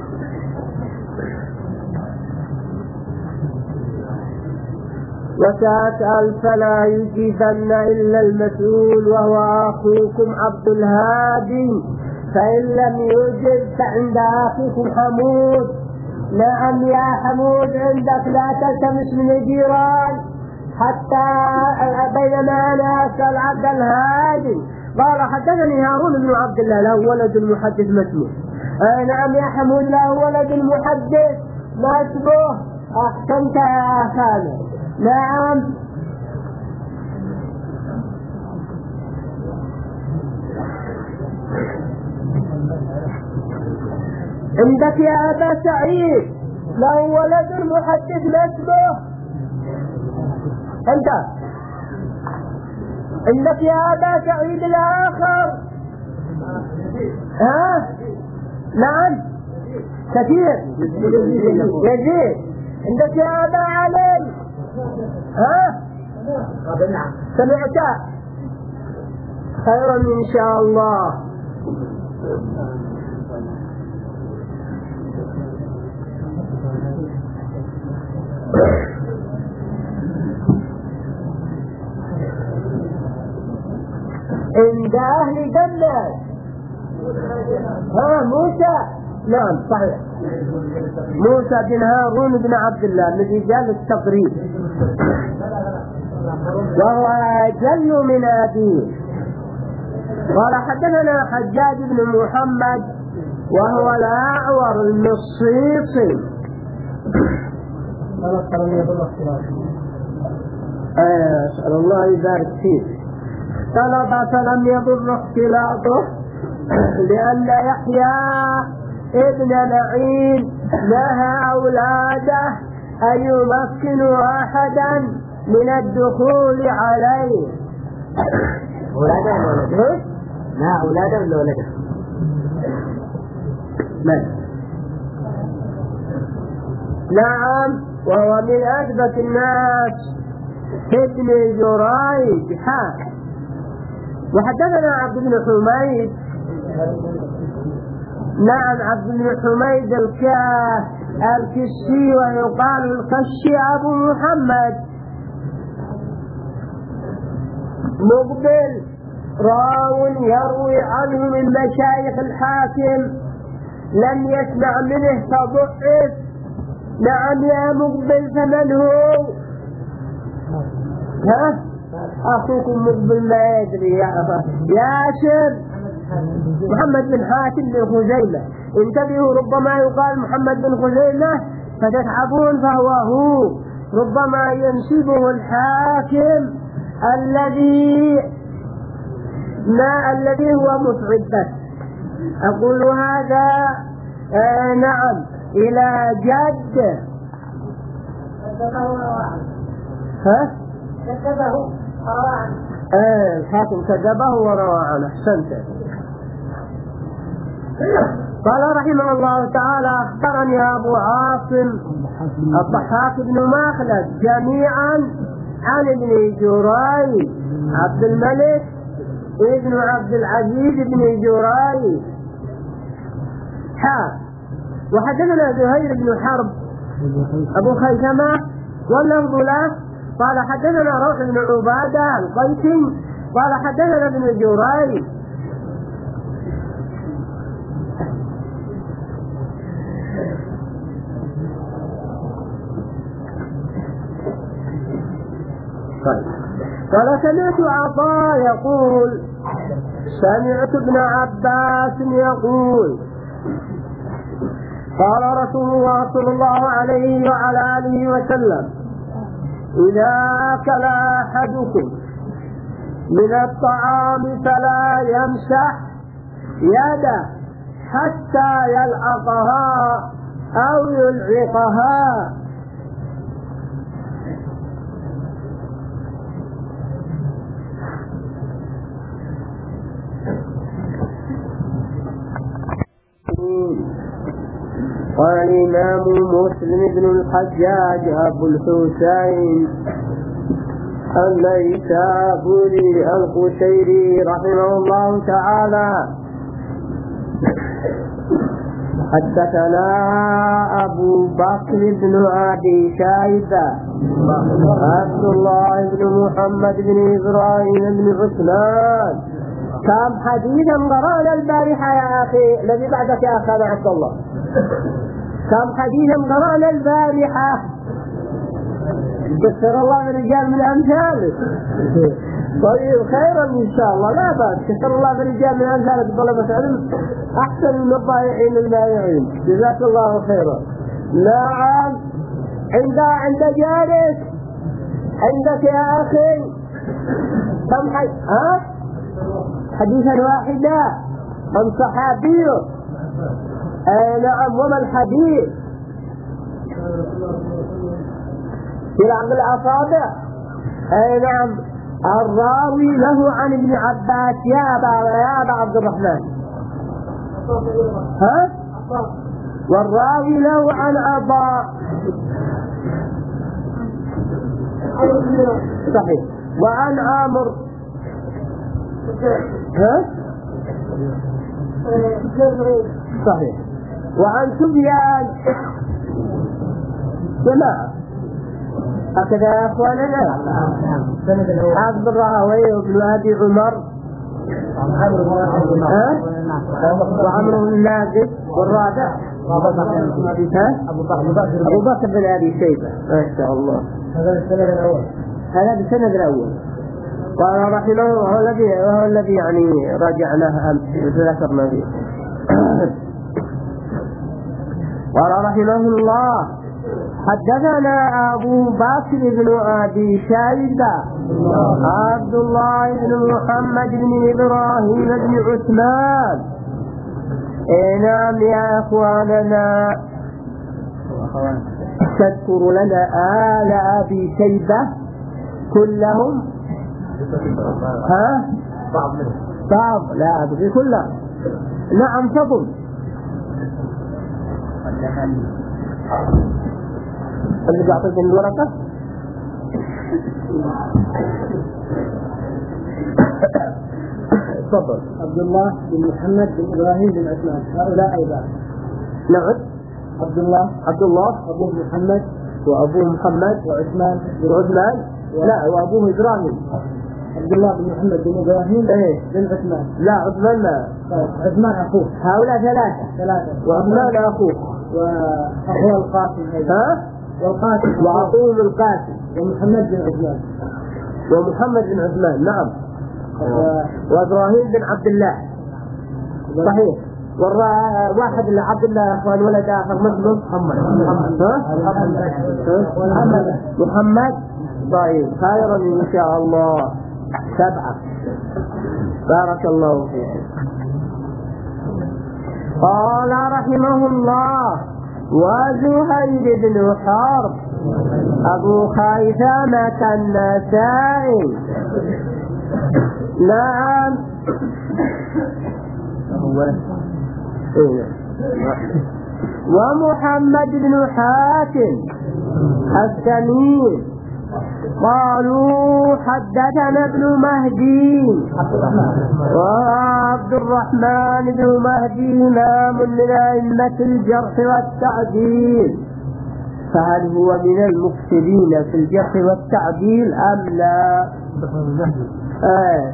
وتسأل فلا يجيبن إلا المسؤول وهو أخوكم عبد الهادي، فإن لم يجب فعند أخيكم حمود. نعم يا حمود عندك لا تلتمس من الجيران حتى بينما أنا أسأل عبد الهادي قال حدثني هارون بن عبد الله له ولد المحدث مسموع. آه نعم يا حمود له ولد المحدث ما اسمه. أحسنت يا أخانا. نعم عندك يا أبا سعيد له ولد المحدث ما اسمه. أنت عندك يا أبا سعيد الآخر. ها نعم كثير يزيد. عندك يا أبا علي. ها سمعت خيرا إن شاء الله. عند أهل جنة. ها موسى. نعم صحيح موسى بن هارون بن عبد الله من رجال التقريب وهو أجل من أبيه. قال حدثنا حجاج بن محمد وهو الأعور المصيصي. أسأل الله يبارك فيه. طلب فلم يضر اختلاطه لأن يحيى ابن معين نهى أولاده أن يمكنوا أحدا من الدخول عليه. أولاده ولا ولده؟ لا أولاده ولا ولده؟ نعم وهو من أثبت الناس ابن جريج. حا وحدثنا عبد بن حميد. نعم عبد بن حميد الكاه الكشي ويقال الكشي أبو محمد. مقبل راو يروي عنه من مشايخ الحاكم لم يسمع منه فضعف. نعم يا مقبل فمن هو؟ ها أخوكم مقبل ما يدري يا أبا ياسر محمد بن حاتم بن خزيمة. انتبهوا ربما يقال محمد بن خزيمة فتتعبون فهو هو. ربما ينسبه الحاكم الذي ما الذي هو مصعب بس. أقول هذا آه نعم إلى جد. ها كذبه وروى عنه. آه الحاكم كذبه وروى عنه. أحسنت. قال رحمه الله تعالى أخبرني أبو عاصم الضحاك بن مخلد جميعا عن ابن جريج عبد الملك ابن عبد العزيز بن جريج. حا وحدثنا زهير بن حرب أبو خيثمة واللفظ له قال حدثنا روح بن عبادة القيسي قال حدثنا ابن جريج. قال سمعت عطاء يقول سمعت ابن عباس يقول قال رسول الله صلى الله عليه وعلى آله وسلم إذا أكل أحدكم من الطعام فلا يمسح يده حتى يلعقها أو يلعقها. قال الإمام مسلم بن الحجاج أبو الحسين النيسابوري القشيري رحمه الله تعالى حدثنا أبو بكر بن أبي شيبة عبد الله بن محمد بن إبراهيم بن عثمان. كم حديثا قرأنا البارحة يا أخي الذي بعدك يا أخي عبد الله، كم حديثا قرأنا البارحة. كثر الله بالرجال من أمثالك. طيب خيرا إن شاء الله لا بأس، كثر الله بالرجال من أمثالك طلبة علم أحسن من الضائعين المائعين، جزاك الله خيرا. نعم عند عند جارك عندك يا أخي كم حديث ها حديثا واحدا عن صحابي. آه نعم وما الحديث؟ في عقد الأصابع. آه نعم الراوي له عن ابن عباس يا أبا يا أبا عبد الرحمن ها والراوي له عن أبا صحيح وعن عامر ها صحيح وعن سفيان جماعة هكذا يا أخواننا. حافظ الراوي وابن أبي عمر ها وعمر بن ناقد والرابع أبو بكر بن أبي شيبة ما شاء الله. هذا السند الأول هذا السند الأول. قال رحمه وهو الذي وهو الذي يعني راجعناه أمس ذكرنا فيه. قال رحمه الله حدثنا أبو بكر بن أبي شيبة عبد الله بن محمد بن إبراهيم بن عثمان. نعم يا أخواننا تذكر لنا آل أبي شيبة كلهم ها بعض لا أبغي كلهم. نعم فضل اللي بعطيك الورقة تفضل. عبد الله بن محمد بن إبراهيم بن عثمان هؤلاء أيضا. نعم عبد الله عبد الله أبوه محمد وأبوه محمد وعثمان وعثمان لا وأبوه إبراهيم. عبد الله بن محمد بن إبراهيم إيه بن عثمان. لا عثمان لا عثمان أخوه. هؤلاء ثلاثة ثلاثة وعثمان أخوه وأخوه القاسم أيضا. ها والقاسم وأخوه القاسم ومحمد بن عثمان ومحمد بن عثمان. نعم وإبراهيم بن عبد الله صحيح. والواحد اللي عبد الله يا اخوان ولد اخر مثله محمد محمد محمد. طيب خيرا ان شاء الله. سبعة بارك الله فيكم. قال رحمه الله وزهير بن حرب أبو خيثمة النسائي. نعم ومحمد بن حاتم التميمي قالوا حدثنا ابن مهدي وعبد الرحمن بن مهدي إمام من أئمة الجرح والتعديل، فهل هو من المفسدين في الجرح والتعديل أم لا؟ آه.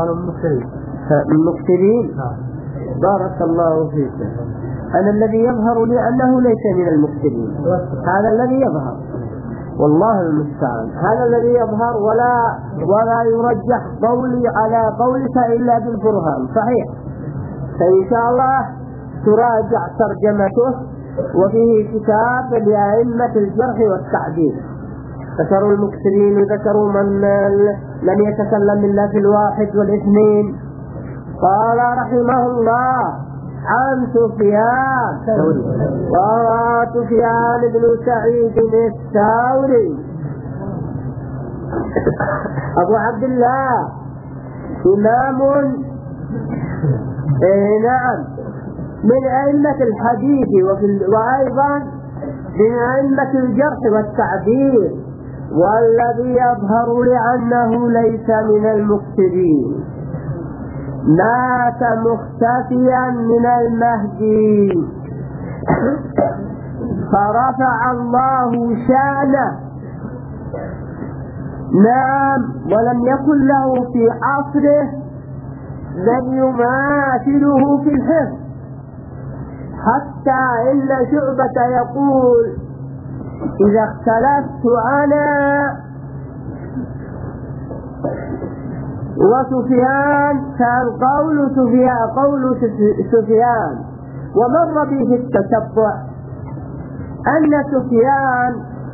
المفسدين. بارك الله فيك. أنا الذي يظهر لي أنه ليس من المفسدين، هذا الذي يظهر، والله المستعان، هذا الذي يظهر، ولا ولا يرجح قولي على قولك إلا بالبرهان. صحيح، فإن شاء الله تراجع ترجمته، وفيه كتاب لأئمة الجرح والتعديل، ذكروا المكثرين وذكروا من لم يتكلم إلا في الواحد والاثنين. قال رحمه الله عن سفيان وروى سفيان بن سعيد الثوري أبو عبد الله إمام إيه نعم من أئمة الحديث وأيضا من أئمة الجرح والتعديل، والذي يظهر لأنه ليس من المكثرين، مات مختفيا من المهدي فرفع الله شانه. نعم، ولم يكن له في عصره من يماثله في الحفظ، حتى إن شعبة يقول إذا اختلفت أنا وسفيان كان قول سفيان قول سفيان ومر به التتبع أن سفيان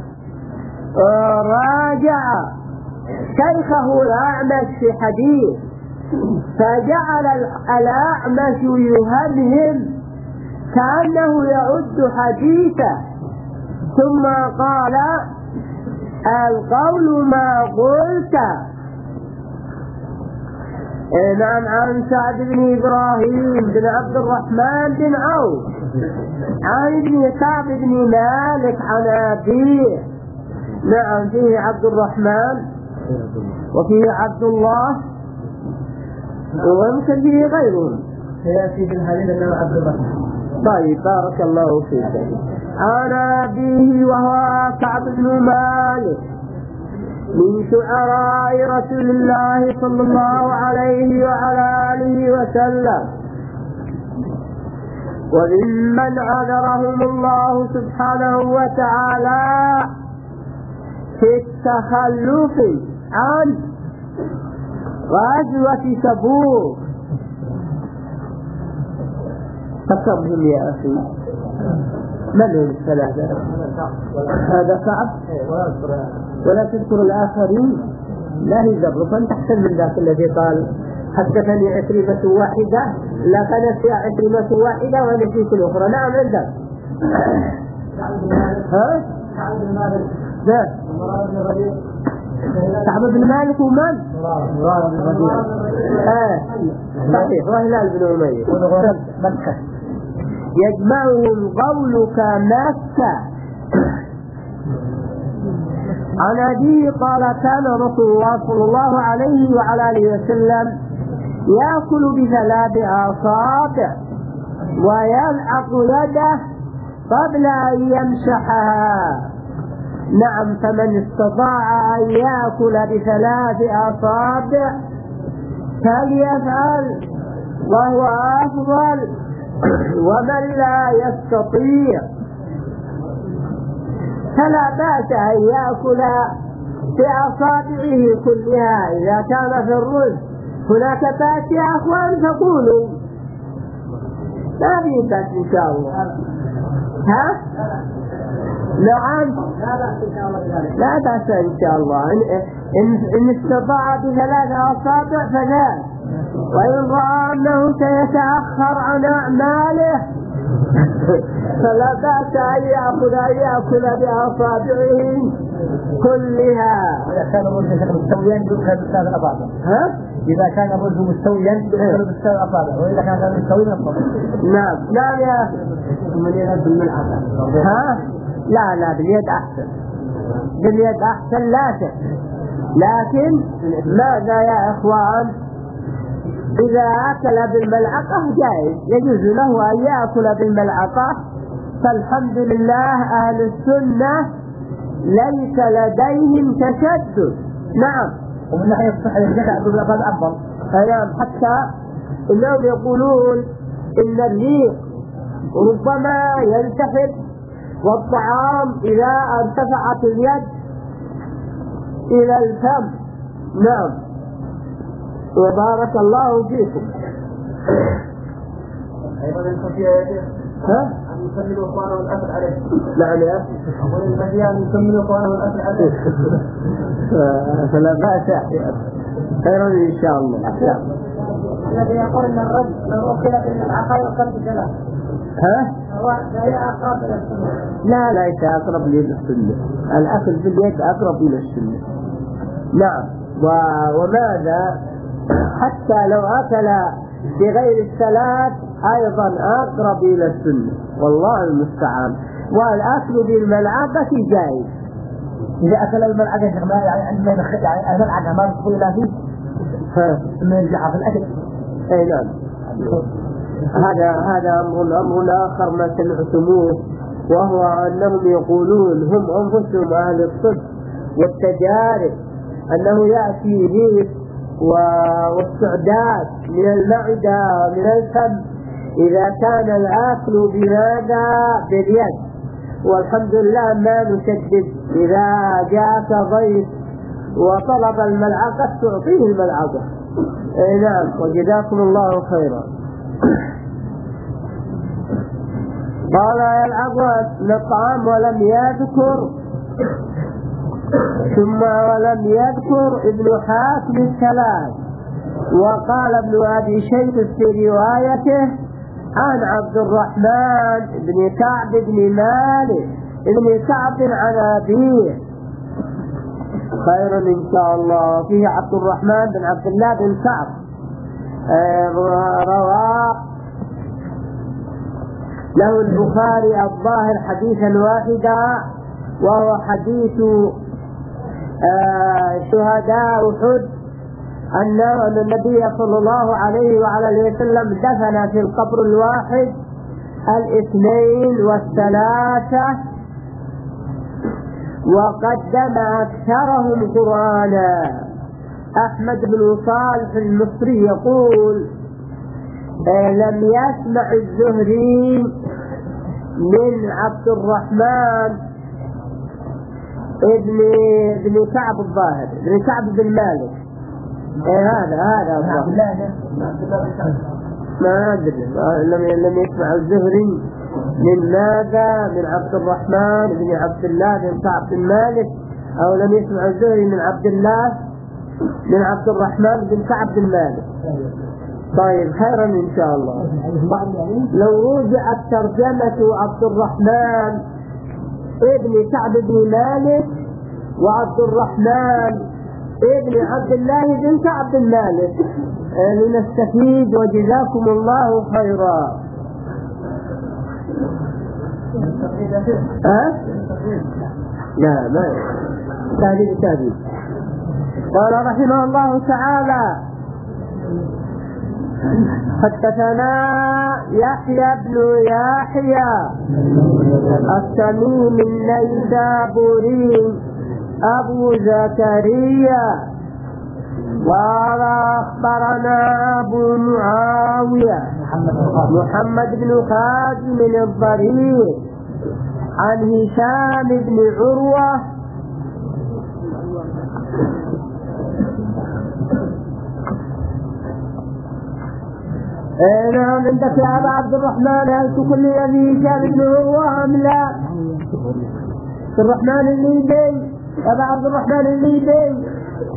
راجع شيخه الأعمش في حديث، فجعل الأعمش يهمهم كأنه يعد حديثه، ثم قال القول ما قلت. نعم، عن سعد بن إبراهيم بن عبد الرحمن بن عوف عن ابن كعب بن مالك عن أبيه. نعم، فيه عبد الرحمن وفيه عبد الله ويمكن فيه غيرهم، سيأتي في الحديث أنه عبد الرحمن. طيب، بارك الله فيك. عن أبيه وهو كعب بن مالك من شعراء رسول الله صلى الله عليه وعلى آله وسلم، وممن عذرهم الله سبحانه وتعالى في التخلف عن غزوة تبوك. فكرهم يا أخي، من هم الثلاثة؟ هذا كعب ولا تذكر الآخرين، لا يذكر، فأنت أحسن من ذاك الذي قال حدثني عكرمة واحدة لا كانت عكرمة واحدة ونسيت الأخرى. نعم، عندك ها؟ ذاك كعب بن مالك ومن؟ مرارة بن ربيعة. آه صحيح، وهلال بن أمية مكة. يجمعهم قولك مكة. عن أبيه قال كان رسول الله صلى الله عليه وعلى آله وسلم يأكل بثلاث أصابع ويلعق يده قبل أن يمسحها. نعم، فمن استطاع أن يأكل بثلاث أصابع فليفعل وهو أفضل، ومن لا يستطيع فلا بأس أن يأكل بأصابعه كلها. إذا كان في الرز هناك بأس يا أخوان فقولوا، ما في بأس إن شاء الله. ها؟ نعم، لا بأس إن شاء الله. إن, إن استطاع بثلاث أصابع فذلك، وإن رأى أنه سيتأخر عن أعماله فلا بأس أن يأخذ أن يأكل بأصابعه كلها. إذا كان الرجل مستويا يدخل بالثلاث أصابع. ها؟ إذا كان الرجل مستويا يدخل بالثلاث أصابع، وإذا كان غير مستوي نصف. نعم نعم يا أخي. من يد بالملعقة. ها؟ لا لا، باليد أحسن، باليد أحسن لا شك، لكن ماذا يا إخوان؟ إذا أكل بالملعقة جائز، يجوز له أن يأكل بالملعقة، فالحمد لله أهل السنة ليس لديهم تشدد. نعم. ومن ناحية الصحة الجدع بالأفضل أفضل. نعم، حتى إنهم يقولون إن الريق ربما ينتفض، والطعام إذا ارتفعت اليد إلى الفم. نعم، وبارك الله فيكم. أيضا الخفية ها؟ أن يكمل إخوانه والأثر عليه. نعم يا أخي. أقول الخفية أن يكمل إخوانه والأثر عليه. فلا بأس خيرا إن شاء الله. الذي يقول أن الرجل لو أكل بالملعقة يؤكل بالجلال. ها؟ هو لا أقرب إلى السنة. لا ليس أقرب إلى السنة، الأكل باليد أقرب إلى السنة. نعم. وماذا حتى لو أكل بغير الصلاة أيضا أقرب إلى السنة، والله المستعان. والأكل بالملعقة جائز. إذا أكل الملعقة يعني عندما يدخل يعني الملعقة ما تدخل إلى فيه ثم يرجع في الأكل. أي نعم. هذا هذا أمر أمر آخر ما سمعتموه، وهو أنهم يقولون هم أنفسهم أهل الصدق والتجارب أنه يأتي ريح والسعدات من المعدة ومن الفم إذا كان الأكل بماذا؟ باليد. والحمد لله ما نشدد، إذا جاءك ضيف وطلب الملعقة تعطيه الملعقة. اي نعم، وجزاكم الله خيرا. قال يلعب للطعام ولم يذكر، ثم ولم يذكر ابن حاتم الثلاث. وقال ابن أبي شيبة في روايته عن عبد الرحمن بن كعب بن مالك بن كعب عن أبيه خيرا إن شاء الله. فيه عبد الرحمن بن عبد الله بن كعب رواه له البخاري الظاهر حديثا واحدا، وهو حديث شهداء أحد أن النبي صلى الله عليه وعلى اله وسلم دفن في القبر الواحد الاثنين والثلاثة، وقدم أكثرهم قرآنا. أحمد بن صالح المصري يقول لم يسمع الزهري من عبد الرحمن ابن ابن كعب الظاهر ابن كعب بن مالك. إيه هذا هذا ما أدري، لم لم يسمع الزهري من ماذا؟ من عبد الرحمن بن عبد الله بن كعب بن مالك، أو لم يسمع الزهري من عبد الله من عبد الرحمن بن كعب بن مالك. طيب خيرا إن شاء الله. لو رجعت ترجمة عبد الرحمن ابن كعب بن مالك وعبد الرحمن ابن عبد الله بن كعب بن مالك لنستفيد، وجزاكم الله خيرا. ها؟ لا ما تهديد تهديد. قال رحمه الله تعالى حدثنا يحيى بن يحيى التميمي النيسابوري أبو زكريا قال أخبرنا أبو معاوية محمد بن خازم الضرير عن هشام بن عروة نعم. عندك يا أبا عبد الرحمن هل تكل أبي هشام بن عروة أم لا؟ عبد الرحمن الليبي، أبا عبد الرحمن الليبي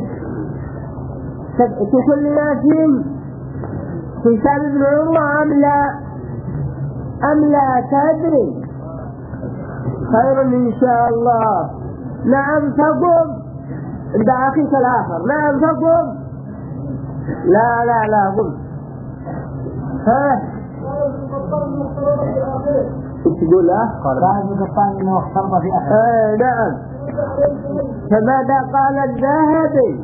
تكل ياسين هشام بن عروة أم لا؟ أم لا تدري؟ خير إن شاء الله. نعم تقوم عند أخيك الآخر. نعم تقوم. لا لا لا قم. ها ايش تقول؟ له قال بعد القطان انه اختلط في اخر. آه نعم. فماذا قال الذهبي؟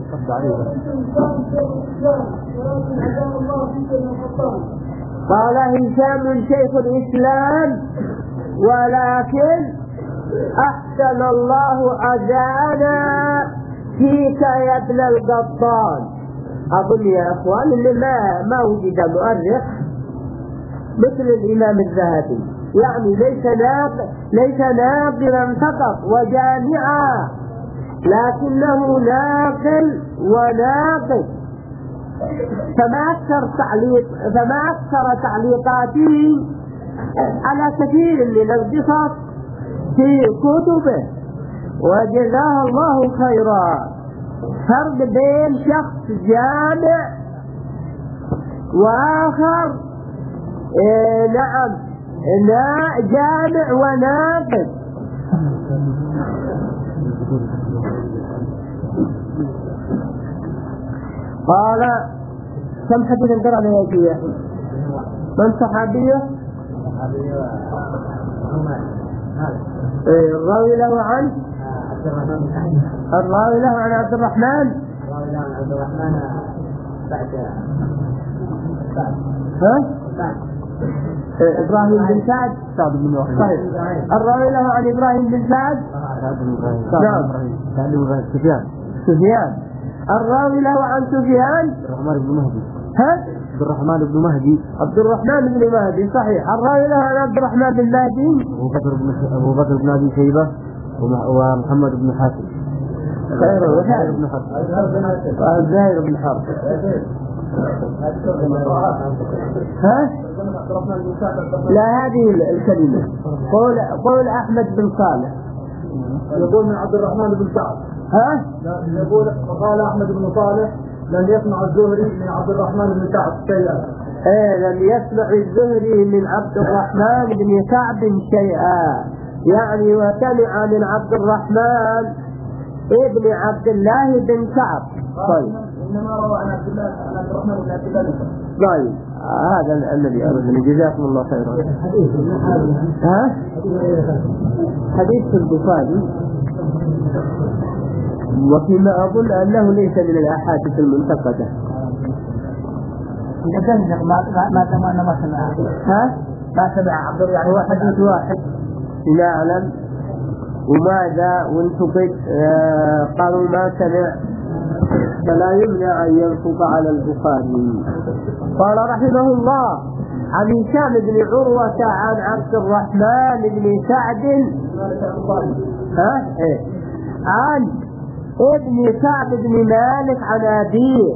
قال هشام شيخ الإسلام ولكن أحسن الله أذانا فيك يا ابن القطان. أظن يا أخوان اللي ما ما وجد مؤرخ مثل الإمام الذهبي، يعني ليس ناقل ليس ناقلا فقط وجامعا، لكنه ناقل وناقل. فما أكثر تعليق فما أكثر تعليقاته على كثير من القصص في كتبه، وجزاه الله خيرا. فرق بين شخص جامع وآخر إيه نعم جامع وناقد. قال كم حديث انقرأ عليه يا أخي؟ من صحابيه؟ الراوي له عن الراوي له عن عبد الرحمن الراوي له عن عبد الرحمن بعد ها؟ إبراهيم بن سعد سعد بن وهب. طيب الراوي له عن إبراهيم بن سعد نعم سفيان سفيان الراوي له عن سفيان عبد الرحمن بن مهدي ها؟ عبد الرحمن بن مهدي عبد الرحمن بن مهدي صحيح. الراوي له عن عبد الرحمن بن مهدي أبو بكر بن أبو بكر بن أبي شيبة ومحمد بن حاتم خير وزهير بن حرب زهير بن حرب ها؟ لا هذه الكلمة قول قول أحمد بن صالح يقول من عبد الرحمن بن سعد ها؟ يقول قال أحمد بن صالح لم يسمع الزهري من عبد الرحمن بن سعد شيئا. ايه لم يسمع الزهري من عبد الرحمن بن سعد شيئا، يعني وسمع من عبد الرحمن ابن عبد الله بن سعد. طيب إنما روى عن عبد الله عن عبد الرحمن بن عبد الله. طيب هذا الذي أردنا جزاكم الله خيرا. ها؟ حديث البخاري وفيما أظن أنه ليس من الأحاديث المنتقدة. ما ما ما ما سمع ها؟ ما سمع عبد يعني هو حديث واحد نعلم وماذا وانتقد آه قالوا ما سمع فلا يمنع أن ينطق على البخاري. قال رحمه الله عن هشام بن عروة عن عبد الرحمن بن سعد ها؟ إيه؟ عن ابن سعد بن مالك عن أبيه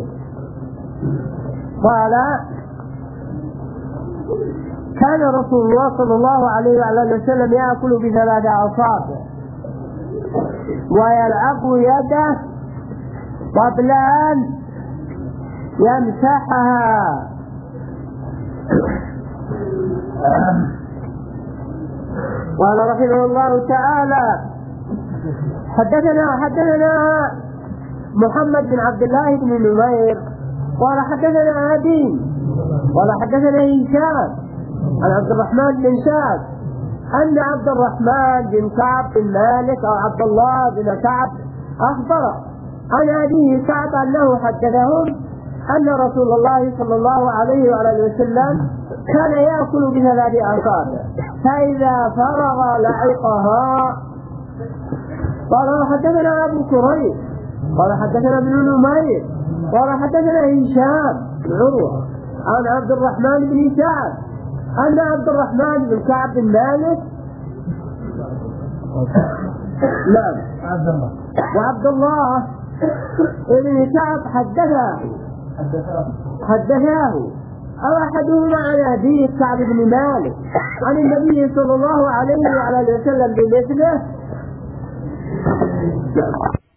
قال كان رسول الله صلى الله عليه وعلى وسلم يأكل بثلاث أصابع ويلعق يده قبل أن يمسحها. قال رحمه الله تعالى حدثنا حدثنا محمد بن عبد الله بن نمير قال حدثنا أبي قال حدثنا هشام عن عبد الرحمن بن سعد أن عبد الرحمن بن كعب بن مالك أو عبد الله بن كعب أخبر عن أبيه كعب أنه حدثهم أن رسول الله صلى الله عليه وعلى وسلم كان يأكل بثلاث أصابع فإذا فرغ لعقها. قال حدثنا أبو كريب قال حدثنا ابن نمير قال حدثنا هشام بن عروة عن عبد الرحمن بن سعد أن عبد الرحمن بن كعب بن مالك نعم وعبد الله بن كعب حدثه حدثاه أو أحدهما عن أبيه كعب بن مالك عن النبي صلى الله عليه وعلى وسلم بمثله.